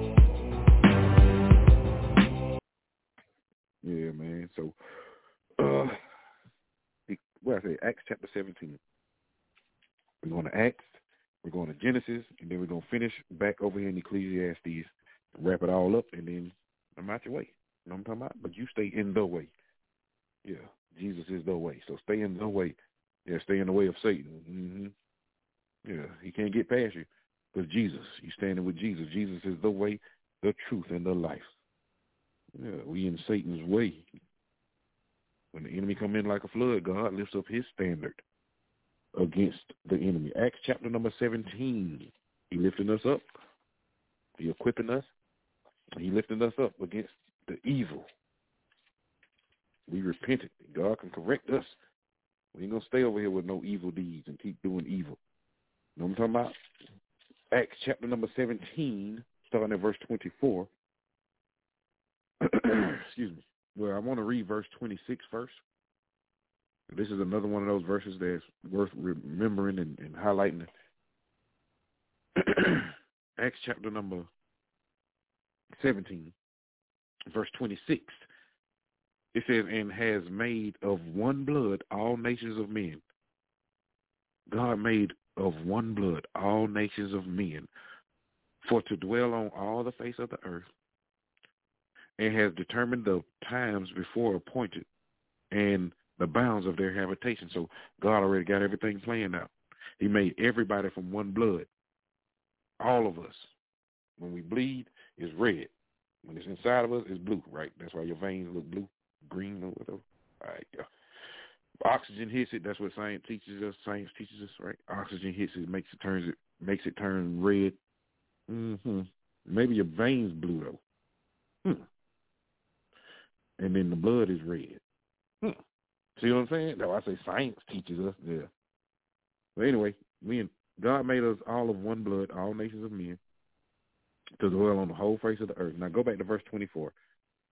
C: Yeah, man. So, uh, what I say, Acts chapter seventeen. We're going to Acts, we're going to Genesis, and then we're going to finish back over here in Ecclesiastes, wrap it all up, and then I'm out your way. You know what I'm talking about? But you stay in the way. Yeah, Jesus is the way. So stay in the way. Yeah, stay in the way of Satan. Mm-hmm. Yeah, he can't get past you. Because Jesus, you standing with Jesus. Jesus is the way, the truth, and the life. Yeah, we in Satan's way. When the enemy come in like a flood, God lifts up his standard against the enemy. Acts chapter number seventeen. He lifting us up. He equipping us. He lifting us up against the evil. We repented. God can correct us. We ain't going to stay over here with no evil deeds and keep doing evil. You know what I'm talking about? Acts chapter number seventeen, starting at verse twenty-four. Excuse me. Well, I want to read verse twenty-six first. This is another one of those verses that's worth remembering and, and highlighting. Acts chapter number seventeen, verse twenty-six. It says, and has made of one blood all nations of men. God made of one blood all nations of men, for to dwell on all the face of the earth, and has determined the times before appointed and the bounds of their habitation. So God already got everything planned out. He made everybody from one blood. All of us. When we bleed, it's red. When it's inside of us, it's blue, right? That's why your veins look blue, green, or whatever. All right, yeah. Oxygen hits it. That's what science teaches us. Science teaches us, right? Oxygen hits it, makes it turns it makes it turn red. Mm-hmm. Maybe your veins blue though. Hmm. And then the blood is red. Hmm. See what I'm saying? No, I say science teaches us. Yeah. But anyway, we in, God made us all of one blood, all nations of men, to dwell on the whole face of the earth. Now go back to verse twenty-four.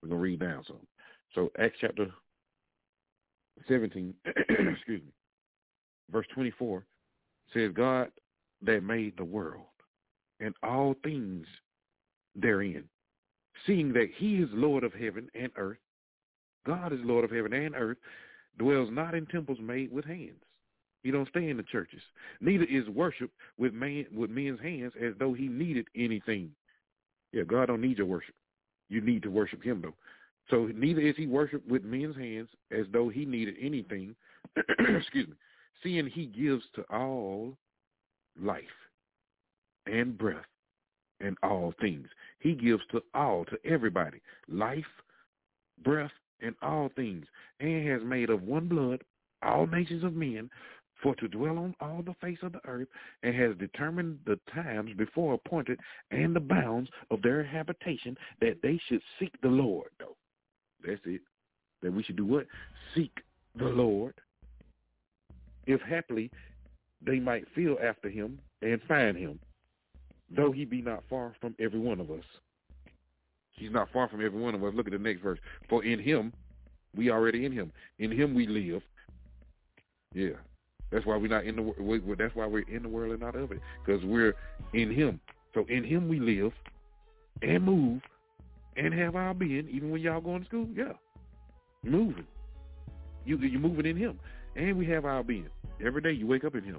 C: We're going to read down some. So Acts chapter seventeen, excuse me, verse twenty-four says, God that made the world and all things therein, seeing that he is Lord of heaven and earth, God is Lord of heaven and earth, dwells not in temples made with hands. He don't stay in the churches. Neither is worship with man with men's hands as though he needed anything. Yeah, God don't need your worship. You need to worship him, though. So neither is he worshiped with men's hands as though he needed anything. Excuse me. Seeing he gives to all life and breath and all things. He gives to all, to everybody, life, breath, and all things, and has made of one blood all nations of men for to dwell on all the face of the earth, and has determined the times before appointed and the bounds of their habitation, that they should seek the Lord, though. That's it. That we should do what? Seek the Lord. If haply they might feel after him and find him, though he be not far from every one of us. He's not far from every one of us. Look at the next verse. For in him, we already in him. In him we live. Yeah. That's why we're not in the world. That's why we're in the world and not of it. Because we're in him. So in him we live and move and have our being, even when y'all going to school. Yeah. Moving. You, you're moving in him. And we have our being. Every day you wake up in him.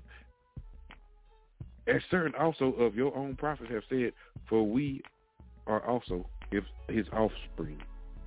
C: As certain also of your own prophets have said, for we are also if his offspring.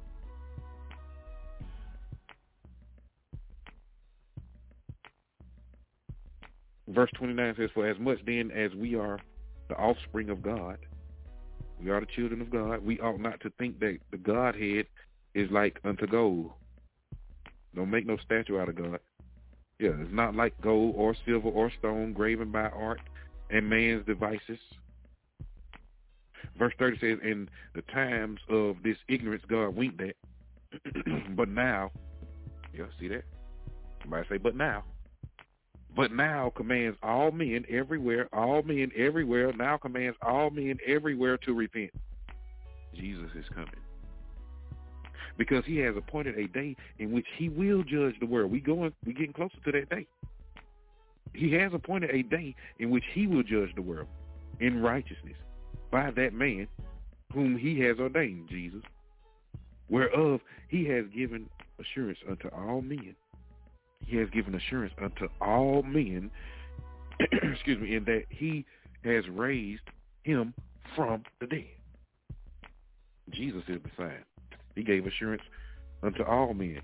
C: Verse twenty-nine says, for as much then as we are the offspring of God, we are the children of God, we ought not to think that the Godhead is like unto gold. Don't make no statue out of God. Yeah, it's not like gold or silver or stone graven by art and man's devices. Verse thirty says, in the times of this ignorance God winked at, but now, yeah, see that? Somebody say, but now. But now commands all men everywhere, all men everywhere, now commands all men everywhere to repent. Jesus is coming. Because he has appointed a day in which he will judge the world. We going, we getting closer to that day. He has appointed a day in which he will judge the world in righteousness by that man whom he has ordained, Jesus, whereof he has given assurance unto all men. He has given assurance unto all men, excuse me, in that he has raised him from the dead. Jesus is the sign. He gave assurance unto all men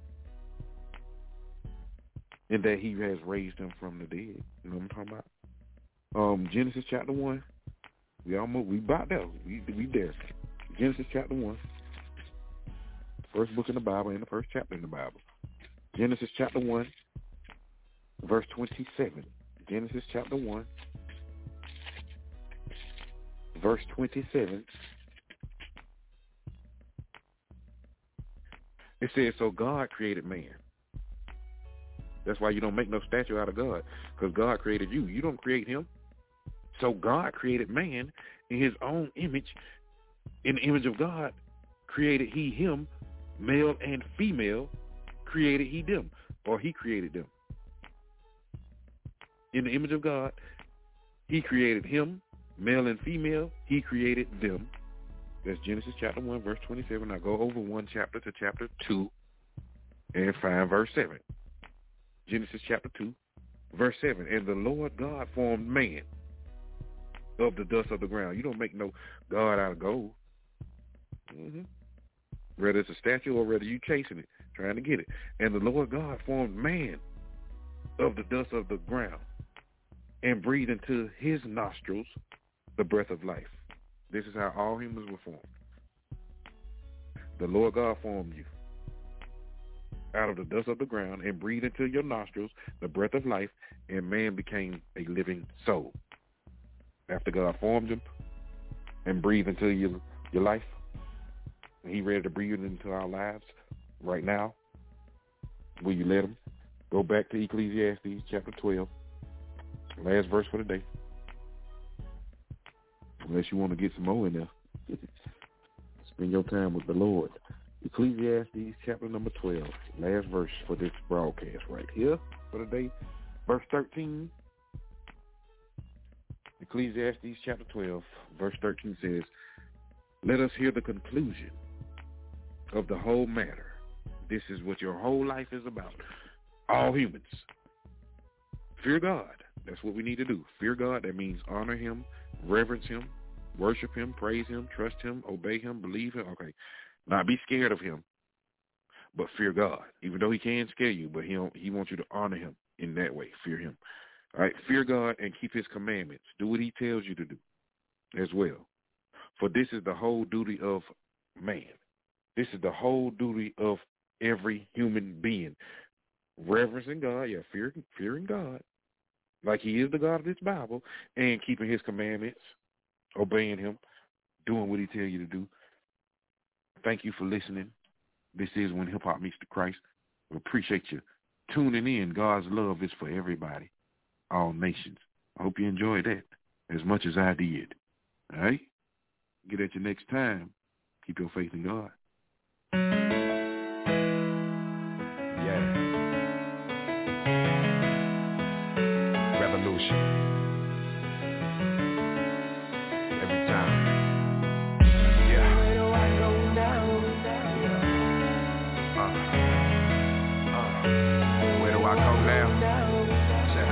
C: in that he has raised him from the dead. You know what I'm talking about? Um, Genesis chapter one. We almost, we about there. We, we there. Genesis chapter one. First book in the Bible and the first chapter in the Bible. Genesis chapter one, verse twenty-seven. Genesis chapter one, verse twenty-seven. It says, so God created man. That's why you don't make no statue out of God, because God created you. You don't create him. So God created man in his own image. In the image of God created he him, male and female created he them, or he created them. In the image of God, he created him, male and female, he created them. That's Genesis chapter one, verse twenty-seven. Now go over one chapter to chapter two and find verse seven. Genesis chapter two, verse seven. And the Lord God formed man of the dust of the ground. You don't make no God out of gold. Mm-hmm. Whether it's a statue or whether you chasing it, trying to get it. And the Lord God formed man of the dust of the ground and breathed into his nostrils the breath of life. This is how all humans were formed. The Lord God formed you out of the dust of the ground and breathed into your nostrils the breath of life, and man became a living soul. After God formed him and breathed into your, your life, and he ready to breathe into our lives right now, will you let him? Go back to Ecclesiastes chapter twelve, last verse for the day. Unless you want to get some more in there. Spend your time with the Lord. Ecclesiastes chapter number twelve, last verse for this broadcast right here for today, verse thirteen. Ecclesiastes chapter twelve, verse thirteen says, let us hear the conclusion of the whole matter. This is what your whole life is about. All humans. Fear God. That's what we need to do. Fear God. That means honor him, reverence him, worship him, praise him, trust him, obey him, believe him. Okay. Not be scared of him, but fear God. Even though he can scare you, but he don't, he wants you to honor him in that way. Fear him. All right. Fear God and keep his commandments. Do what he tells you to do as well. For this is the whole duty of man. This is the whole duty of every human being. Reverencing God, yeah, fear, fearing God, like he is the God of this Bible, and keeping his commandments, obeying him, doing what he tells you to do. Thank you for listening. This is When Hip Hop Meets the Christ. We appreciate you tuning in. God's love is for everybody, all nations. I hope you enjoyed that as much as I did. All right? Get at you next time. Keep your faith in God.
I: Yeah. Revolution. Every time. Yeah. Where do I go now? Uh. Uh. Where do I go now? Check.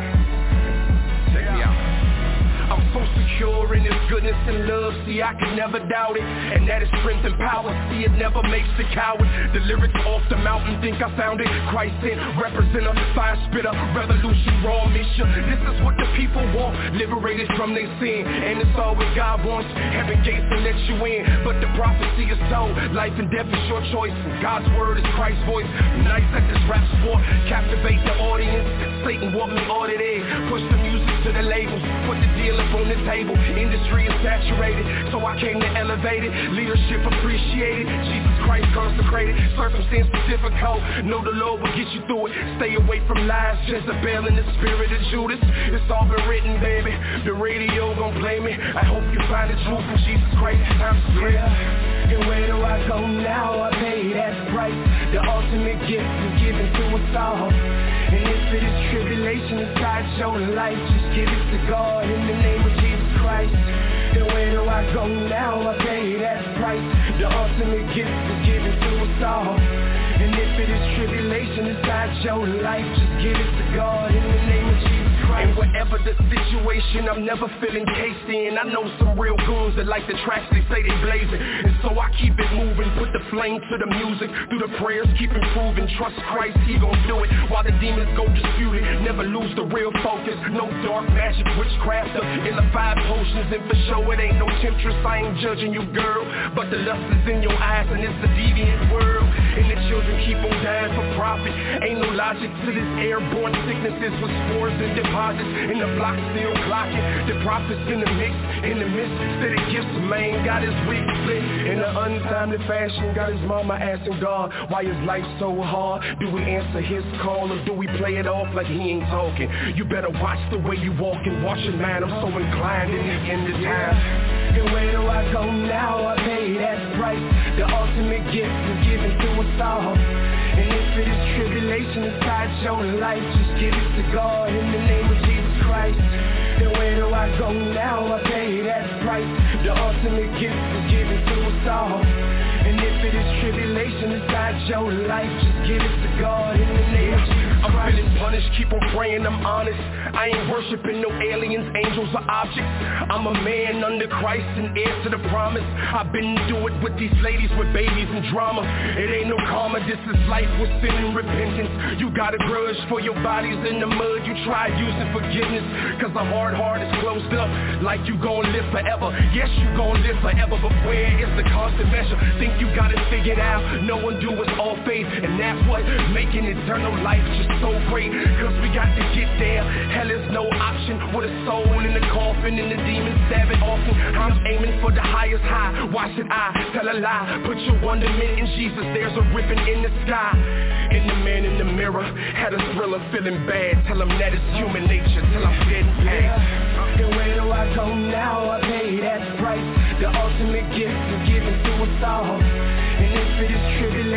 I: Check me out.
J: I'm so secure in his goodness and love, see I can never doubt it. And that is strength and power, see it never makes the coward. The lyrics off the mountain, think I found it. Christ sent, representer, fire spitter, revolution, raw mission. This is what the people want, liberated from their sin. And it's all what God wants, heaven gates to let you in. But the prophecy is told, life and death is your choice. God's word is Christ's voice, nice at this rap sport, captivate the audience. Satan want me audited, push the music to the labels, put the deal up on the table. Industry is saturated, so I came to elevate it. Leadership appreciated, Jesus Christ consecrated. Circumstances difficult, know the Lord will get you through it. Stay away from lies, Jezebel and the spirit of Judas. It's all been written, baby, the radio gon' play me. I hope you find the truth in Jesus Christ. Time to pray. And where do I go now? I pay that price. The ultimate gift is given to us all. And if it is tribulation inside your life, just give it to God in the name of Jesus Christ. And where do I go now? I pay that price. The ultimate gift is given to us all. And if it is tribulation inside your life, just give it to God in the name of Jesus Christ. And whatever the situation, I'm never feeling cased in. I know some real goons that like the tracks, they say they blazing. And so I keep it moving, put the flame to the music. Through the prayers, keep improving. Trust Christ, he gon' do it. While the demons go dispute it, never lose the real focus. No dark magic, witchcraft, in the five potions. And for sure it ain't no temptress, I ain't judging you, girl. But the lust is in your eyes and it's a deviant world. And the children keep on dying for profit. Ain't no logic to this airborne sicknesses with spores and deposits. And the block still clocking. The prophets in the mix, in the midst. Steady gifts, man, got his wig split. In an untimely fashion, got his mama asking God, why is life so hard? Do we answer his call or do we play it off like he ain't talking? You better watch the way you walk and watch it, man. I'm so inclined in the end of time. And where do I go now? I pay that price. The ultimate gift is given to us all. And if it is tribulation inside your life, just give it to God in the name of Jesus Christ. And where do I go now? I pay that price. The ultimate gift is given to us all. And if it is tribulation inside your life, just give it to God in the name of Jesus Christ. I'm feeling punished, keep on praying, I'm honest. I ain't worshiping no aliens, angels, or objects. I'm a man under Christ and heir to the promise. I've been through it with these ladies with babies and drama. It ain't no karma, this is life with sin and repentance. You got a grudge for your bodies in the mud. You try using forgiveness, cause the hard heart is closed up. Like you gon' live forever. Yes, you gon' live forever, but where is the constant measure? Think you got it figured out? No one do, it's all faith. And that's what making eternal life just so great, cause we got to get there. Hell is no option with a soul in the coffin and the demons stab it often. I'm aiming for the highest high. Why should I tell a lie? Put your wonderment in Jesus, there's a ribbon in the sky. And the man in the mirror had a thriller feeling bad. Tell him that it's human nature till I'm dead and bad. And where do I go now? I pay that price. The ultimate gift is given to us all. And if it is tribulation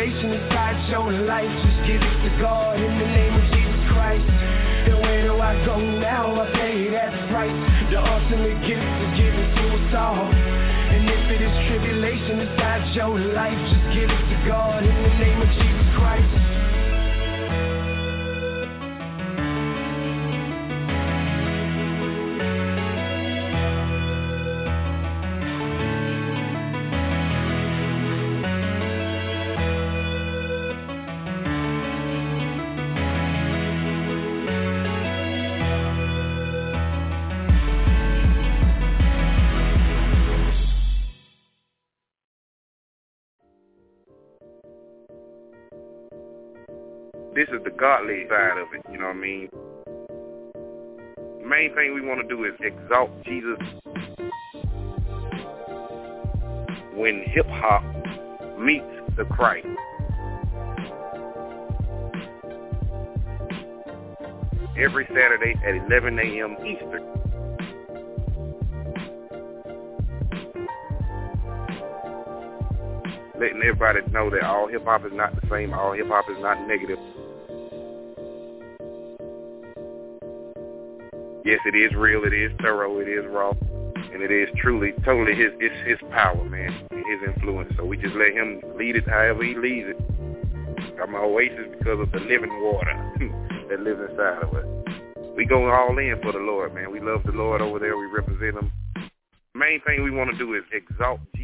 J: tribulation inside your life, just give it to God in the name of Jesus Christ. And where do I go now? I pay that price. The ultimate gift is given to us all. And if it is tribulation inside your life, just give it to God in the name of Jesus Christ.
C: This is the godly side of it, you know what I mean? The main thing we want to do is exalt Jesus when hip-hop meets the Christ. Every Saturday at eleven a.m. Eastern. Letting everybody know that all hip-hop is not the same, all hip-hop is not negative. Yes, it is real, it is thorough, it is raw, and it is truly, totally his, it's his power, man, his influence. So we just let him lead it however he leads it. I'm an oasis because of the living water that lives inside of us. We go all in for the Lord, man. We love the Lord over there. We represent him. Main thing we want to do is exalt